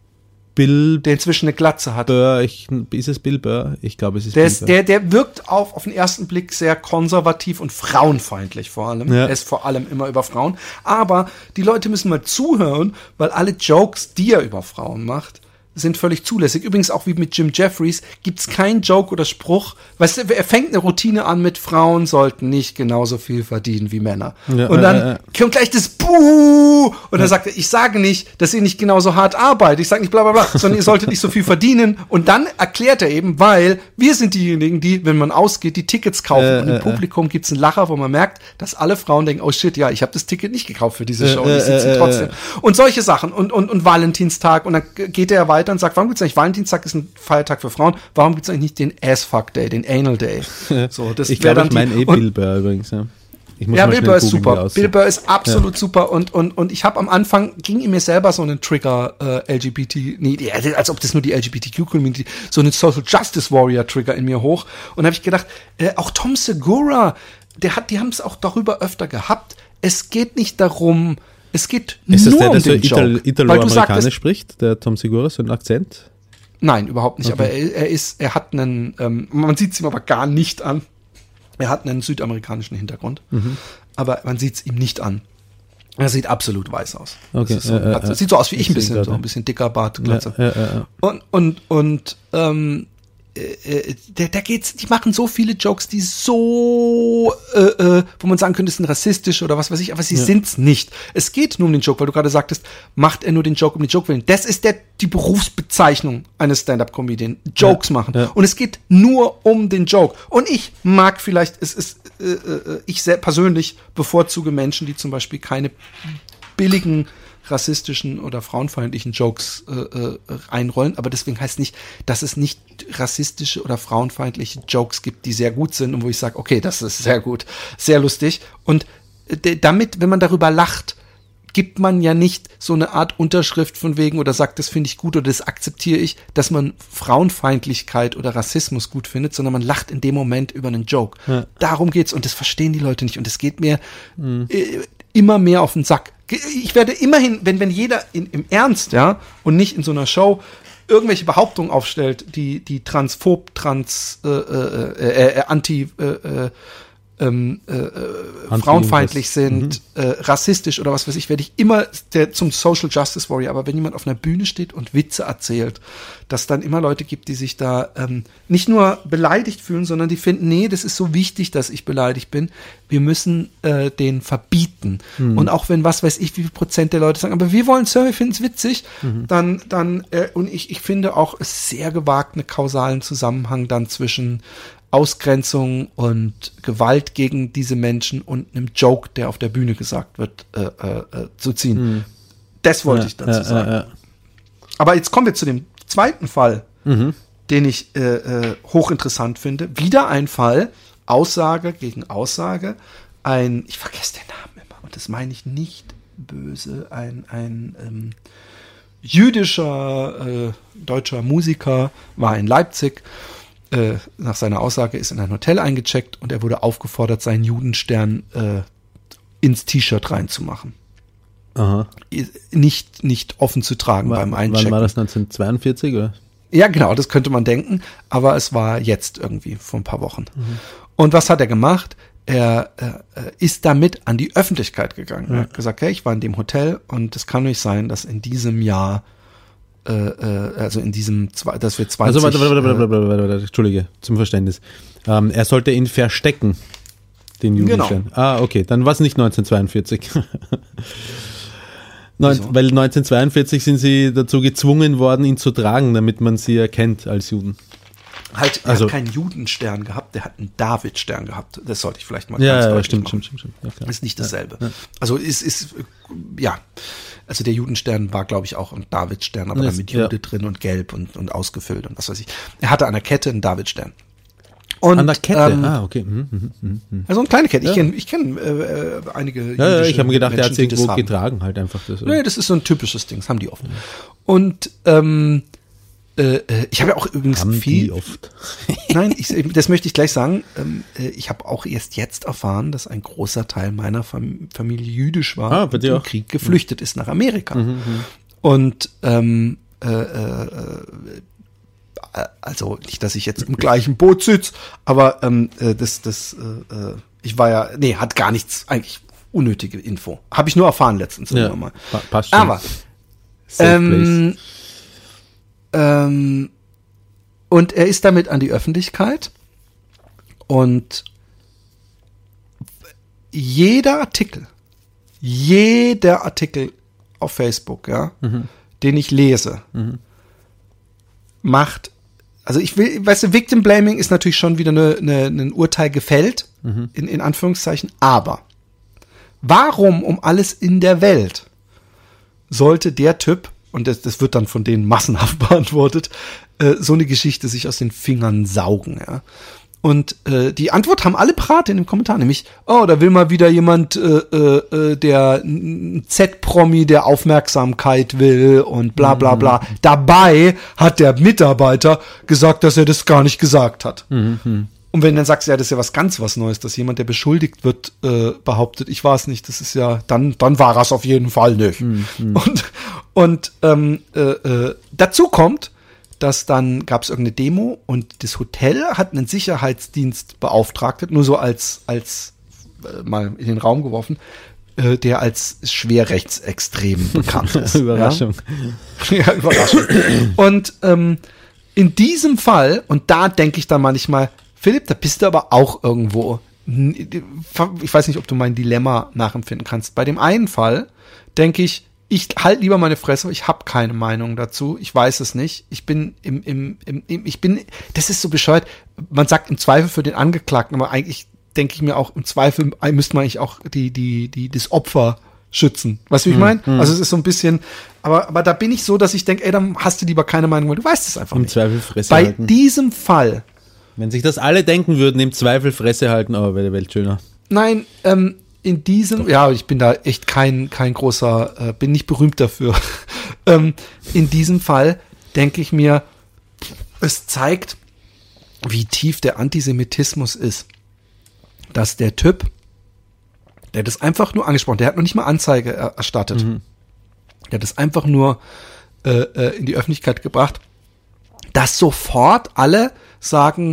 Bill... Der inzwischen eine Glatze hat. Burr, ich, ist es Bill Burr? Ich glaube, es ist der Bill ist, Burr. Der, der wirkt auf, auf den ersten Blick sehr konservativ und frauenfeindlich vor allem. Ja. Er ist vor allem immer über Frauen. Aber die Leute müssen mal zuhören, weil alle Jokes, die er über Frauen macht, sind völlig zulässig. Übrigens auch wie mit Jim Jeffries gibt's keinen Joke oder Spruch. Weißt du, er fängt eine Routine an mit Frauen sollten nicht genauso viel verdienen wie Männer. Ja, und dann äh, äh. kommt gleich das Buh! Und ja. dann sagt er, ich sage nicht, dass ihr nicht genauso hart arbeitet. Ich sage nicht bla bla bla, sondern ihr solltet nicht so viel verdienen. Und dann erklärt er eben, weil wir sind diejenigen, die, wenn man ausgeht, die Tickets kaufen. Äh, und im äh, Publikum gibt's einen Lacher, wo man merkt, dass alle Frauen denken, oh shit, ja, ich habe das Ticket nicht gekauft für diese Show. Äh, ich sitze äh, trotzdem. Äh, und solche Sachen. Und, und, und Valentinstag. Und dann geht er weiter und sagt, warum gibt's eigentlich Valentinstag ist ein Feiertag für Frauen, warum gibt's eigentlich nicht den Ass-Fuck-Day, den Anal-Day? So, das ich glaube, ich meine eh Bill Burr übrigens, ja. Ich muss ja, Bill Burr ist super. Bill Burr ist absolut ja. super und, und, und ich habe am Anfang, ging in mir selber so einen Trigger äh, L G B T, nee, als ob das nur die L G B T Q-Community, so einen Social Justice Warrior Trigger in mir hoch und habe ich gedacht, äh, auch Tom Segura, der hat, die haben es auch darüber öfter gehabt, es geht nicht darum, es geht ist nur das der, um der den so Joke. Italo-Amerikanisch spricht, der Tom Segura, so ein Akzent? Nein, überhaupt nicht. Okay. Aber er, er ist, er hat einen, ähm, man sieht es ihm aber gar nicht an. Er hat einen südamerikanischen Hintergrund, mhm. aber man sieht es ihm nicht an. Er sieht absolut weiß aus. Okay. So, äh, äh, sieht so aus wie ich, ich ein bisschen, grad, so ein bisschen dicker Bart, Glatze. Ja, äh, äh. Und und und ähm, äh, da, da geht's, die machen so viele Jokes, die so, äh, äh, wo man sagen könnte, es sind rassistisch oder was weiß ich, aber sie ja. sind's nicht. Es geht nur um den Joke, weil du gerade sagtest, macht er nur den Joke um den Joke willen. Das ist der, die Berufsbezeichnung eines Stand-Up-Comedian. Jokes ja. machen. Ja. Und es geht nur um den Joke. Und ich mag vielleicht, es ist, äh, äh, ich sehr persönlich bevorzuge Menschen, die zum Beispiel keine billigen rassistischen oder frauenfeindlichen Jokes äh, äh, einrollen, aber deswegen heißt nicht, dass es nicht rassistische oder frauenfeindliche Jokes gibt, die sehr gut sind und wo ich sage, okay, das ist sehr gut, sehr lustig und d- damit, wenn man darüber lacht, gibt man ja nicht so eine Art Unterschrift von wegen oder sagt, das finde ich gut oder das akzeptiere ich, dass man Frauenfeindlichkeit oder Rassismus gut findet, sondern man lacht in dem Moment über einen Joke. Ja. Darum geht's und das verstehen die Leute nicht und es geht mir mhm. äh, immer mehr auf den Sack. Ich werde immerhin, wenn, wenn jeder in, im Ernst, ja, und nicht in so einer Show irgendwelche Behauptungen aufstellt, die, die transphob, trans, äh, äh, äh, äh, anti, äh, ähm, äh, frauenfeindlich sind, mhm. äh, rassistisch oder was weiß ich, werde ich immer der, zum Social Justice Warrior. Aber wenn jemand auf einer Bühne steht und Witze erzählt, dass dann immer Leute gibt, die sich da ähm, nicht nur beleidigt fühlen, sondern die finden, nee, das ist so wichtig, dass ich beleidigt bin. Wir müssen äh, den verbieten. Mhm. Und auch wenn, was weiß ich, wie viel Prozent der Leute sagen, aber wir wollen es hören, wir finden es witzig, mhm. dann, dann äh, und ich, ich finde auch es sehr gewagt, einen kausalen Zusammenhang dann zwischen Ausgrenzung und Gewalt gegen diese Menschen und einem Joke, der auf der Bühne gesagt wird, äh, äh, zu ziehen. Mhm. Das wollte ja, ich dazu ja, sagen. Ja, ja. Aber jetzt kommen wir zu dem zweiten Fall, mhm. den ich äh, äh, hochinteressant finde. Wieder ein Fall, Aussage gegen Aussage. Ein, ich vergesse den Namen immer, und das meine ich nicht böse, ein, ein ähm, jüdischer äh, deutscher Musiker war in Leipzig. Äh, nach seiner Aussage ist in ein Hotel eingecheckt und er wurde aufgefordert, seinen Judenstern äh, ins T-Shirt reinzumachen. Aha. Nicht, nicht offen zu tragen war, beim Einchecken. Wann war das, neunzehnhundertzweiundvierzig, oder? Ja, genau, das könnte man denken, aber es war jetzt irgendwie vor ein paar Wochen. Mhm. Und was hat er gemacht? Er äh, ist damit an die Öffentlichkeit gegangen. Ja. Er hat gesagt, hey, ich war in dem Hotel und es kann nicht sein, dass in diesem Jahr Äh, äh, also in diesem, dass wir zwanzig... Also warte, warte, warte, warte, warte, warte, warte, Entschuldige, zum Verständnis. Ähm, er sollte ihn verstecken, den Judenstern. Genau. Ah, okay, dann war es nicht neunzehnhundertzweiundvierzig. Neun, weil neunzehnhundertzweiundvierzig sind sie dazu gezwungen worden, ihn zu tragen, damit man sie erkennt als Juden. Halt, er also, hat keinen Judenstern gehabt, der hat einen Davidstern gehabt. Das sollte ich vielleicht mal ja, ganz ja, deutlich stimmt, machen. stimmt, stimmt, stimmt. Ja, ist nicht dasselbe. Ja, ja. Also ist, ist, ja, also der Judenstern war, glaube ich, auch ein Davidstern, aber dann mit Jude ja. drin und gelb und, und ausgefüllt und was weiß ich. Er hatte an der Kette einen Davidstern. Und, an der Kette? Ähm, ah, okay. Mhm, mhm, mhm. Also eine kleine Kette. Ja. Ich kenne ich kenn, äh, einige Ja, ja ich habe mir gedacht, Menschen, er hat sie irgendwo das getragen, halt einfach. Das, nee, das ist so ein typisches Ding, das haben die oft. Und ähm, Äh, ich habe ja auch übrigens Haben viel. Die oft. Nein, ich, das möchte ich gleich sagen. Ähm, ich habe auch erst jetzt erfahren, dass ein großer Teil meiner Fam- Familie jüdisch war ah, und im im Krieg geflüchtet mhm. ist nach Amerika. Mhm, und ähm, äh, äh, also nicht, dass ich jetzt im gleichen Boot sitze, aber ähm, das, das, äh, ich war ja, nee, hat gar nichts, eigentlich unnötige Info. Habe ich nur erfahren letztens ja, mal. Passt schon. Aber ähm, Ähm, und er ist damit an die Öffentlichkeit und jeder Artikel, jeder Artikel auf Facebook, ja, mhm. den ich lese, mhm. macht, also ich will, weißt du, Victim Blaming ist natürlich schon wieder eine, eine, ein Urteil gefällt, mhm. in, in Anführungszeichen, aber warum um alles in der Welt sollte der Typ, und das, das wird dann von denen massenhaft beantwortet, äh, so eine Geschichte sich aus den Fingern saugen, ja. Und äh, die Antwort haben alle parat in dem Kommentar, nämlich, oh, da will mal wieder jemand, äh, äh, der ein Z-Promi, der Aufmerksamkeit will und bla bla bla. Mhm. Dabei hat der Mitarbeiter gesagt, dass er das gar nicht gesagt hat. Mhm. Und wenn dann sagst du, ja, das ist ja was ganz was Neues, dass jemand, der beschuldigt wird, äh, behauptet, ich war es nicht, das ist ja, dann dann war es auf jeden Fall nicht. Mhm. Und, und ähm, äh, äh, dazu kommt, dass dann gab es irgendeine Demo und das Hotel hat einen Sicherheitsdienst beauftragt, nur so als, als äh, mal in den Raum geworfen, äh, der als schwer rechtsextrem bekannt ist. Überraschung. Ja, ja Überraschung. Und ähm, in diesem Fall, und da denke ich dann manchmal, Philipp, da bist du aber auch irgendwo, ich weiß nicht, ob du mein Dilemma nachempfinden kannst. Bei dem einen Fall denke ich, ich halt lieber meine Fresse, ich habe keine Meinung dazu, ich weiß es nicht. Ich bin im, im, im, im, ich bin, das ist so bescheuert, man sagt im Zweifel für den Angeklagten, aber eigentlich denke ich mir auch, im Zweifel müsste man eigentlich auch die, die, die, das Opfer schützen. Weißt du, wie ich meine? Mhm. Also es ist so ein bisschen, aber, aber da bin ich so, dass ich denke, ey, dann hast du lieber keine Meinung, weil du weißt es einfach Im nicht. Im Zweifel Fresse Bei halten. diesem Fall. Wenn sich das alle denken würden, im Zweifel Fresse halten, aber wäre die Welt schöner. Nein, ähm, in diesem, Doch. ja, ich bin da echt kein, kein großer, äh, bin nicht berühmt dafür. ähm, in diesem Fall denke ich mir, es zeigt, wie tief der Antisemitismus ist. Dass der Typ, der hat das einfach nur angesprochen, der hat noch nicht mal Anzeige er, erstattet. Mhm. Der hat das einfach nur äh, in die Öffentlichkeit gebracht, dass sofort alle sagen,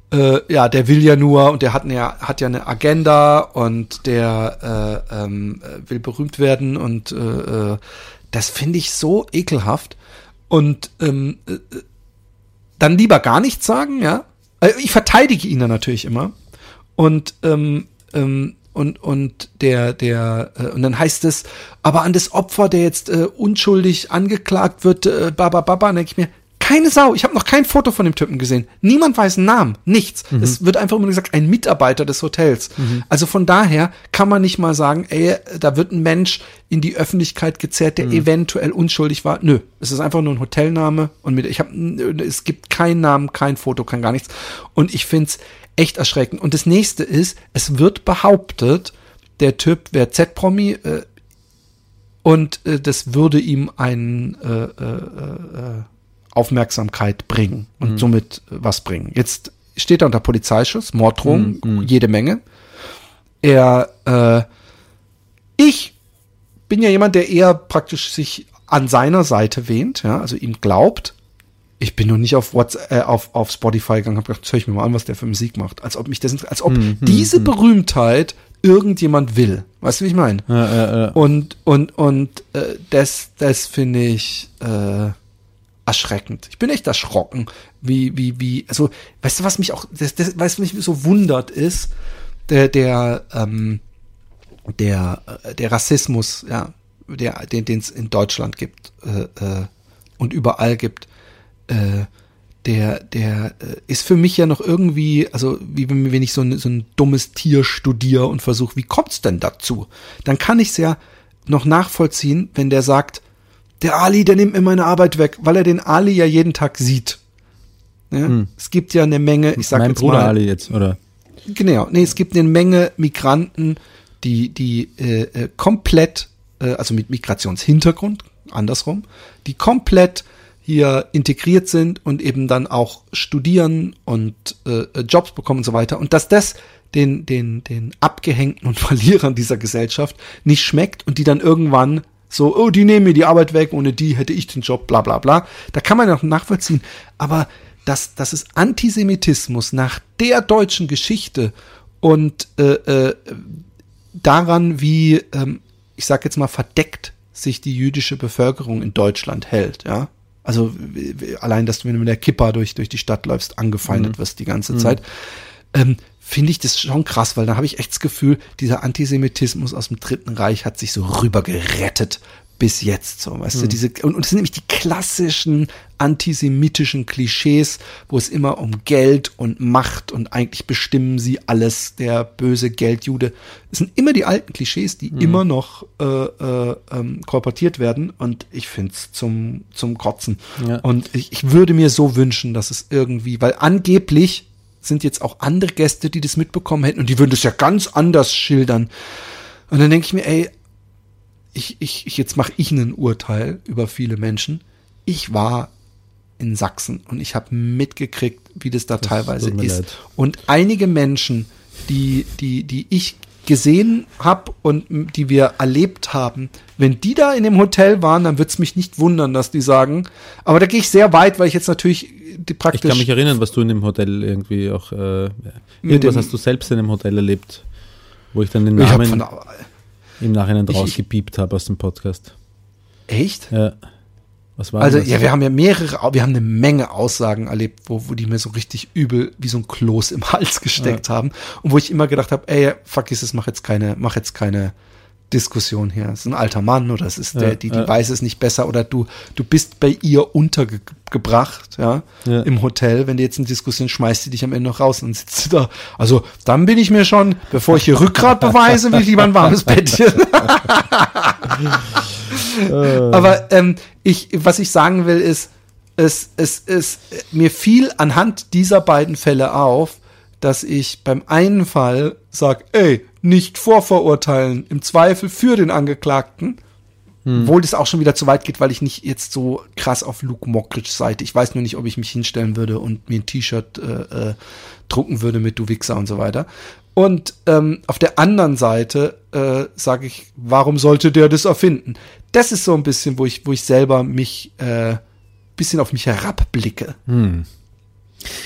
äh, ja, der will ja nur und der hat, eine, hat ja eine Agenda und der äh, ähm, will berühmt werden und äh, äh, das finde ich so ekelhaft. Und ähm, äh, dann lieber gar nichts sagen, ja. Also ich verteidige ihn dann natürlich immer. Und ähm, ähm, und und der der äh, und dann heißt es, aber an das Opfer, der jetzt äh, unschuldig angeklagt wird, äh, baba baba, denke ich mir, keine Sau, ich habe noch kein Foto von dem Typen gesehen. Niemand weiß einen Namen, nichts. Mhm. Es wird einfach immer gesagt, ein Mitarbeiter des Hotels. Mhm. Also von daher kann man nicht mal sagen, ey, da wird ein Mensch in die Öffentlichkeit gezerrt, der mhm. eventuell unschuldig war. Nö, es ist einfach nur ein Hotelname und mit, ich habe, es gibt keinen Namen, kein Foto, kein gar nichts. Und ich find's echt erschreckend. Und das nächste ist, es wird behauptet, der Typ wäre Z-Promi äh, und äh, das würde ihm einen äh, äh, äh, Aufmerksamkeit bringen und mhm. somit was bringen. Jetzt steht er unter Polizeischuss, Morddrohung, mhm. jede Menge. Er, äh, ich bin ja jemand, der eher praktisch sich an seiner Seite wähnt, ja, also ihm glaubt. Ich bin noch nicht auf WhatsApp, äh, auf, auf Spotify gegangen, habe gedacht, jetzt höre ich mir mal an, was der für Musik macht. Als ob mich das, als ob mhm. diese Berühmtheit irgendjemand will. Weißt du, wie ich meine? Ja, ja, ja. Und, und, und, äh, das, das finde ich, äh, erschreckend. Ich bin echt erschrocken, wie, wie, wie, also, weißt du, was mich auch, das, das, was mich so wundert ist, der, der, ähm, der, der Rassismus, ja, der, den, den es in Deutschland gibt, äh, äh, und überall gibt, äh, der, der äh, ist für mich ja noch irgendwie, also, wie wenn, wenn ich so ein, so ein dummes Tier studiere und versuche, wie kommt's denn dazu? Dann kann ich es ja noch nachvollziehen, wenn der sagt, der Ali, der nimmt mir meine Arbeit weg, weil er den Ali ja jeden Tag sieht. Ja? Hm. Es gibt ja eine Menge, ich sag mein jetzt Bruder mal, Ali jetzt, oder? Genau, nee, es gibt eine Menge Migranten, die, die äh, äh, komplett, äh, also mit Migrationshintergrund, andersrum, die komplett hier integriert sind und eben dann auch studieren und äh, Jobs bekommen und so weiter. Und dass das den, den, den Abgehängten und Verlierern dieser Gesellschaft nicht schmeckt und die dann irgendwann so, oh, die nehmen mir die Arbeit weg, ohne die hätte ich den Job, bla bla bla. Da kann man ja noch nachvollziehen. Aber dass, dass es Antisemitismus nach der deutschen Geschichte und äh, äh, daran, wie, ähm, ich sag jetzt mal, verdeckt sich die jüdische Bevölkerung in Deutschland hält, ja. Also w- allein, dass du, wenn du mit der Kippa durch, durch die Stadt läufst, angefeindet mhm. wirst die ganze mhm. Zeit. Ähm, finde ich das schon krass, weil da habe ich echt das Gefühl, dieser Antisemitismus aus dem Dritten Reich hat sich so rüber gerettet bis jetzt, so, weißt mhm. du, diese, und, und das sind nämlich die klassischen antisemitischen Klischees, wo es immer um Geld und Macht und eigentlich bestimmen sie alles, der böse Geldjude. Es sind immer die alten Klischees, die mhm. immer noch äh, äh, ähm, kolportiert werden und ich find's zum, zum Kotzen. Ja. Und ich, ich würde mir so wünschen, dass es irgendwie, weil angeblich sind jetzt auch andere Gäste, die das mitbekommen hätten und die würden das ja ganz anders schildern. Und dann denke ich mir, ey, ich, ich, ich jetzt mache ich ein Urteil über viele Menschen. Ich war in Sachsen und ich habe mitgekriegt, wie das da das teilweise ist. Leid. Und einige Menschen, die, die, die ich gesehen habe und die wir erlebt haben, wenn die da in dem Hotel waren, dann wird's mich nicht wundern, dass die sagen, aber da gehe ich sehr weit, weil ich jetzt natürlich die praktisch... Ich kann mich erinnern, was du in dem Hotel irgendwie auch, äh, irgendwas hast du selbst in dem Hotel erlebt, wo ich dann den Namen von, im Nachhinein rausgepiept habe aus dem Podcast. Echt? Ja. Was war also das? Ja, wir haben ja mehrere, wir haben eine Menge Aussagen erlebt, wo, wo die mir so richtig übel wie so ein Kloß im Hals gesteckt ja. haben und wo ich immer gedacht habe, ey, vergiss es, mach jetzt keine, mach jetzt keine Diskussion hier. Es ist ein alter Mann oder es ist der, ja, die, die ja. weiß es nicht besser oder du, du bist bei ihr untergebracht, ja, ja, im Hotel. Wenn die jetzt eine Diskussion schmeißt, die dich am Ende noch raus und sitzt da. Also, dann bin ich mir schon, bevor ich hier Rückgrat beweise, will ich lieber ein warmes Bettchen. Aber ähm, ich, was ich sagen will, ist, es, es, es, mir fiel anhand dieser beiden Fälle auf, dass ich beim einen Fall sage, ey, nicht vorverurteilen, im Zweifel für den Angeklagten, hm. obwohl das auch schon wieder zu weit geht, weil ich nicht jetzt so krass auf Luke Mockridge Seite, ich weiß nur nicht, ob ich mich hinstellen würde und mir ein T-Shirt äh, äh, drucken würde mit Du Wichser und so weiter. Und ähm, auf der anderen Seite äh, sage ich, warum sollte der das erfinden? Das ist so ein bisschen, wo ich, wo ich selber mich äh, bisschen auf mich herabblicke. Hm.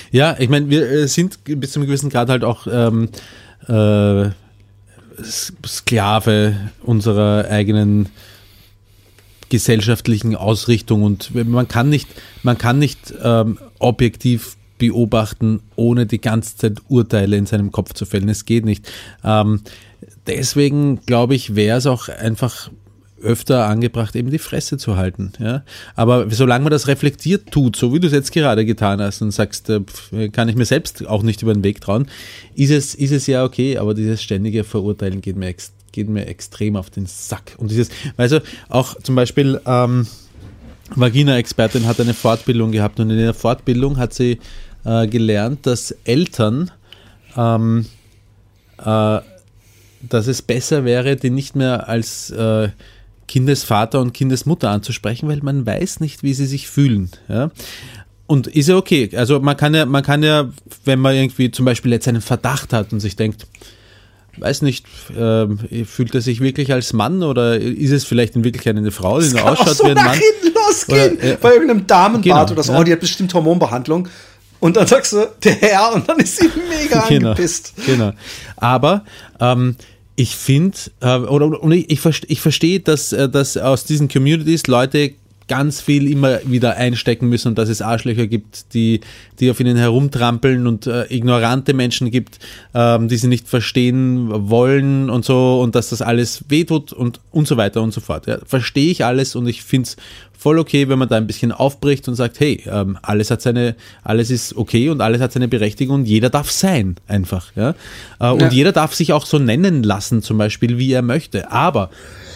Ja, ich meine, wir sind bis zu einem gewissen Grad halt auch ähm, äh, Sklave unserer eigenen gesellschaftlichen Ausrichtung und man kann nicht, man kann nicht ähm, objektiv beobachten, ohne die ganze Zeit Urteile in seinem Kopf zu fällen. Es geht nicht. Ähm, deswegen, glaube ich, wäre es auch einfach öfter angebracht, eben die Fresse zu halten. Ja? Aber solange man das reflektiert tut, so wie du es jetzt gerade getan hast und sagst, äh, kann ich mir selbst auch nicht über den Weg trauen, ist es, ist es ja okay, aber dieses ständige Verurteilen geht mir, ex, geht mir extrem auf den Sack. Und dieses, weißt du, auch zum Beispiel ähm, Vagina-Expertin hat eine Fortbildung gehabt und in der Fortbildung hat sie äh, gelernt, dass Eltern ähm, äh, dass es besser wäre, die nicht mehr als äh, Kindesvater und Kindesmutter anzusprechen, weil man weiß nicht, wie sie sich fühlen. Ja? Und ist ja okay. Also man kann ja, man kann ja, wenn man irgendwie zum Beispiel jetzt einen Verdacht hat und sich denkt, weiß nicht, äh, fühlt er sich wirklich als Mann oder ist es vielleicht in Wirklichkeit eine Frau, die nur ausschaut so wie ein Mann? Losgehen. Oder, äh, bei irgendeinem Damenbad genau, oder so, ja. oh, die hat bestimmt Hormonbehandlung. Und dann sagst du, der Herr, und dann ist sie mega genau, angepisst. Genau. Aber ähm, ich finde, äh, oder, oder ich, ich, verste, ich verstehe, dass, äh, dass aus diesen Communities Leute ganz viel immer wieder einstecken müssen und dass es Arschlöcher gibt, die, die auf ihnen herumtrampeln und äh, ignorante Menschen gibt, ähm, die sie nicht verstehen wollen und so und dass das alles wehtut und, und so weiter und so fort. Ja. Verstehe ich alles und ich finde es voll okay, wenn man da ein bisschen aufbricht und sagt, hey, ähm, alles hat seine, alles ist okay und alles hat seine Berechtigung und jeder darf sein, einfach. Ja? Äh, und ja. jeder darf sich auch so nennen lassen, zum Beispiel, wie er möchte. Aber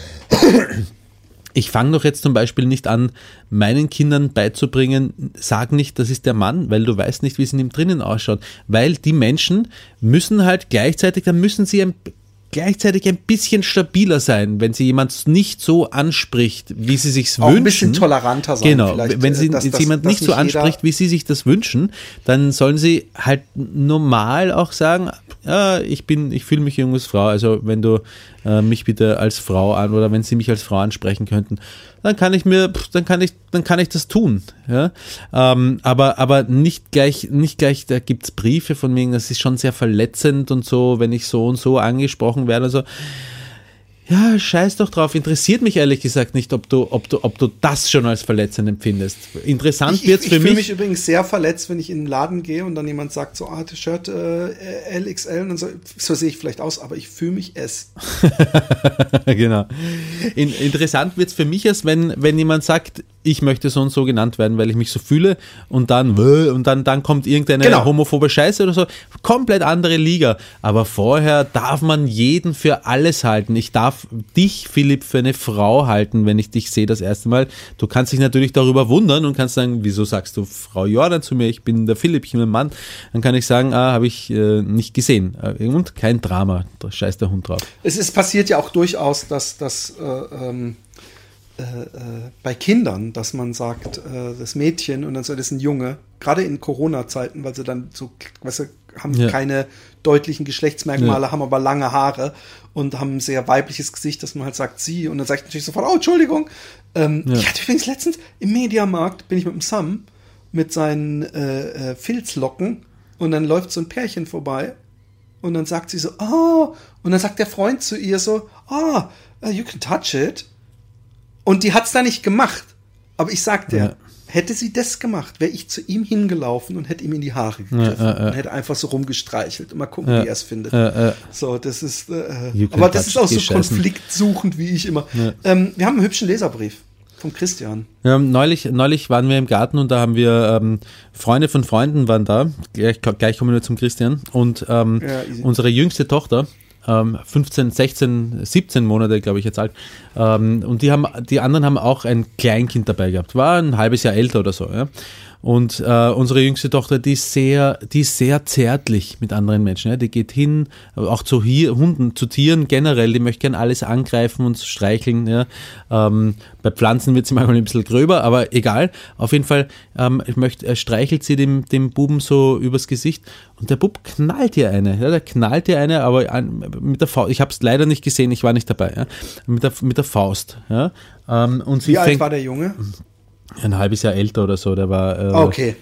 ich fange doch jetzt zum Beispiel nicht an, meinen Kindern beizubringen, sag nicht, das ist der Mann, weil du weißt nicht, wie es in ihm drinnen ausschaut. Weil die Menschen müssen halt gleichzeitig, dann müssen sie ein gleichzeitig ein bisschen stabiler sein, wenn sie jemand nicht so anspricht, wie sie sich's auch wünschen. ein bisschen toleranter sein. Genau, vielleicht, wenn sie dass, jetzt dass, jemand dass nicht so anspricht, wie sie sich das wünschen, dann sollen sie halt normal auch sagen, ja, ich bin, ich fühle mich junges Frau, also wenn du äh, mich bitte als Frau an oder wenn sie mich als Frau ansprechen könnten, dann kann ich mir, dann kann ich, dann kann ich das tun, ja, ähm, aber, aber nicht gleich, nicht gleich, da gibt's Briefe von mir, das ist schon sehr verletzend und so, wenn ich so und so angesprochen werde, also, ja, scheiß doch drauf, interessiert mich ehrlich gesagt nicht, ob du, ob du, ob du das schon als verletzend empfindest. Interessant ich, wird's ich, für ich mich. Ich fühle mich übrigens sehr verletzt, wenn ich in den Laden gehe und dann jemand sagt so, ah, das Shirt äh, L X L und so, so sehe ich vielleicht aus, aber ich fühle mich es. Genau. In, interessant wird's für mich erst, wenn, wenn jemand sagt, ich möchte so und so genannt werden, weil ich mich so fühle und dann, und dann, dann kommt irgendeine genau. homophobe Scheiße oder so. Komplett andere Liga. Aber vorher darf man jeden für alles halten. Ich darf dich, Philipp, für eine Frau halten, wenn ich dich sehe das erste Mal. Du kannst dich natürlich darüber wundern und kannst sagen, wieso sagst du Frau Jordan zu mir? Ich bin der Philipp, ich bin ein Mann. Dann kann ich sagen, ah, habe ich äh, nicht gesehen. Und kein Drama. Da scheißt der Hund drauf. Es ist passiert ja auch durchaus, dass, dass äh, ähm Äh, äh, bei Kindern, dass man sagt, äh, das Mädchen und dann soll das ein Junge, gerade in Corona-Zeiten, weil sie dann so, weißt du, haben ja. keine deutlichen Geschlechtsmerkmale, ja. haben aber lange Haare und haben ein sehr weibliches Gesicht, dass man halt sagt, sie, und dann sagt natürlich sofort, oh, Entschuldigung. Ähm, ja. Ich hatte übrigens letztens im Mediamarkt, bin ich mit dem Sam, mit seinen äh, äh, Filzlocken und dann läuft so ein Pärchen vorbei und dann sagt sie so, oh, und dann sagt der Freund zu ihr so, oh, uh, you can touch it. Und die hat's da nicht gemacht. Aber ich sag dir, ja. hätte sie das gemacht, wäre ich zu ihm hingelaufen und hätte ihm in die Haare gegriffen ja, äh, äh. und hätte einfach so rumgestreichelt und mal gucken, ja. wie er es findet. Äh, äh. So, das ist, äh, aber das ist auch so konfliktsuchend, wie ich immer. Ja. Ähm, wir haben einen hübschen Leserbrief vom Christian. Ja, neulich, neulich waren wir im Garten und da haben wir ähm, Freunde von Freunden waren da. Gleich, gleich kommen wir zum Christian. Und ähm, ja, unsere jüngste Tochter, fünfzehn, sechzehn, siebzehn Monate, glaube ich, jetzt alt. Und die haben, die anderen haben auch ein Kleinkind dabei gehabt. War ein halbes Jahr älter oder so, ja. Und äh, unsere jüngste Tochter, die ist sehr, die ist sehr zärtlich mit anderen Menschen. Ja. Die geht hin, auch zu hier, Hunden, zu Tieren generell, die möchte gern alles angreifen und streicheln. Ja. Ähm, bei Pflanzen wird sie manchmal ein bisschen gröber, aber egal. Auf jeden Fall ähm, ich möchte, äh, streichelt sie dem, dem Buben so übers Gesicht und der Bub knallt ihr eine. Ja. Der knallt ihr eine, aber an, mit der Faust. Ich habe es leider nicht gesehen, ich war nicht dabei. Ja. Mit der, mit der Faust. Ja. Ähm, und sie Wie alt fängt, war der Junge? Ein halbes Jahr älter oder so, der war. Äh, okay.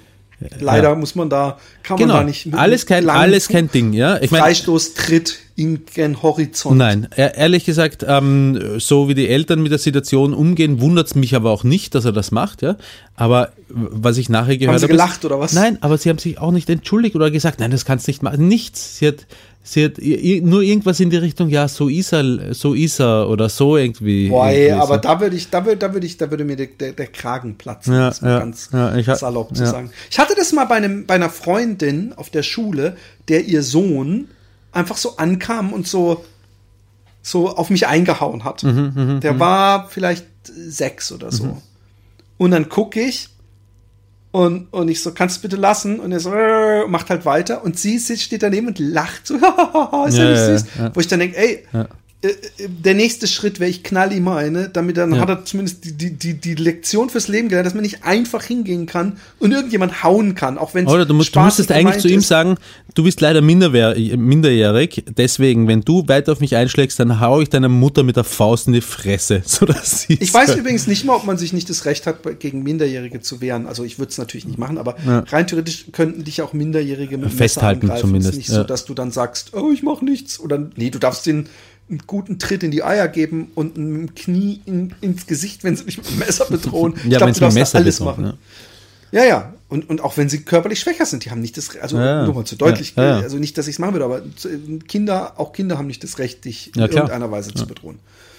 Leider ja. muss man da, kann genau. man da nicht mit alles kein, alles kein Ding, ja. Ich mein, Freistoß tritt in den Horizont. Nein, ehrlich gesagt, ähm, so wie die Eltern mit der Situation umgehen, wundert es mich aber auch nicht, dass er das macht, ja. Aber was ich nachher gehört habe. Haben sie gelacht ist, oder was? Nein, aber sie haben sich auch nicht entschuldigt oder gesagt, nein, das kannst du nicht machen. Nichts. Sie hat, sie hat nur irgendwas in die Richtung, ja, so ist er, so ist er oder so irgendwie. Boah, irgendwie ey, aber so. da würde ich, da würde, da würde ich, da würde mir der, der, der Kragen platzen, Ja, das mal ja, ganz ja, ich ha- salopp zu ja. sagen. Ich hatte das mal bei einem, bei einer Freundin auf der Schule, der ihr Sohn einfach so ankam und so, so auf mich eingehauen hat. Mhm, mh, der mh. war vielleicht sechs oder so. Mhm. Und dann gucke ich und, und ich so, kannst du bitte lassen? Und er so, äh, macht halt weiter. Und sie sitzt, steht daneben und lacht so, ist ja, ja nicht süß. Ja, ja. Wo ich dann denke, ey, ja. der nächste Schritt wäre, ich knall ihm eine, damit dann ja. hat er zumindest die, die, die, die Lektion fürs Leben gelernt, dass man nicht einfach hingehen kann und irgendjemand hauen kann, auch wenn es Oder du, musst, du müsstest eigentlich zu ihm ist. sagen, du bist leider minderwehr, minderjährig, deswegen, wenn du weiter auf mich einschlägst, dann hau ich deiner Mutter mit der Faust in die Fresse, sodass sie Ich weiß hört. übrigens nicht mal, ob man sich nicht das Recht hat, gegen Minderjährige zu wehren. Also ich würde es natürlich nicht machen, aber ja. rein theoretisch könnten dich auch Minderjährige mit dem festhalten Messer angreifen. zumindest. Es ist nicht ja. so, dass du dann sagst, oh, ich mache nichts. Oder nee, du darfst den einen guten Tritt in die Eier geben und ein Knie in, ins Gesicht, wenn sie mich mit dem Messer bedrohen. ja, ich glaube, du darfst Messer alles bedrohen, machen. Ja, ja. ja. Und, und auch wenn sie körperlich schwächer sind, die haben nicht das Recht, also ja, nur mal zu deutlich, ja, ja. also nicht, dass ich es machen würde, aber Kinder, auch Kinder haben nicht das Recht, dich ja, in irgendeiner Weise ja. zu bedrohen.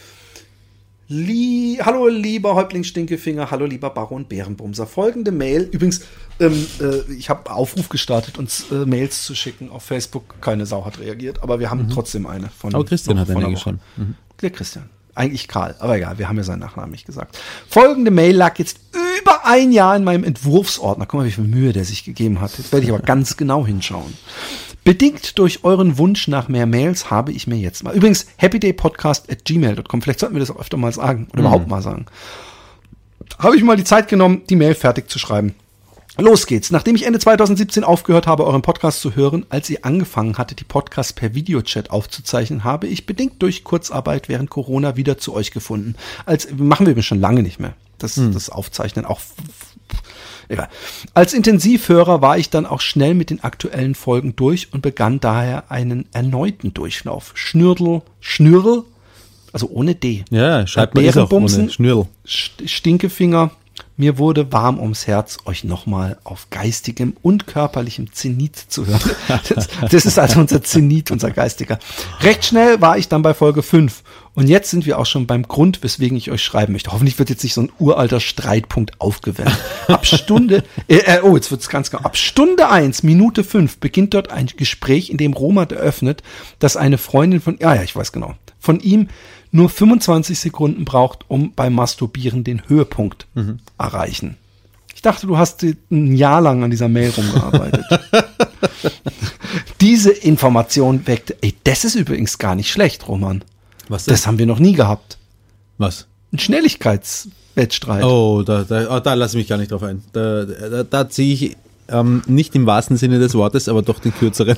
Lie- hallo lieber Häuptling Stinkefinger, hallo lieber Baron Bärenbumser. Folgende Mail, übrigens, ähm, äh, ich habe Aufruf gestartet, uns äh, Mails zu schicken auf Facebook. Keine Sau hat reagiert, aber wir haben mhm. trotzdem eine von. Aber Christian hat eine Woche. geschrieben. Mhm. Der Christian. Eigentlich Karl, aber egal, wir haben ja seinen Nachnamen nicht gesagt. Folgende Mail lag jetzt über ein Jahr in meinem Entwurfsordner. Guck mal, wie viel Mühe der sich gegeben hat. Jetzt werde ich aber ganz genau hinschauen. Bedingt durch euren Wunsch nach mehr Mails habe ich mir jetzt mal. Übrigens, happydaypodcast at gmail dot com. Vielleicht sollten wir das auch öfter mal sagen oder mhm. überhaupt mal sagen. Habe ich mal die Zeit genommen, die Mail fertig zu schreiben. Los geht's. Nachdem ich Ende zwanzig siebzehn aufgehört habe, euren Podcast zu hören, als ihr angefangen hatte, die Podcasts per Videochat aufzuzeichnen, habe ich bedingt durch Kurzarbeit während Corona wieder zu euch gefunden. Als machen wir schon lange nicht mehr. Das, hm. das Aufzeichnen auch. Egal. Als Intensivhörer war ich dann auch schnell mit den aktuellen Folgen durch und begann daher einen erneuten Durchlauf. Schnürdel, Schnürl, also ohne D. Ja, schreibt man auch ohne Schnürl. Stinkefinger. Mir wurde warm ums Herz, euch nochmal auf geistigem und körperlichem Zenit zu hören. Das, das ist also unser Zenit, unser geistiger. Recht schnell war ich dann bei Folge fünf. Und jetzt sind wir auch schon beim Grund, weswegen ich euch schreiben möchte. Hoffentlich wird jetzt nicht so ein uralter Streitpunkt aufgewärmt. Ab Stunde, äh, äh, oh, jetzt wird's ganz genau. Ab Stunde eins, Minute fünf beginnt dort ein Gespräch, in dem Roman eröffnet, dass eine Freundin von, ja, ja, ich weiß genau, von ihm nur fünfundzwanzig Sekunden braucht, um beim Masturbieren den Höhepunkt mhm. erreichen. Ich dachte, du hast ein Jahr lang an dieser Mail rumgearbeitet. Diese Information weckte, ey, das ist übrigens gar nicht schlecht, Roman. Was denn? Das haben wir noch nie gehabt. Was? Ein Schnelligkeitswettstreit. Oh, da, da, oh, da lasse ich mich gar nicht drauf ein. Da, da, da ziehe ich ähm, nicht im wahrsten Sinne des Wortes, aber doch den kürzeren.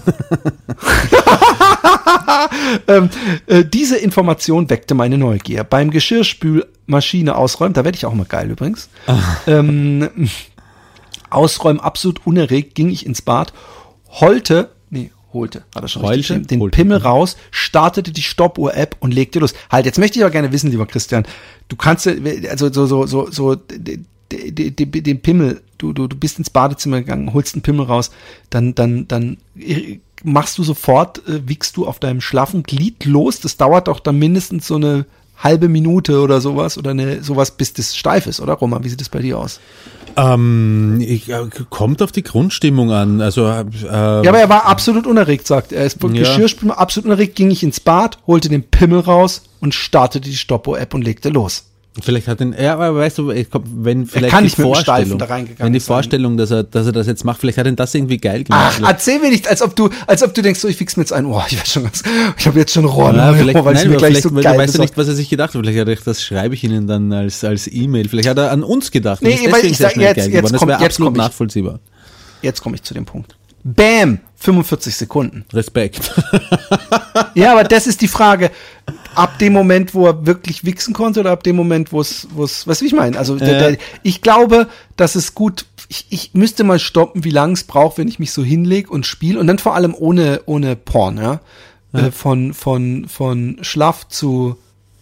ähm, äh, diese Information weckte meine Neugier. Beim Geschirrspülmaschine ausräumen, da werde ich auch mal geil übrigens, ähm, ausräumen absolut unerregt, ging ich ins Bad, holte, nee, holte, hat er schon Heulte, richtig geschrieben, den holte. Pimmel raus, startete die Stoppuhr-App und legte los. Halt, jetzt möchte ich aber gerne wissen, lieber Christian, du kannst, also so, so, so, so, den Pimmel, du, du, du bist ins Badezimmer gegangen, holst einen Pimmel raus, dann, dann, dann machst du sofort, äh, wickst du auf deinem schlaffen Glied los, das dauert doch dann mindestens so eine halbe Minute oder sowas, oder eine, sowas, bis das steif ist, oder Roman? Wie sieht das bei dir aus? Ähm, ich, äh, kommt auf die Grundstimmung an, also, äh, ja, aber er war absolut unerregt, sagt er. Er ist vom ja. Geschirrspüler absolut unerregt, ging ich ins Bad, holte den Pimmel raus und startete die Stoppuhr-App und legte los. Vielleicht hat er, ja, aber weißt du, wenn vielleicht er kann die nicht mit Vorstellung, da reingegangen wenn die sein. Vorstellung, dass er, dass er das jetzt macht, vielleicht hat er das irgendwie geil gemacht. Ach, erzähl mir nicht, als ob du, als ob du denkst, so, ich fix mir jetzt ein, oh, ich weiß schon ganz, ich habe jetzt schon Rohr, ja, vielleicht, weil nein, mir gleich vielleicht, so weil geil du weißt ist. ja nicht, was er sich gedacht hat. Vielleicht hat er gedacht, das schreibe ich Ihnen dann als, als E-Mail. Vielleicht hat er an uns gedacht. Nee, weil ich sag, jetzt, jetzt das kommt, wäre jetzt absolut komm ich, nachvollziehbar. Jetzt komme ich zu dem Punkt. Bam! fünfundvierzig Sekunden. Respekt. Ja, aber das ist die Frage. Ab dem Moment, wo er wirklich wichsen konnte, oder ab dem Moment, wo es, wo es, weißt du, wie ich meine? Also, äh. der, der, ich glaube, dass es gut ich, ich müsste mal stoppen, wie lange es braucht, wenn ich mich so hinlege und spiele und dann vor allem ohne, ohne Porn, ja. ja. Äh, von, von, von schlaff zu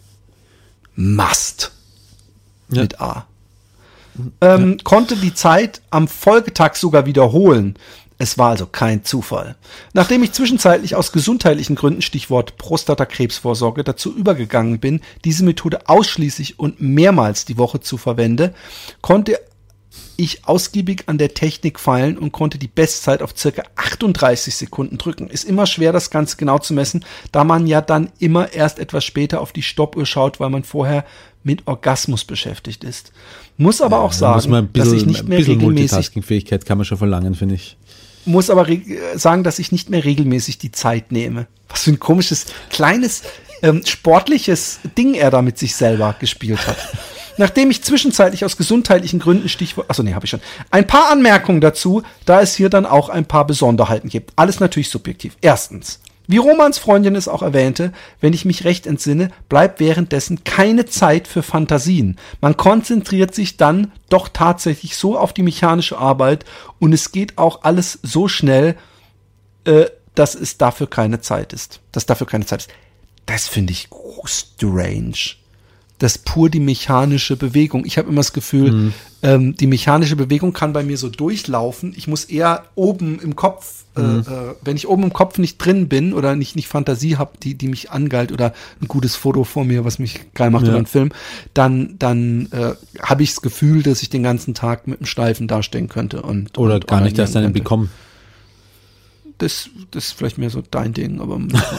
Mast. Ja. Mit A. Ähm, ja. Konnte die Zeit am Folgetag sogar wiederholen. Es war also kein Zufall. Nachdem ich zwischenzeitlich aus gesundheitlichen Gründen, Stichwort Prostatakrebsvorsorge, dazu übergegangen bin, diese Methode ausschließlich und mehrmals die Woche zu verwenden, konnte ich ausgiebig an der Technik feilen und konnte die Bestzeit auf circa achtunddreißig Sekunden drücken. Ist immer schwer, das Ganze genau zu messen, da man ja dann immer erst etwas später auf die Stoppuhr schaut, weil man vorher mit Orgasmus beschäftigt ist. Muss aber ja, auch sagen, muss man ein bisschen, dass ich nicht mehr ein bisschen regelmäßig... Multitasking-Fähigkeit kann man schon verlangen, finde ich. Muss aber re- sagen, dass ich nicht mehr regelmäßig die Zeit nehme. Was für ein komisches, kleines, ähm, sportliches Ding er da mit sich selber gespielt hat. Nachdem ich zwischenzeitlich aus gesundheitlichen Gründen Stichwort, achso, nee, habe ich schon. Ein paar Anmerkungen dazu, da es hier dann auch ein paar Besonderheiten gibt. Alles natürlich subjektiv. Erstens, wie Romans Freundin es auch erwähnte, wenn ich mich recht entsinne, bleibt währenddessen keine Zeit für Fantasien. Man konzentriert sich dann doch tatsächlich so auf die mechanische Arbeit und es geht auch alles so schnell, äh, dass es dafür keine Zeit ist. Dass dafür keine Zeit ist. Das finde ich strange. Das ist pur die mechanische Bewegung. Ich habe immer das Gefühl, mhm. ähm, die mechanische Bewegung kann bei mir so durchlaufen. Ich muss eher oben im Kopf, mhm. äh, äh, wenn ich oben im Kopf nicht drin bin oder nicht, nicht Fantasie habe, die, die mich angeilt oder ein gutes Foto vor mir, was mich geil macht, ja. oder ein Film, dann, dann äh, habe ich das Gefühl, dass ich den ganzen Tag mit einem Steifen dastehen könnte. Und, oder und gar nicht erst einen bekommen. Das, das ist vielleicht mehr so dein Ding, aber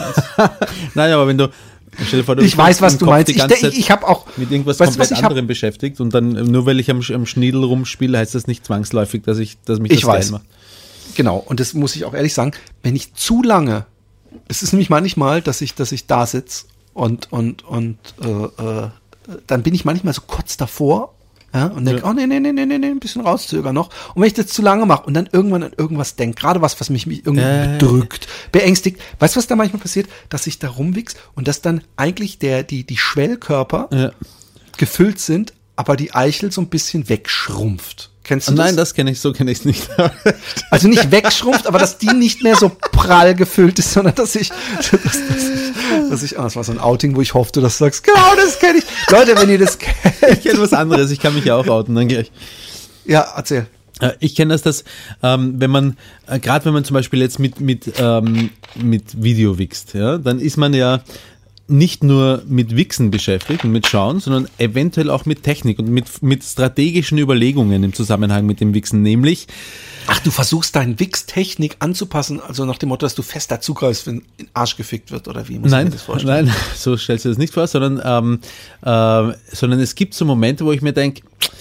Nein, aber wenn du Stell dir vor, du ich weiß, was du meinst. Ich, ich, ich habe auch mit irgendwas weißt, komplett anderem beschäftigt und dann nur weil ich am, am Schniedel rumspiele, heißt das nicht zwangsläufig, dass ich, dass mich das ich weiß. macht. Genau. Und das muss ich auch ehrlich sagen, wenn ich zu lange, es ist nämlich manchmal, dass ich, dass ich da sitze und und und äh, äh, dann bin ich manchmal so kurz davor. Ja, und denke, ja. oh nee, nee, nee, nee, nee, ein bisschen rauszögern noch. Und wenn ich das zu lange mache und dann irgendwann an irgendwas denke, gerade was, was mich, mich irgendwie äh. bedrückt, beängstigt, weißt du, was da manchmal passiert? Dass ich da rumwichs und dass dann eigentlich der, die, die Schwellkörper ja. gefüllt sind, aber die Eichel so ein bisschen wegschrumpft. Kennst du oh, das? Nein, das kenne ich, so kenne ich es nicht. Also nicht wegschrumpft, aber dass die nicht mehr so prall gefüllt ist, sondern dass ich, dass, dass ich, dass ich, ah, das war so ein Outing, wo ich hoffte, dass du sagst, genau, das kenne ich. Leute, wenn ihr das kennt. Ich kenne was anderes, ich kann mich ja auch outen, dann gleich. Ja, erzähl. Ich kenne das, dass, ähm, wenn man, äh, gerade wenn man zum Beispiel jetzt mit, mit, ähm, mit Video wichst, ja, dann ist man ja nicht nur mit Wichsen beschäftigt und mit Schauen, sondern eventuell auch mit Technik und mit, mit strategischen Überlegungen im Zusammenhang mit dem Wichsen, nämlich... Ach, du versuchst deine Wichstechnik anzupassen, also nach dem Motto, dass du fest dazugreifst, wenn in Arsch gefickt wird, oder wie muss nein, man das vorstellen? Nein, so stellst du das nicht vor, sondern, ähm, äh, sondern es gibt so Momente, wo ich mir denke,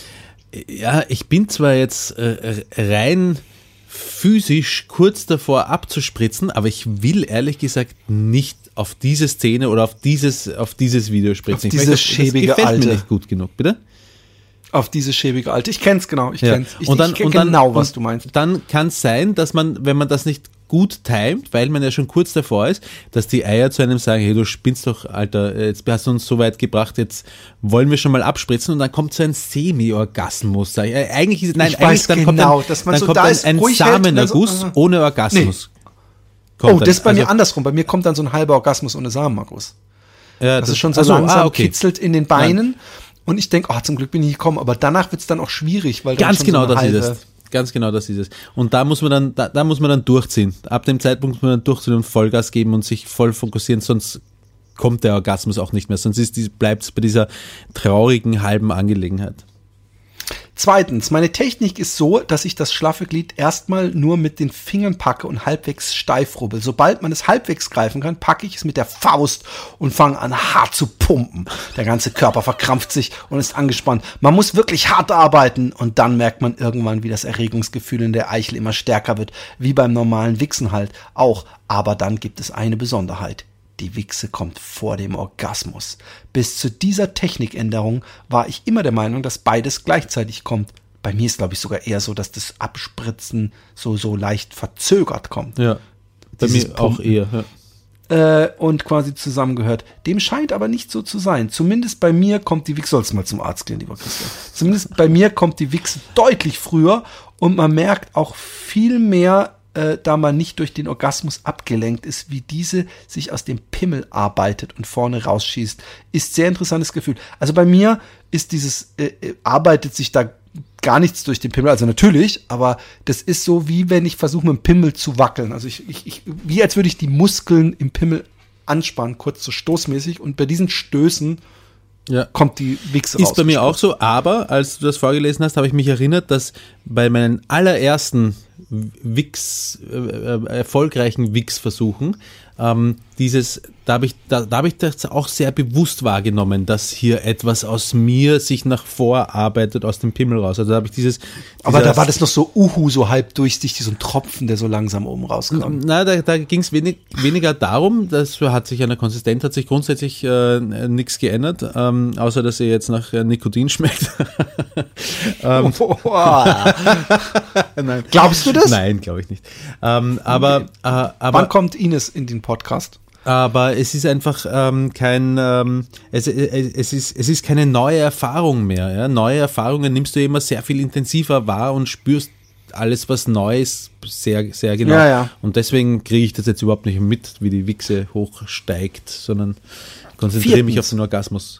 ja, ich bin zwar jetzt äh, rein physisch kurz davor abzuspritzen, aber ich will ehrlich gesagt nicht auf diese Szene oder auf dieses, auf dieses Video spritzen. Auf diese das, schäbige das gefällt Alte. mir nicht gut genug, bitte? Auf diese schäbige Alte. Ich kenn's genau, ich ja. kenn's. Ich, und dann, ich kenn und dann, genau, was und du meinst. Dann kann es sein, dass man, wenn man das nicht gut timet, weil man ja schon kurz davor ist, dass die Eier zu einem sagen, hey, du spinnst doch, Alter, jetzt hast du uns so weit gebracht, jetzt wollen wir schon mal abspritzen und dann kommt so ein Semi-Orgasmus. Sag ich. Eigentlich ist, nein, ich eigentlich weiß dann genau, kommt ein, dass man dann so kommt da ein, ist, ein ruhig Samenerguss so, uh, ohne Orgasmus. Nee. Oh, das ist bei also, mir andersrum. Bei mir kommt dann so ein halber Orgasmus ohne Samenerguss. Ja, das, das ist schon so also, langsam ah, okay. kitzelt in den Beinen. Ja. Und ich denke, oh, zum Glück bin ich nicht gekommen. Aber danach wird's dann auch schwierig, weil dann ganz schon genau so eine das halbe ist es. Ganz genau das ist es. Und da muss man dann, da, da muss man dann durchziehen. Ab dem Zeitpunkt muss man dann durchziehen und Vollgas geben und sich voll fokussieren, sonst kommt der Orgasmus auch nicht mehr. Sonst ist die, bleibt es bei dieser traurigen halben Angelegenheit. Zweitens, meine Technik ist so, dass ich das schlaffe Glied erstmal nur mit den Fingern packe und halbwegs steif rubbel. Sobald man es halbwegs greifen kann, packe ich es mit der Faust und fange an hart zu pumpen. Der ganze Körper verkrampft sich und ist angespannt. Man muss wirklich hart arbeiten und dann merkt man irgendwann, wie das Erregungsgefühl in der Eichel immer stärker wird, wie beim normalen Wichsen halt auch. Aber dann gibt es eine Besonderheit. Die Wichse kommt vor dem Orgasmus. Bis zu dieser Technikänderung war ich immer der Meinung, dass beides gleichzeitig kommt. Bei mir ist, glaube ich, sogar eher so, dass das Abspritzen so, so leicht verzögert kommt. Ja, bei Dieses mir auch Pumpen. eher. Ja. äh, und quasi zusammengehört. Dem scheint aber nicht so zu sein. Zumindest bei mir kommt die Wichse, sollst du mal zum Arzt gehen, lieber Christian. Zumindest bei mir kommt die Wichse deutlich früher und man merkt auch viel mehr, äh, da man nicht durch den Orgasmus abgelenkt ist, wie diese sich aus dem Pimmel arbeitet und vorne rausschießt. Ist sehr interessantes Gefühl. Also bei mir ist dieses, äh, arbeitet sich da gar nichts durch den Pimmel, also natürlich, aber das ist so, wie wenn ich versuche, mit dem Pimmel zu wackeln. Also ich, ich, ich wie als würde ich die Muskeln im Pimmel anspannen, kurz so stoßmäßig, und bei diesen Stößen ja. kommt die Wichse raus. Ist bei mir auch so, aber als du das vorgelesen hast, habe ich mich erinnert, dass bei meinen allerersten Wichs, äh, erfolgreichen Wichsversuchen, ähm, dieses, da habe ich, da, da habe ich das auch sehr bewusst wahrgenommen, dass hier etwas aus mir sich nach vorarbeitet aus dem Pimmel raus. Also da habe ich dieses. Aber da war das noch so Uhu, so halb durchsichtig, so ein Tropfen, der so langsam oben rauskam. Na, da, da ging es wenig, weniger darum, das hat sich an der Konsistenz, hat sich grundsätzlich äh, nichts geändert, ähm, außer dass er jetzt nach äh, Nikotin schmeckt. ähm, Nein. Glaubst du das? Nein, glaube ich nicht. Ähm, aber, okay. äh, aber wann kommt Ines in den Podcast? Aber es ist einfach ähm, kein, ähm, es, es, ist, es ist keine neue Erfahrung mehr. Ja? Neue Erfahrungen nimmst du immer sehr viel intensiver wahr und spürst alles, was neu ist, sehr, sehr genau. Ja, ja. Und deswegen kriege ich das jetzt überhaupt nicht mit, wie die Wichse hochsteigt, sondern konzentriere Viertens. mich auf den Orgasmus.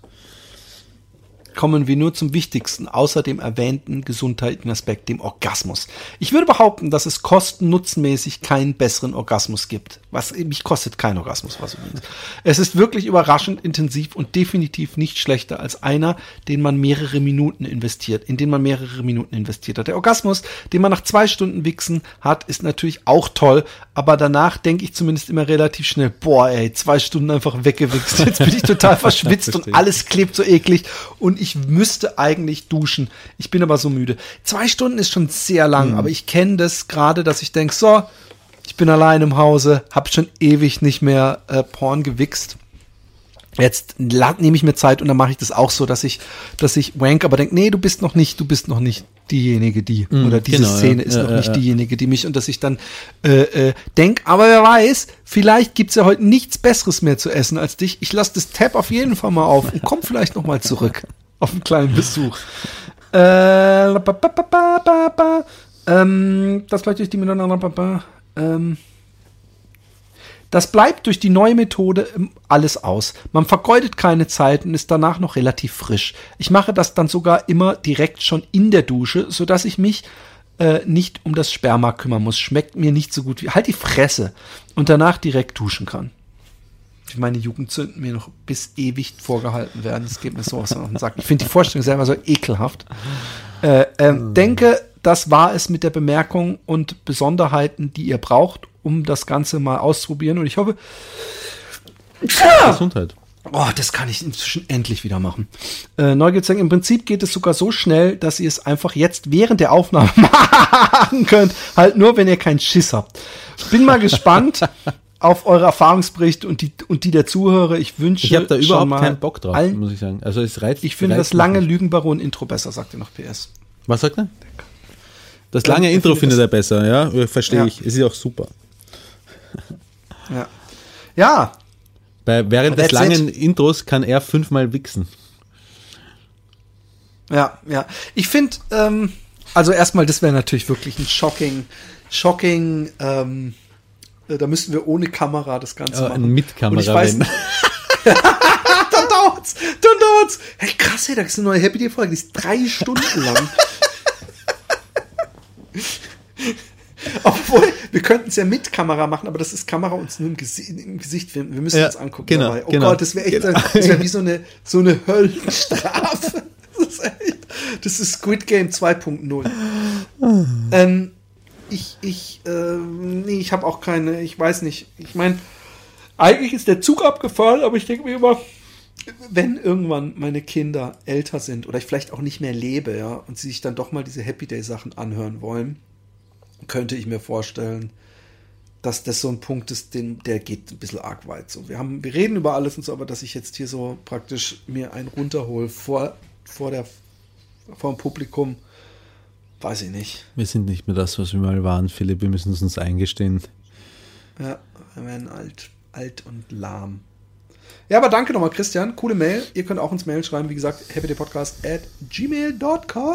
Kommen wir nur zum wichtigsten, außer dem erwähnten gesundheitlichen Aspekt, dem Orgasmus. Ich würde behaupten, dass es kosten-nutzenmäßig keinen besseren Orgasmus gibt. Was mich kostet kein Orgasmus, was übrigens. Es ist wirklich überraschend intensiv und definitiv nicht schlechter als einer, den man mehrere Minuten investiert, in den man mehrere Minuten investiert hat. Der Orgasmus, den man nach zwei Stunden Wichsen hat, ist natürlich auch toll, aber danach denke ich zumindest immer relativ schnell, boah ey, zwei Stunden einfach weggewichst. Jetzt bin ich total verschwitzt und alles klebt so eklig und ich müsste eigentlich duschen. Ich bin aber so müde. Zwei Stunden ist schon sehr lang, mhm. aber ich kenne das gerade, dass ich denke, so, ich bin allein im Hause, hab schon ewig nicht mehr äh, Porn gewichst. Jetzt nehme ich mir Zeit und dann mache ich das auch so, dass ich, dass ich wank, aber denke, nee, du bist noch nicht, du bist noch nicht diejenige, die, mm, oder diese genau, Szene ja, ist ja, noch ja, nicht ja. diejenige, die mich, und dass ich dann äh, äh, denk, aber wer weiß, vielleicht gibt's ja heute nichts Besseres mehr zu essen als dich. Ich lasse das Tab auf jeden Fall mal auf und komm vielleicht noch mal zurück auf einen kleinen Besuch. Äh, ba, ba, ba, ba, ba, ba. Ähm, das bleibt durch die miteinander. Ähm, Das bleibt durch die neue Methode alles aus. Man vergeudet keine Zeit und ist danach noch relativ frisch. Ich mache das dann sogar immer direkt schon in der Dusche, sodass ich mich äh, nicht um das Sperma kümmern muss. Schmeckt mir nicht so gut wie, halt die Fresse, und danach direkt duschen kann. Wie meine Jugendsünden mir noch bis ewig vorgehalten werden. Das geht mir so aus und sagt. Ich finde die Vorstellung selber so ekelhaft. Äh, ähm, denke, das war es mit der Bemerkung und Besonderheiten, die ihr braucht, um das Ganze mal auszuprobieren. Und ich hoffe, Gesundheit. Oh, das kann ich inzwischen endlich wieder machen. Äh, Neugier zeigen, im Prinzip geht es sogar so schnell, dass ihr es einfach jetzt während der Aufnahme machen könnt. Halt nur, wenn ihr keinen Schiss habt. Ich bin mal gespannt auf eure Erfahrungsberichte und die, und die der Zuhörer. Ich wünsche Ich habe da überhaupt mal keinen Bock drauf, allen, muss ich sagen. Also es reizt, ich finde das lange Lügenbaron-Intro besser, sagt ihr noch P S. Was sagt er? Das lange ja, Intro findet, findet er besser, ja? Verstehe ja. ich. Es ist auch super. Ja. Ja. Bei, während des langen it. Intros kann er fünfmal wichsen. Ja, ja. Ich finde, ähm, also erstmal, das wäre natürlich wirklich ein shocking, shocking, ähm, da müssten wir ohne Kamera das Ganze äh, machen. Mit Kamera. Und ich weiß, dann dauert's, dann dauert's. Hey, krass, hey, da ist eine neue Happy Day Folge, die ist drei Stunden lang. Obwohl, wir könnten es ja mit Kamera machen, aber das ist Kamera uns nur im, Gesi- im Gesicht. Wir, wir müssen ja, uns angucken genau, dabei. Oh genau, Gott, das wäre echt, genau. das wäre wie so eine, so eine Höllenstrafe. Das ist echt, das ist Squid Game zwei Punkt null. ähm, ich, ich, äh, nee, ich habe auch keine, ich weiß nicht. Ich meine, eigentlich ist der Zug abgefahren, aber ich denke mir immer, wenn irgendwann meine Kinder älter sind oder ich vielleicht auch nicht mehr lebe, ja, und sie sich dann doch mal diese Happy Day Sachen anhören wollen, könnte ich mir vorstellen, dass das so ein Punkt ist, den, der geht ein bisschen arg weit. So, wir haben, wir reden über alles und so, aber dass ich jetzt hier so praktisch mir einen runterhole vor, vor der, vor dem Publikum, weiß ich nicht. Wir sind nicht mehr das, was wir mal waren, Philipp. Wir müssen es uns eingestehen. Ja, wir werden alt. alt und lahm. Ja, aber danke nochmal, Christian. Coole Mail. Ihr könnt auch uns Mail schreiben. Wie gesagt, happydaypodcast at gmail dot com.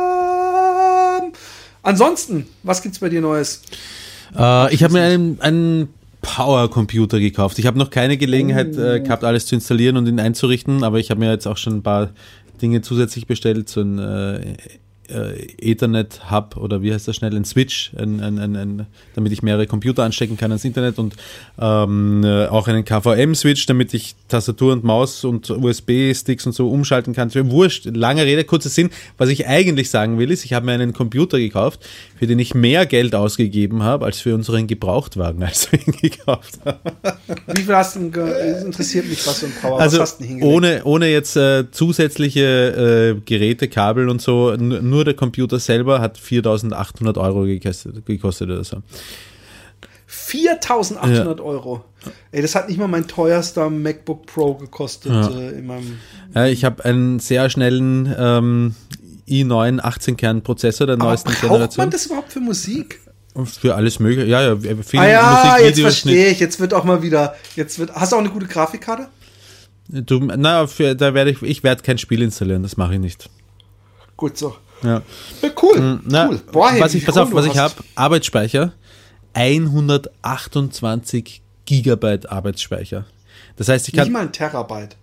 Ansonsten, was gibt's bei dir Neues? Äh, ich habe mir einen, einen Power-Computer gekauft. Ich habe noch keine Gelegenheit oh. äh, gehabt, alles zu installieren und ihn einzurichten, aber ich habe mir jetzt auch schon ein paar Dinge zusätzlich bestellt, so ein äh, äh, Ethernet-Hub oder wie heißt das schnell, ein Switch, ein, ein, ein, ein, damit ich mehrere Computer anstecken kann ans Internet und ähm, äh, auch einen K V M-Switch, damit ich Tastatur und Maus und U S B-Sticks und so umschalten kann. Wurscht, lange Rede, kurzer Sinn. Was ich eigentlich sagen will, ist, ich habe mir einen Computer gekauft, für den ich mehr Geld ausgegeben habe, als für unseren Gebrauchtwagen, als wir ihn gekauft haben. Wie viel hast du denn, interessiert mich, was für ein Power, also was hast du denn hingelegt? Ohne, ohne jetzt äh, zusätzliche äh, Geräte, Kabel und so, n- nur der Computer selber hat viertausendachthundert Euro gekostet, gekostet oder so. viertausendachthundert Ja. Euro. Ey, das hat nicht mal mein teuerster MacBook Pro gekostet Ja. äh, in meinem. Ja, ich habe einen sehr schnellen ähm, i neun achtzehn Kern Prozessor der Aber neuesten braucht Generation. man das überhaupt für Musik? Für alles mögliche. Ja, ja, viel Ah ja, Musik, jetzt Videos, verstehe ich. Jetzt wird auch mal wieder. Jetzt wird. Hast du auch eine gute Grafikkarte? Du, na, für, da werde ich, ich werde kein Spiel installieren, das mache ich nicht. Gut so. Ja. Ja, cool. Na, cool. Boah, hey, was wie ich, pass viel auf, du was ich hast. habe, Arbeitsspeicher, hundertachtundzwanzig Gigabyte Arbeitsspeicher. Das heißt, ich kann... Nicht mal ein Terabyte.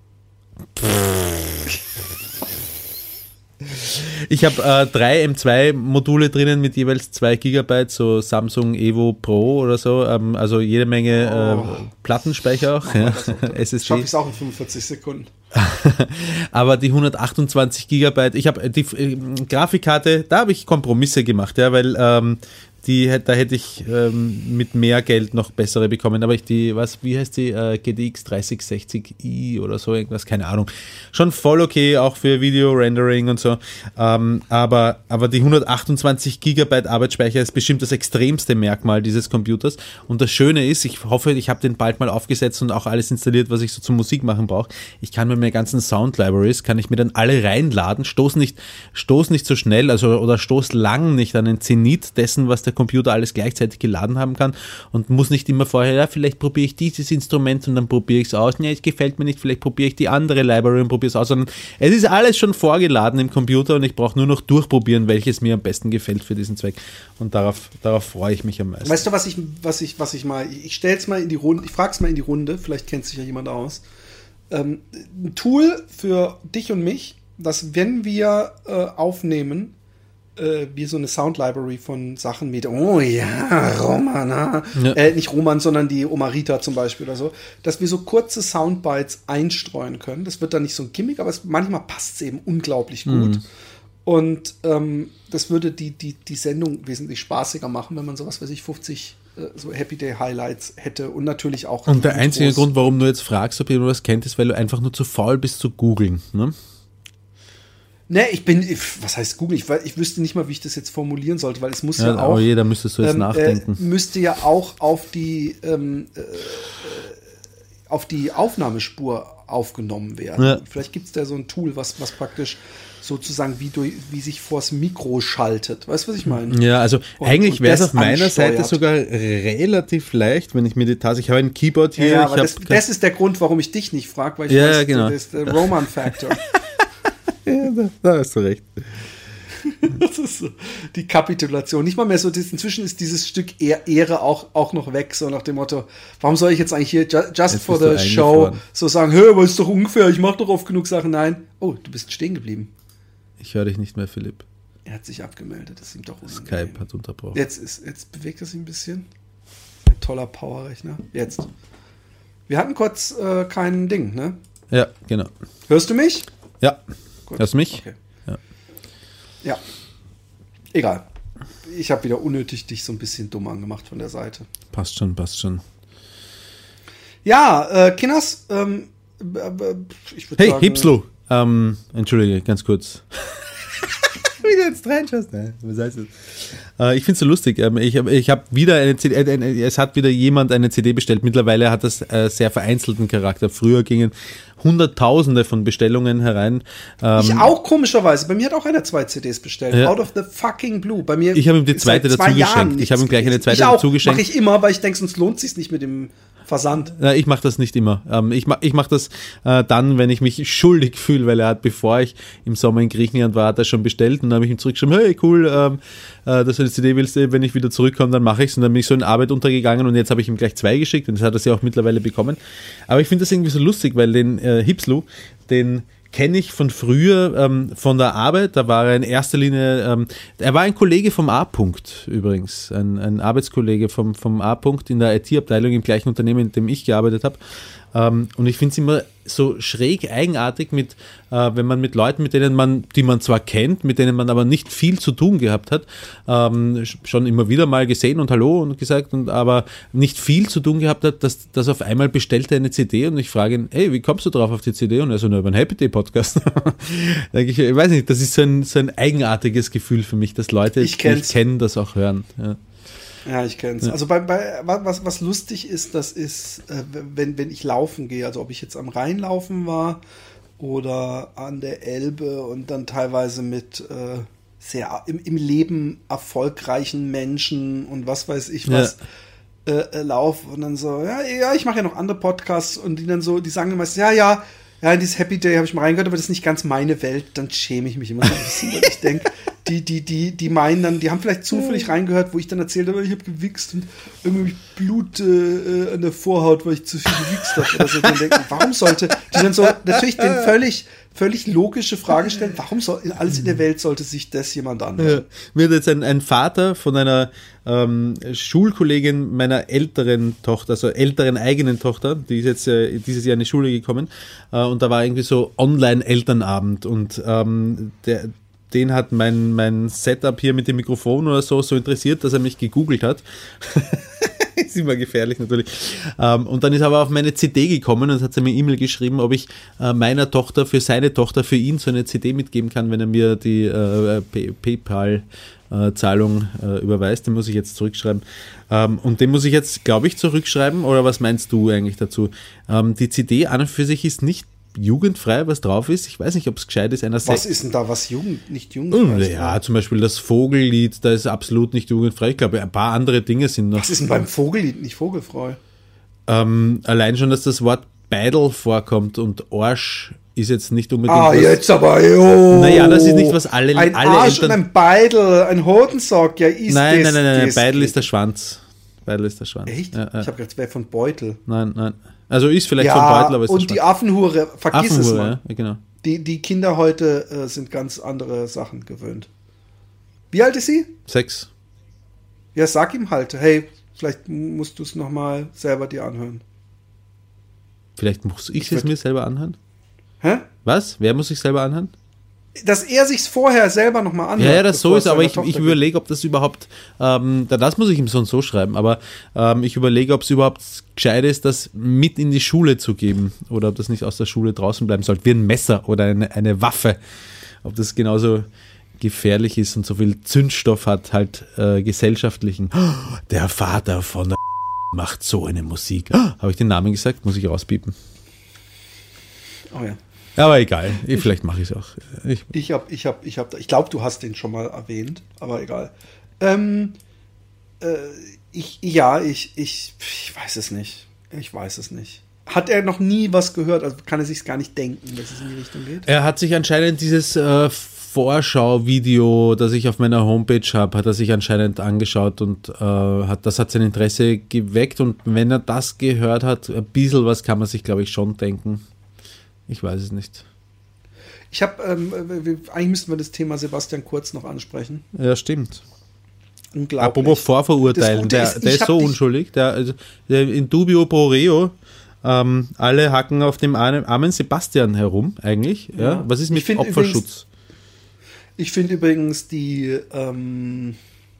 Ich habe äh, drei M zwei Module drinnen mit jeweils zwei Gigabyte, so Samsung Evo Pro oder so, ähm, also jede Menge Oh. äh, Plattenspeicher auch, ja, S S D. Schaffe ich es auch in fünfundvierzig Sekunden. Aber die hundertachtundzwanzig Gigabyte, ich habe die äh, Grafikkarte, da habe ich Kompromisse gemacht, ja, weil ähm, die, da hätte ich ähm, mit mehr Geld noch bessere bekommen, aber ich die, was, wie heißt die, äh, G D X dreißig sechzig i oder so irgendwas, keine Ahnung. Schon voll okay, auch für Video-Rendering und so, ähm, aber, aber die hundertachtundzwanzig Gigabyte Arbeitsspeicher ist bestimmt das extremste Merkmal dieses Computers und das Schöne ist, ich hoffe, ich habe den bald mal aufgesetzt und auch alles installiert, was ich so zum Musik machen brauche. Ich kann mir meine ganzen Sound-Libraries, kann ich mir dann alle reinladen, stoß nicht, stoß nicht so schnell, also oder stoß lang nicht an den Zenit dessen, was der Computer alles gleichzeitig geladen haben kann und muss nicht immer vorher, ja, vielleicht probiere ich dieses Instrument und dann probiere ich es aus, nee, es gefällt mir nicht, vielleicht probiere ich die andere Library und probiere es aus, sondern es ist alles schon vorgeladen im Computer und ich brauche nur noch durchprobieren, welches mir am besten gefällt für diesen Zweck und darauf, darauf freue ich mich am meisten. Weißt du, was ich, was ich, was ich mal, ich stelle es mal in die Runde, ich frage es mal in die Runde, vielleicht kennt sich ja jemand aus. Ähm, ein Tool für dich und mich, dass wenn wir äh, aufnehmen, äh, wir so eine Sound-Library von Sachen mit, oh ja, Roman, ah. Ja. Äh, nicht Roman, sondern die Omarita zum Beispiel oder so, dass wir so kurze Soundbites einstreuen können. Das wird dann nicht so ein Gimmick, aber es, manchmal passt es eben unglaublich gut. Mhm. Und ähm, das würde die, die, die Sendung wesentlich spaßiger machen, wenn man sowas, weiß ich, fünfzig so Happy Day Highlights hätte und natürlich auch. Und der einzige Grund, warum du jetzt fragst, ob jemand was kennt, ist, weil du einfach nur zu faul bist zu googeln, ne? Ne, ich bin, was heißt Google? Ich, ich wüsste nicht mal, wie ich das jetzt formulieren sollte, weil es muss ja, ja auch. Oh je, da müsstest du jetzt ähm, nachdenken. Äh, müsste ja auch auf die, ähm, äh, auf die Aufnahmespur aufgenommen werden. Ja. Vielleicht gibt es da so ein Tool, was, was praktisch sozusagen wie, durch, wie sich vors Mikro schaltet. Weißt du, was ich meine? Ja, also und, eigentlich wäre es auf meiner ansteuert. Seite sogar relativ leicht, wenn ich mir die Tasse, ich habe ein Keyboard hier. Ja, ich aber das, das ist der Grund, warum ich dich nicht frage, weil ich ja, weiß, genau. das ist der Roman-Factor. Ja, da, da hast du recht. Das ist so die Kapitulation. Nicht mal mehr so, das, inzwischen ist dieses Stück Ehre auch, auch noch weg, so nach dem Motto, warum soll ich jetzt eigentlich hier just jetzt for the show so sagen, hä, was ist doch ungefähr, ich mach doch oft genug Sachen. Nein. Oh, du bist stehen geblieben. Ich höre dich nicht mehr, Philipp. Er hat sich abgemeldet, das ist ihm doch unangenehm. Skype hat unterbrochen. Jetzt, ist, jetzt bewegt er sich ein bisschen. Ein toller Powerrechner. Jetzt. Wir hatten kurz äh, kein Ding, ne? Ja, genau. Hörst du mich? Ja. Gut. Hörst du mich? Okay. Ja. Ja. Egal. Ich habe wieder unnötig dich so ein bisschen dumm angemacht von der Seite. Passt schon, passt schon. Ja, äh, Kinders, ähm, ich würde hey, sagen... Hey, Hipslo! Ähm, entschuldige, ganz kurz. Wie du jetzt reinschaust. Ne? Was heißt das? Äh, ich finde es so lustig. Ähm, ich habe ich hab wieder eine C D, äh, es hat wieder jemand eine C D bestellt. Mittlerweile hat das äh, sehr vereinzelten Charakter. Früher gingen Hunderttausende von Bestellungen herein. Ähm, ich auch komischerweise. Bei mir hat auch einer zwei C Ds bestellt. Ja. Out of the fucking blue. Bei mir ich habe ihm die zweite dazu geschenkt. Ich habe ihm gleich eine zweite dazu geschenkt. Mache ich immer, weil ich denke, sonst lohnt es sich nicht mit dem Versand. Ja, ich mache das nicht immer. Ähm, ich mache ich mach das äh, dann, wenn ich mich schuldig fühle, weil er hat, bevor ich im Sommer in Griechenland war, hat er schon bestellt und dann habe ich ihm zurückgeschrieben, hey, cool, ähm, äh, dass du die C D willst, wenn ich wieder zurückkomme, dann mache ich es. Und dann bin ich so in Arbeit untergegangen und jetzt habe ich ihm gleich zwei geschickt und das hat er sie auch mittlerweile bekommen. Aber ich finde das irgendwie so lustig, weil den äh, Hipslu, den kenne ich von früher, ähm, von der Arbeit, da war er in erster Linie, ähm, er war ein Kollege vom A-Punkt übrigens, ein, ein Arbeitskollege vom, vom A-Punkt in der I T-Abteilung im gleichen Unternehmen, in dem ich gearbeitet habe. Ähm, und ich finde es immer so schräg eigenartig, mit, äh, wenn man mit Leuten, mit denen man, die man zwar kennt, mit denen man aber nicht viel zu tun gehabt hat, ähm, schon immer wieder mal gesehen und Hallo und gesagt, und aber nicht viel zu tun gehabt hat, dass, dass auf einmal bestellt er eine C D und ich frage ihn, hey, wie kommst du drauf auf die C D? Und er so, nur über einen Happy Day Podcast. Denke ich, ich weiß nicht, das ist so ein, so ein eigenartiges Gefühl für mich, dass Leute, die ich kenne, das auch hören. Ja. Ja, ich kenne es. Ja. Also bei, bei was, was lustig ist, das ist, äh, wenn, wenn ich laufen gehe, also ob ich jetzt am Rhein laufen war oder an der Elbe und dann teilweise mit äh, sehr im, im Leben erfolgreichen Menschen und was weiß ich was ja. äh, laufe und dann so, ja, ja, ich mache ja noch andere Podcasts und die dann so, die sagen meistens, ja, ja, ja, in dieses Happy Day habe ich mal reingehört, aber das ist nicht ganz meine Welt, dann schäme ich mich immer so ein bisschen, weil ich denke, die, die, die, die meinen dann, die haben vielleicht zufällig reingehört, wo ich dann erzählt habe, ich habe gewichst und irgendwie Blut äh, an der Vorhaut, weil ich zu viel gewichst habe oder so. Dann denken, warum sollte, die dann so natürlich den völlig, völlig logische Frage stellen, warum soll, alles in der Welt sollte sich das jemand anhören? Ja. Mir hat jetzt ein, ein Vater von einer ähm, Schulkollegin meiner älteren Tochter, also älteren eigenen Tochter, die ist jetzt äh, dieses Jahr in die Schule gekommen äh, und da war irgendwie so Online-Elternabend und ähm, der den hat mein, mein Setup hier mit dem Mikrofon oder so so interessiert, dass er mich gegoogelt hat. Ist immer gefährlich natürlich. Ähm, und dann ist er aber auf meine C D gekommen und hat mir eine E-Mail geschrieben, ob ich äh, meiner Tochter für seine Tochter für ihn so eine C D mitgeben kann, wenn er mir die äh, Pay- PayPal-Zahlung äh, überweist. Den muss ich jetzt zurückschreiben. Ähm, und den muss ich jetzt, glaube ich, zurückschreiben. Oder was meinst du eigentlich dazu? Ähm, die C D an und für sich ist nicht jugendfrei, was drauf ist. Ich weiß nicht, ob es gescheit ist. Einer was Se- ist denn da, was Jugend, nicht jugendfrei ist? Ja, zum Beispiel das Vogellied, da ist absolut nicht jugendfrei. Ich glaube, ein paar andere Dinge sind noch. Was ist denn beim Vogellied nicht vogelfrei? Ähm, allein schon, dass das Wort Beidel vorkommt und Arsch ist jetzt nicht unbedingt. Ah, was, jetzt aber, jo. Naja, das ist nicht, was alle Ein alle Arsch Eltern, und ein Beidel, ein Hodensack, ja, ist nein, das. Nein, nein, nein, das Beidel geht. ist der Schwanz. Beidel ist der Schwanz. Echt? Ja, ja. Ich habe gedacht, es wäre von Beutel. Nein, nein. Also ist vielleicht ja, von Beutel, aber ist und die Affenhure, vergiss Affenhure, es mal. Ja, genau. Die, die Kinder heute äh, sind ganz andere Sachen gewöhnt. Wie alt ist sie? Sechs. Ja, sag ihm halt, hey, vielleicht musst du es nochmal selber dir anhören. Vielleicht muss ich, Ich es würd- mir selber anhören? Hä? Was? Wer muss sich selber anhören? Dass er sich's vorher selber nochmal anhört. Ja, ja, das so bevor ist, es aber seiner ich, Tochter ich gibt. überlege, ob das überhaupt, ähm, da- das muss ich ihm so und so schreiben, aber ähm, ich überlege, ob es überhaupt gescheit ist, das mit in die Schule zu geben oder ob das nicht aus der Schule draußen bleiben sollte, wie ein Messer oder eine, eine Waffe, ob das genauso gefährlich ist und so viel Zündstoff hat, halt äh, gesellschaftlichen. Der Vater von der macht so eine Musik. Habe ich den Namen gesagt? Muss ich rauspiepen. Oh ja. Aber egal, ich, vielleicht mache ich es auch. Ich, Ich hab, ich hab, ich hab, ich glaube, du hast den schon mal erwähnt, aber egal. Ähm, äh, ich, ja, ich, ich, ich weiß es nicht. Ich weiß es nicht. Hat er noch nie was gehört? Also kann er sich gar nicht denken, dass es in die Richtung geht? Er hat sich anscheinend dieses äh, Vorschau-Video, das ich auf meiner Homepage habe, hat er sich anscheinend angeschaut und äh, hat, das hat sein Interesse geweckt und wenn er das gehört hat, ein bisschen was kann man sich, glaube ich, schon denken. Ich weiß es nicht. Ich habe, ähm, wir, eigentlich müssten wir das Thema Sebastian Kurz noch ansprechen. Ja, stimmt. Unglaublich. Apropos Vorverurteilen, Das Gute der, ist, der ich ist hab so dich- unschuldig. Der, also, der in dubio pro reo, ähm, alle hacken auf dem armen armen Sebastian herum, eigentlich. Ja. Ja. Was ist Ich mit find Opferschutz? Ich finde übrigens die, ähm,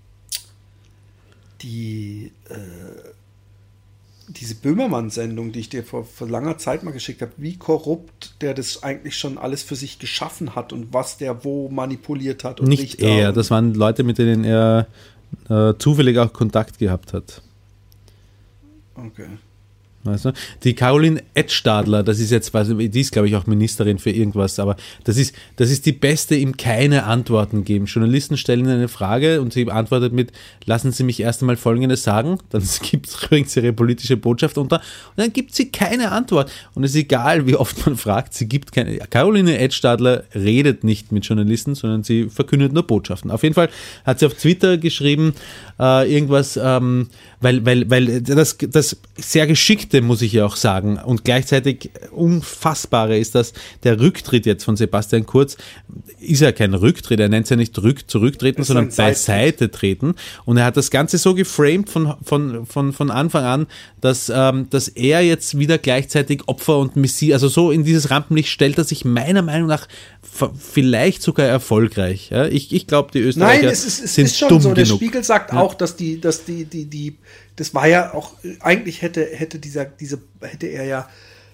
die, äh, diese Böhmermann-Sendung, die ich dir vor, vor langer Zeit mal geschickt habe, wie korrupt der das eigentlich schon alles für sich geschaffen hat und was der wo manipuliert hat und Nicht Richter er, und- das waren Leute, mit denen er äh, zufällig auch Kontakt gehabt hat. Okay. Weißt du? Die Caroline Edstadler, das ist jetzt, die ist glaube ich auch Ministerin für irgendwas, aber das ist, das ist die Beste im keine Antworten geben. Journalisten stellen eine Frage und sie antwortet mit, lassen Sie mich erst einmal Folgendes sagen, dann gibt, bringt sie ihre politische Botschaft unter und dann gibt sie keine Antwort. Und es ist egal, wie oft man fragt, sie gibt keine. Caroline Edstadler redet nicht mit Journalisten, sondern sie verkündet nur Botschaften. Auf jeden Fall hat sie auf Twitter geschrieben, äh, irgendwas, ähm, weil, weil, weil das, das sehr geschickte, muss ich ja auch sagen, und gleichzeitig unfassbare ist, dass der Rücktritt jetzt von Sebastian Kurz, ist ja kein Rücktritt, er nennt es ja nicht rück, zurücktreten, das sondern beiseite treten. Und er hat das Ganze so geframed von, von, von, von Anfang an, dass, ähm, dass er jetzt wieder gleichzeitig Opfer und Messias, also so in dieses Rampenlicht stellt er sich meiner Meinung nach vielleicht sogar erfolgreich. Ja? Ich, ich glaube, die Österreicher Nein, es ist, es sind ist schon dumm so. Der genug. Spiegel sagt Ja. auch, dass die, dass die, die, die, das war ja auch, eigentlich hätte, hätte dieser, diese, hätte er ja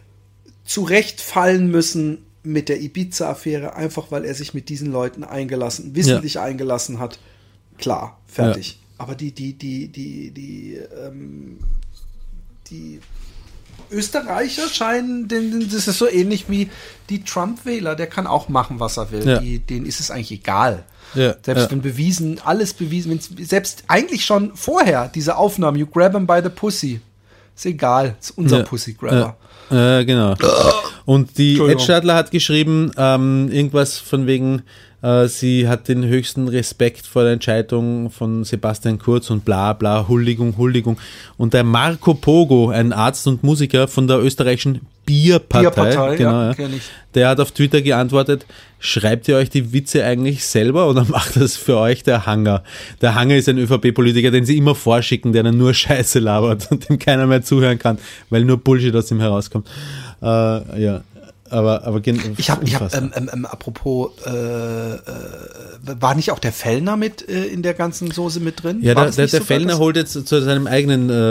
zurechtfallen müssen mit der Ibiza-Affäre, einfach weil er sich mit diesen Leuten eingelassen, wissentlich ja. eingelassen hat. Klar, fertig. Ja. Aber die, die, die, die, die, ähm, die Österreicher scheinen, denn das ist so ähnlich wie die Trump-Wähler, der kann auch machen, was er will. Ja. Die, denen ist es eigentlich egal. Ja, selbst ja. wenn bewiesen, alles bewiesen, wenn's, selbst eigentlich schon vorher, diese Aufnahmen, you grab him by the pussy. Ist egal, ist unser ja. Pussy-Grabber. Ja. Äh, genau. Und die Edstadler hat geschrieben, ähm, irgendwas von wegen, äh, sie hat den höchsten Respekt vor der Entscheidung von Sebastian Kurz und bla bla, Huldigung, Huldigung. Und der Marco Pogo, ein Arzt und Musiker von der österreichischen Bierpartei, Bierpartei genau, ja, ja, kenn ich. der hat auf Twitter geantwortet, schreibt ihr euch die Witze eigentlich selber oder macht das für euch der Hanger? Der Hanger ist ein ÖVP-Politiker, den sie immer vorschicken, der dann nur Scheiße labert und dem keiner mehr zuhören kann, weil nur Bullshit aus ihm herauskommt. Äh, ja, aber, aber ich habe, ich hab, ähm, ähm, apropos, äh, äh, war nicht auch der Fellner mit äh, in der ganzen Soße mit drin? Ja, war der, der, der Fellner das? holt jetzt zu seinem eigenen äh,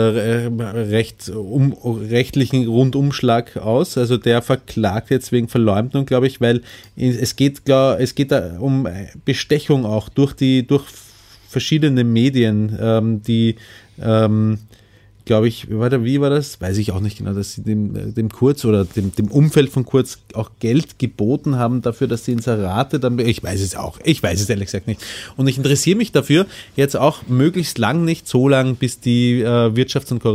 recht, um, rechtlichen Rundumschlag aus. Also der verklagt jetzt wegen Verleumdung, glaube ich, weil es geht, glaub, es geht da um Bestechung auch durch die, durch verschiedene Medien, ähm, die ähm, glaube ich, warte, wie war das? Weiß ich auch nicht genau, dass sie dem, dem Kurz oder dem, dem Umfeld von Kurz auch Geld geboten haben dafür, dass die Inserate dann, ich weiß es auch, ich weiß es ehrlich gesagt nicht. Und ich interessiere mich dafür jetzt auch möglichst lang, nicht so lang, bis die äh, Wirtschafts- und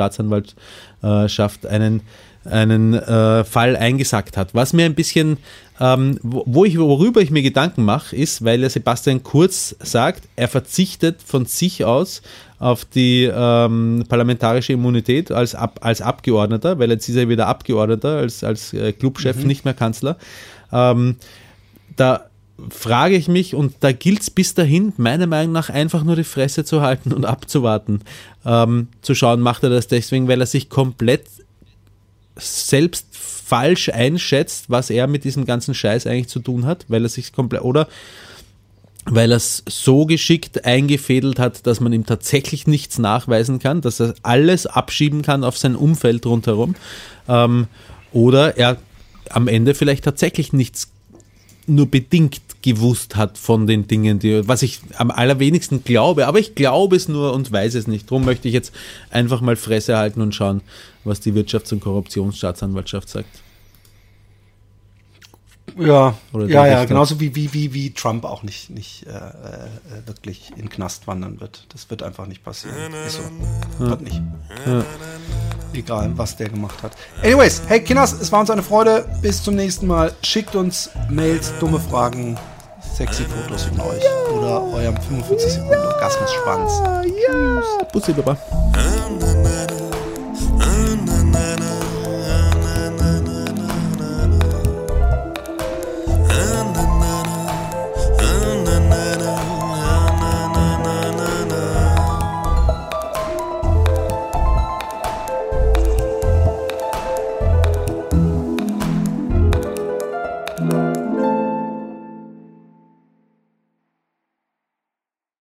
Korruptionsstaatsanwaltschaft einen einen äh, Fall eingesackt hat. Was mir ein bisschen, ähm, wo ich, worüber ich mir Gedanken mache, ist, weil der Sebastian Kurz sagt, er verzichtet von sich aus auf die ähm, parlamentarische Immunität als, Ab, als Abgeordneter, weil jetzt ist er wieder Abgeordneter, als, als äh, Clubchef, mhm. nicht mehr Kanzler. Ähm, da frage ich mich, und da gilt es bis dahin, meiner Meinung nach, einfach nur die Fresse zu halten und abzuwarten. Ähm, zu schauen, macht er das deswegen, weil er sich komplett selbst falsch einschätzt, was er mit diesem ganzen Scheiß eigentlich zu tun hat, weil er sich komplett, oder weil er es so geschickt eingefädelt hat, dass man ihm tatsächlich nichts nachweisen kann, dass er alles abschieben kann auf sein Umfeld rundherum, ähm, oder er am Ende vielleicht tatsächlich nichts nur bedingt gewusst hat von den Dingen, die, was ich am allerwenigsten glaube, aber ich glaube es nur und weiß es nicht. Darum möchte ich jetzt einfach mal Fresse halten und schauen, was die Wirtschafts- und Korruptionsstaatsanwaltschaft sagt. Ja, Oder ja, ja, genauso wie, wie, wie, wie Trump auch nicht, nicht äh, äh, wirklich in den Knast wandern wird. Das wird einfach nicht passieren. Ist so. Ja. Wird nicht. Ja. Egal, was der gemacht hat. Anyways, hey Kinders, es war uns eine Freude. Bis zum nächsten Mal. Schickt uns Mails, dumme Fragen, sexy Fotos von euch oder eurem fünfundvierzig Sekunden Orgasmus-Schwanz. Ja, Bussi, Baba.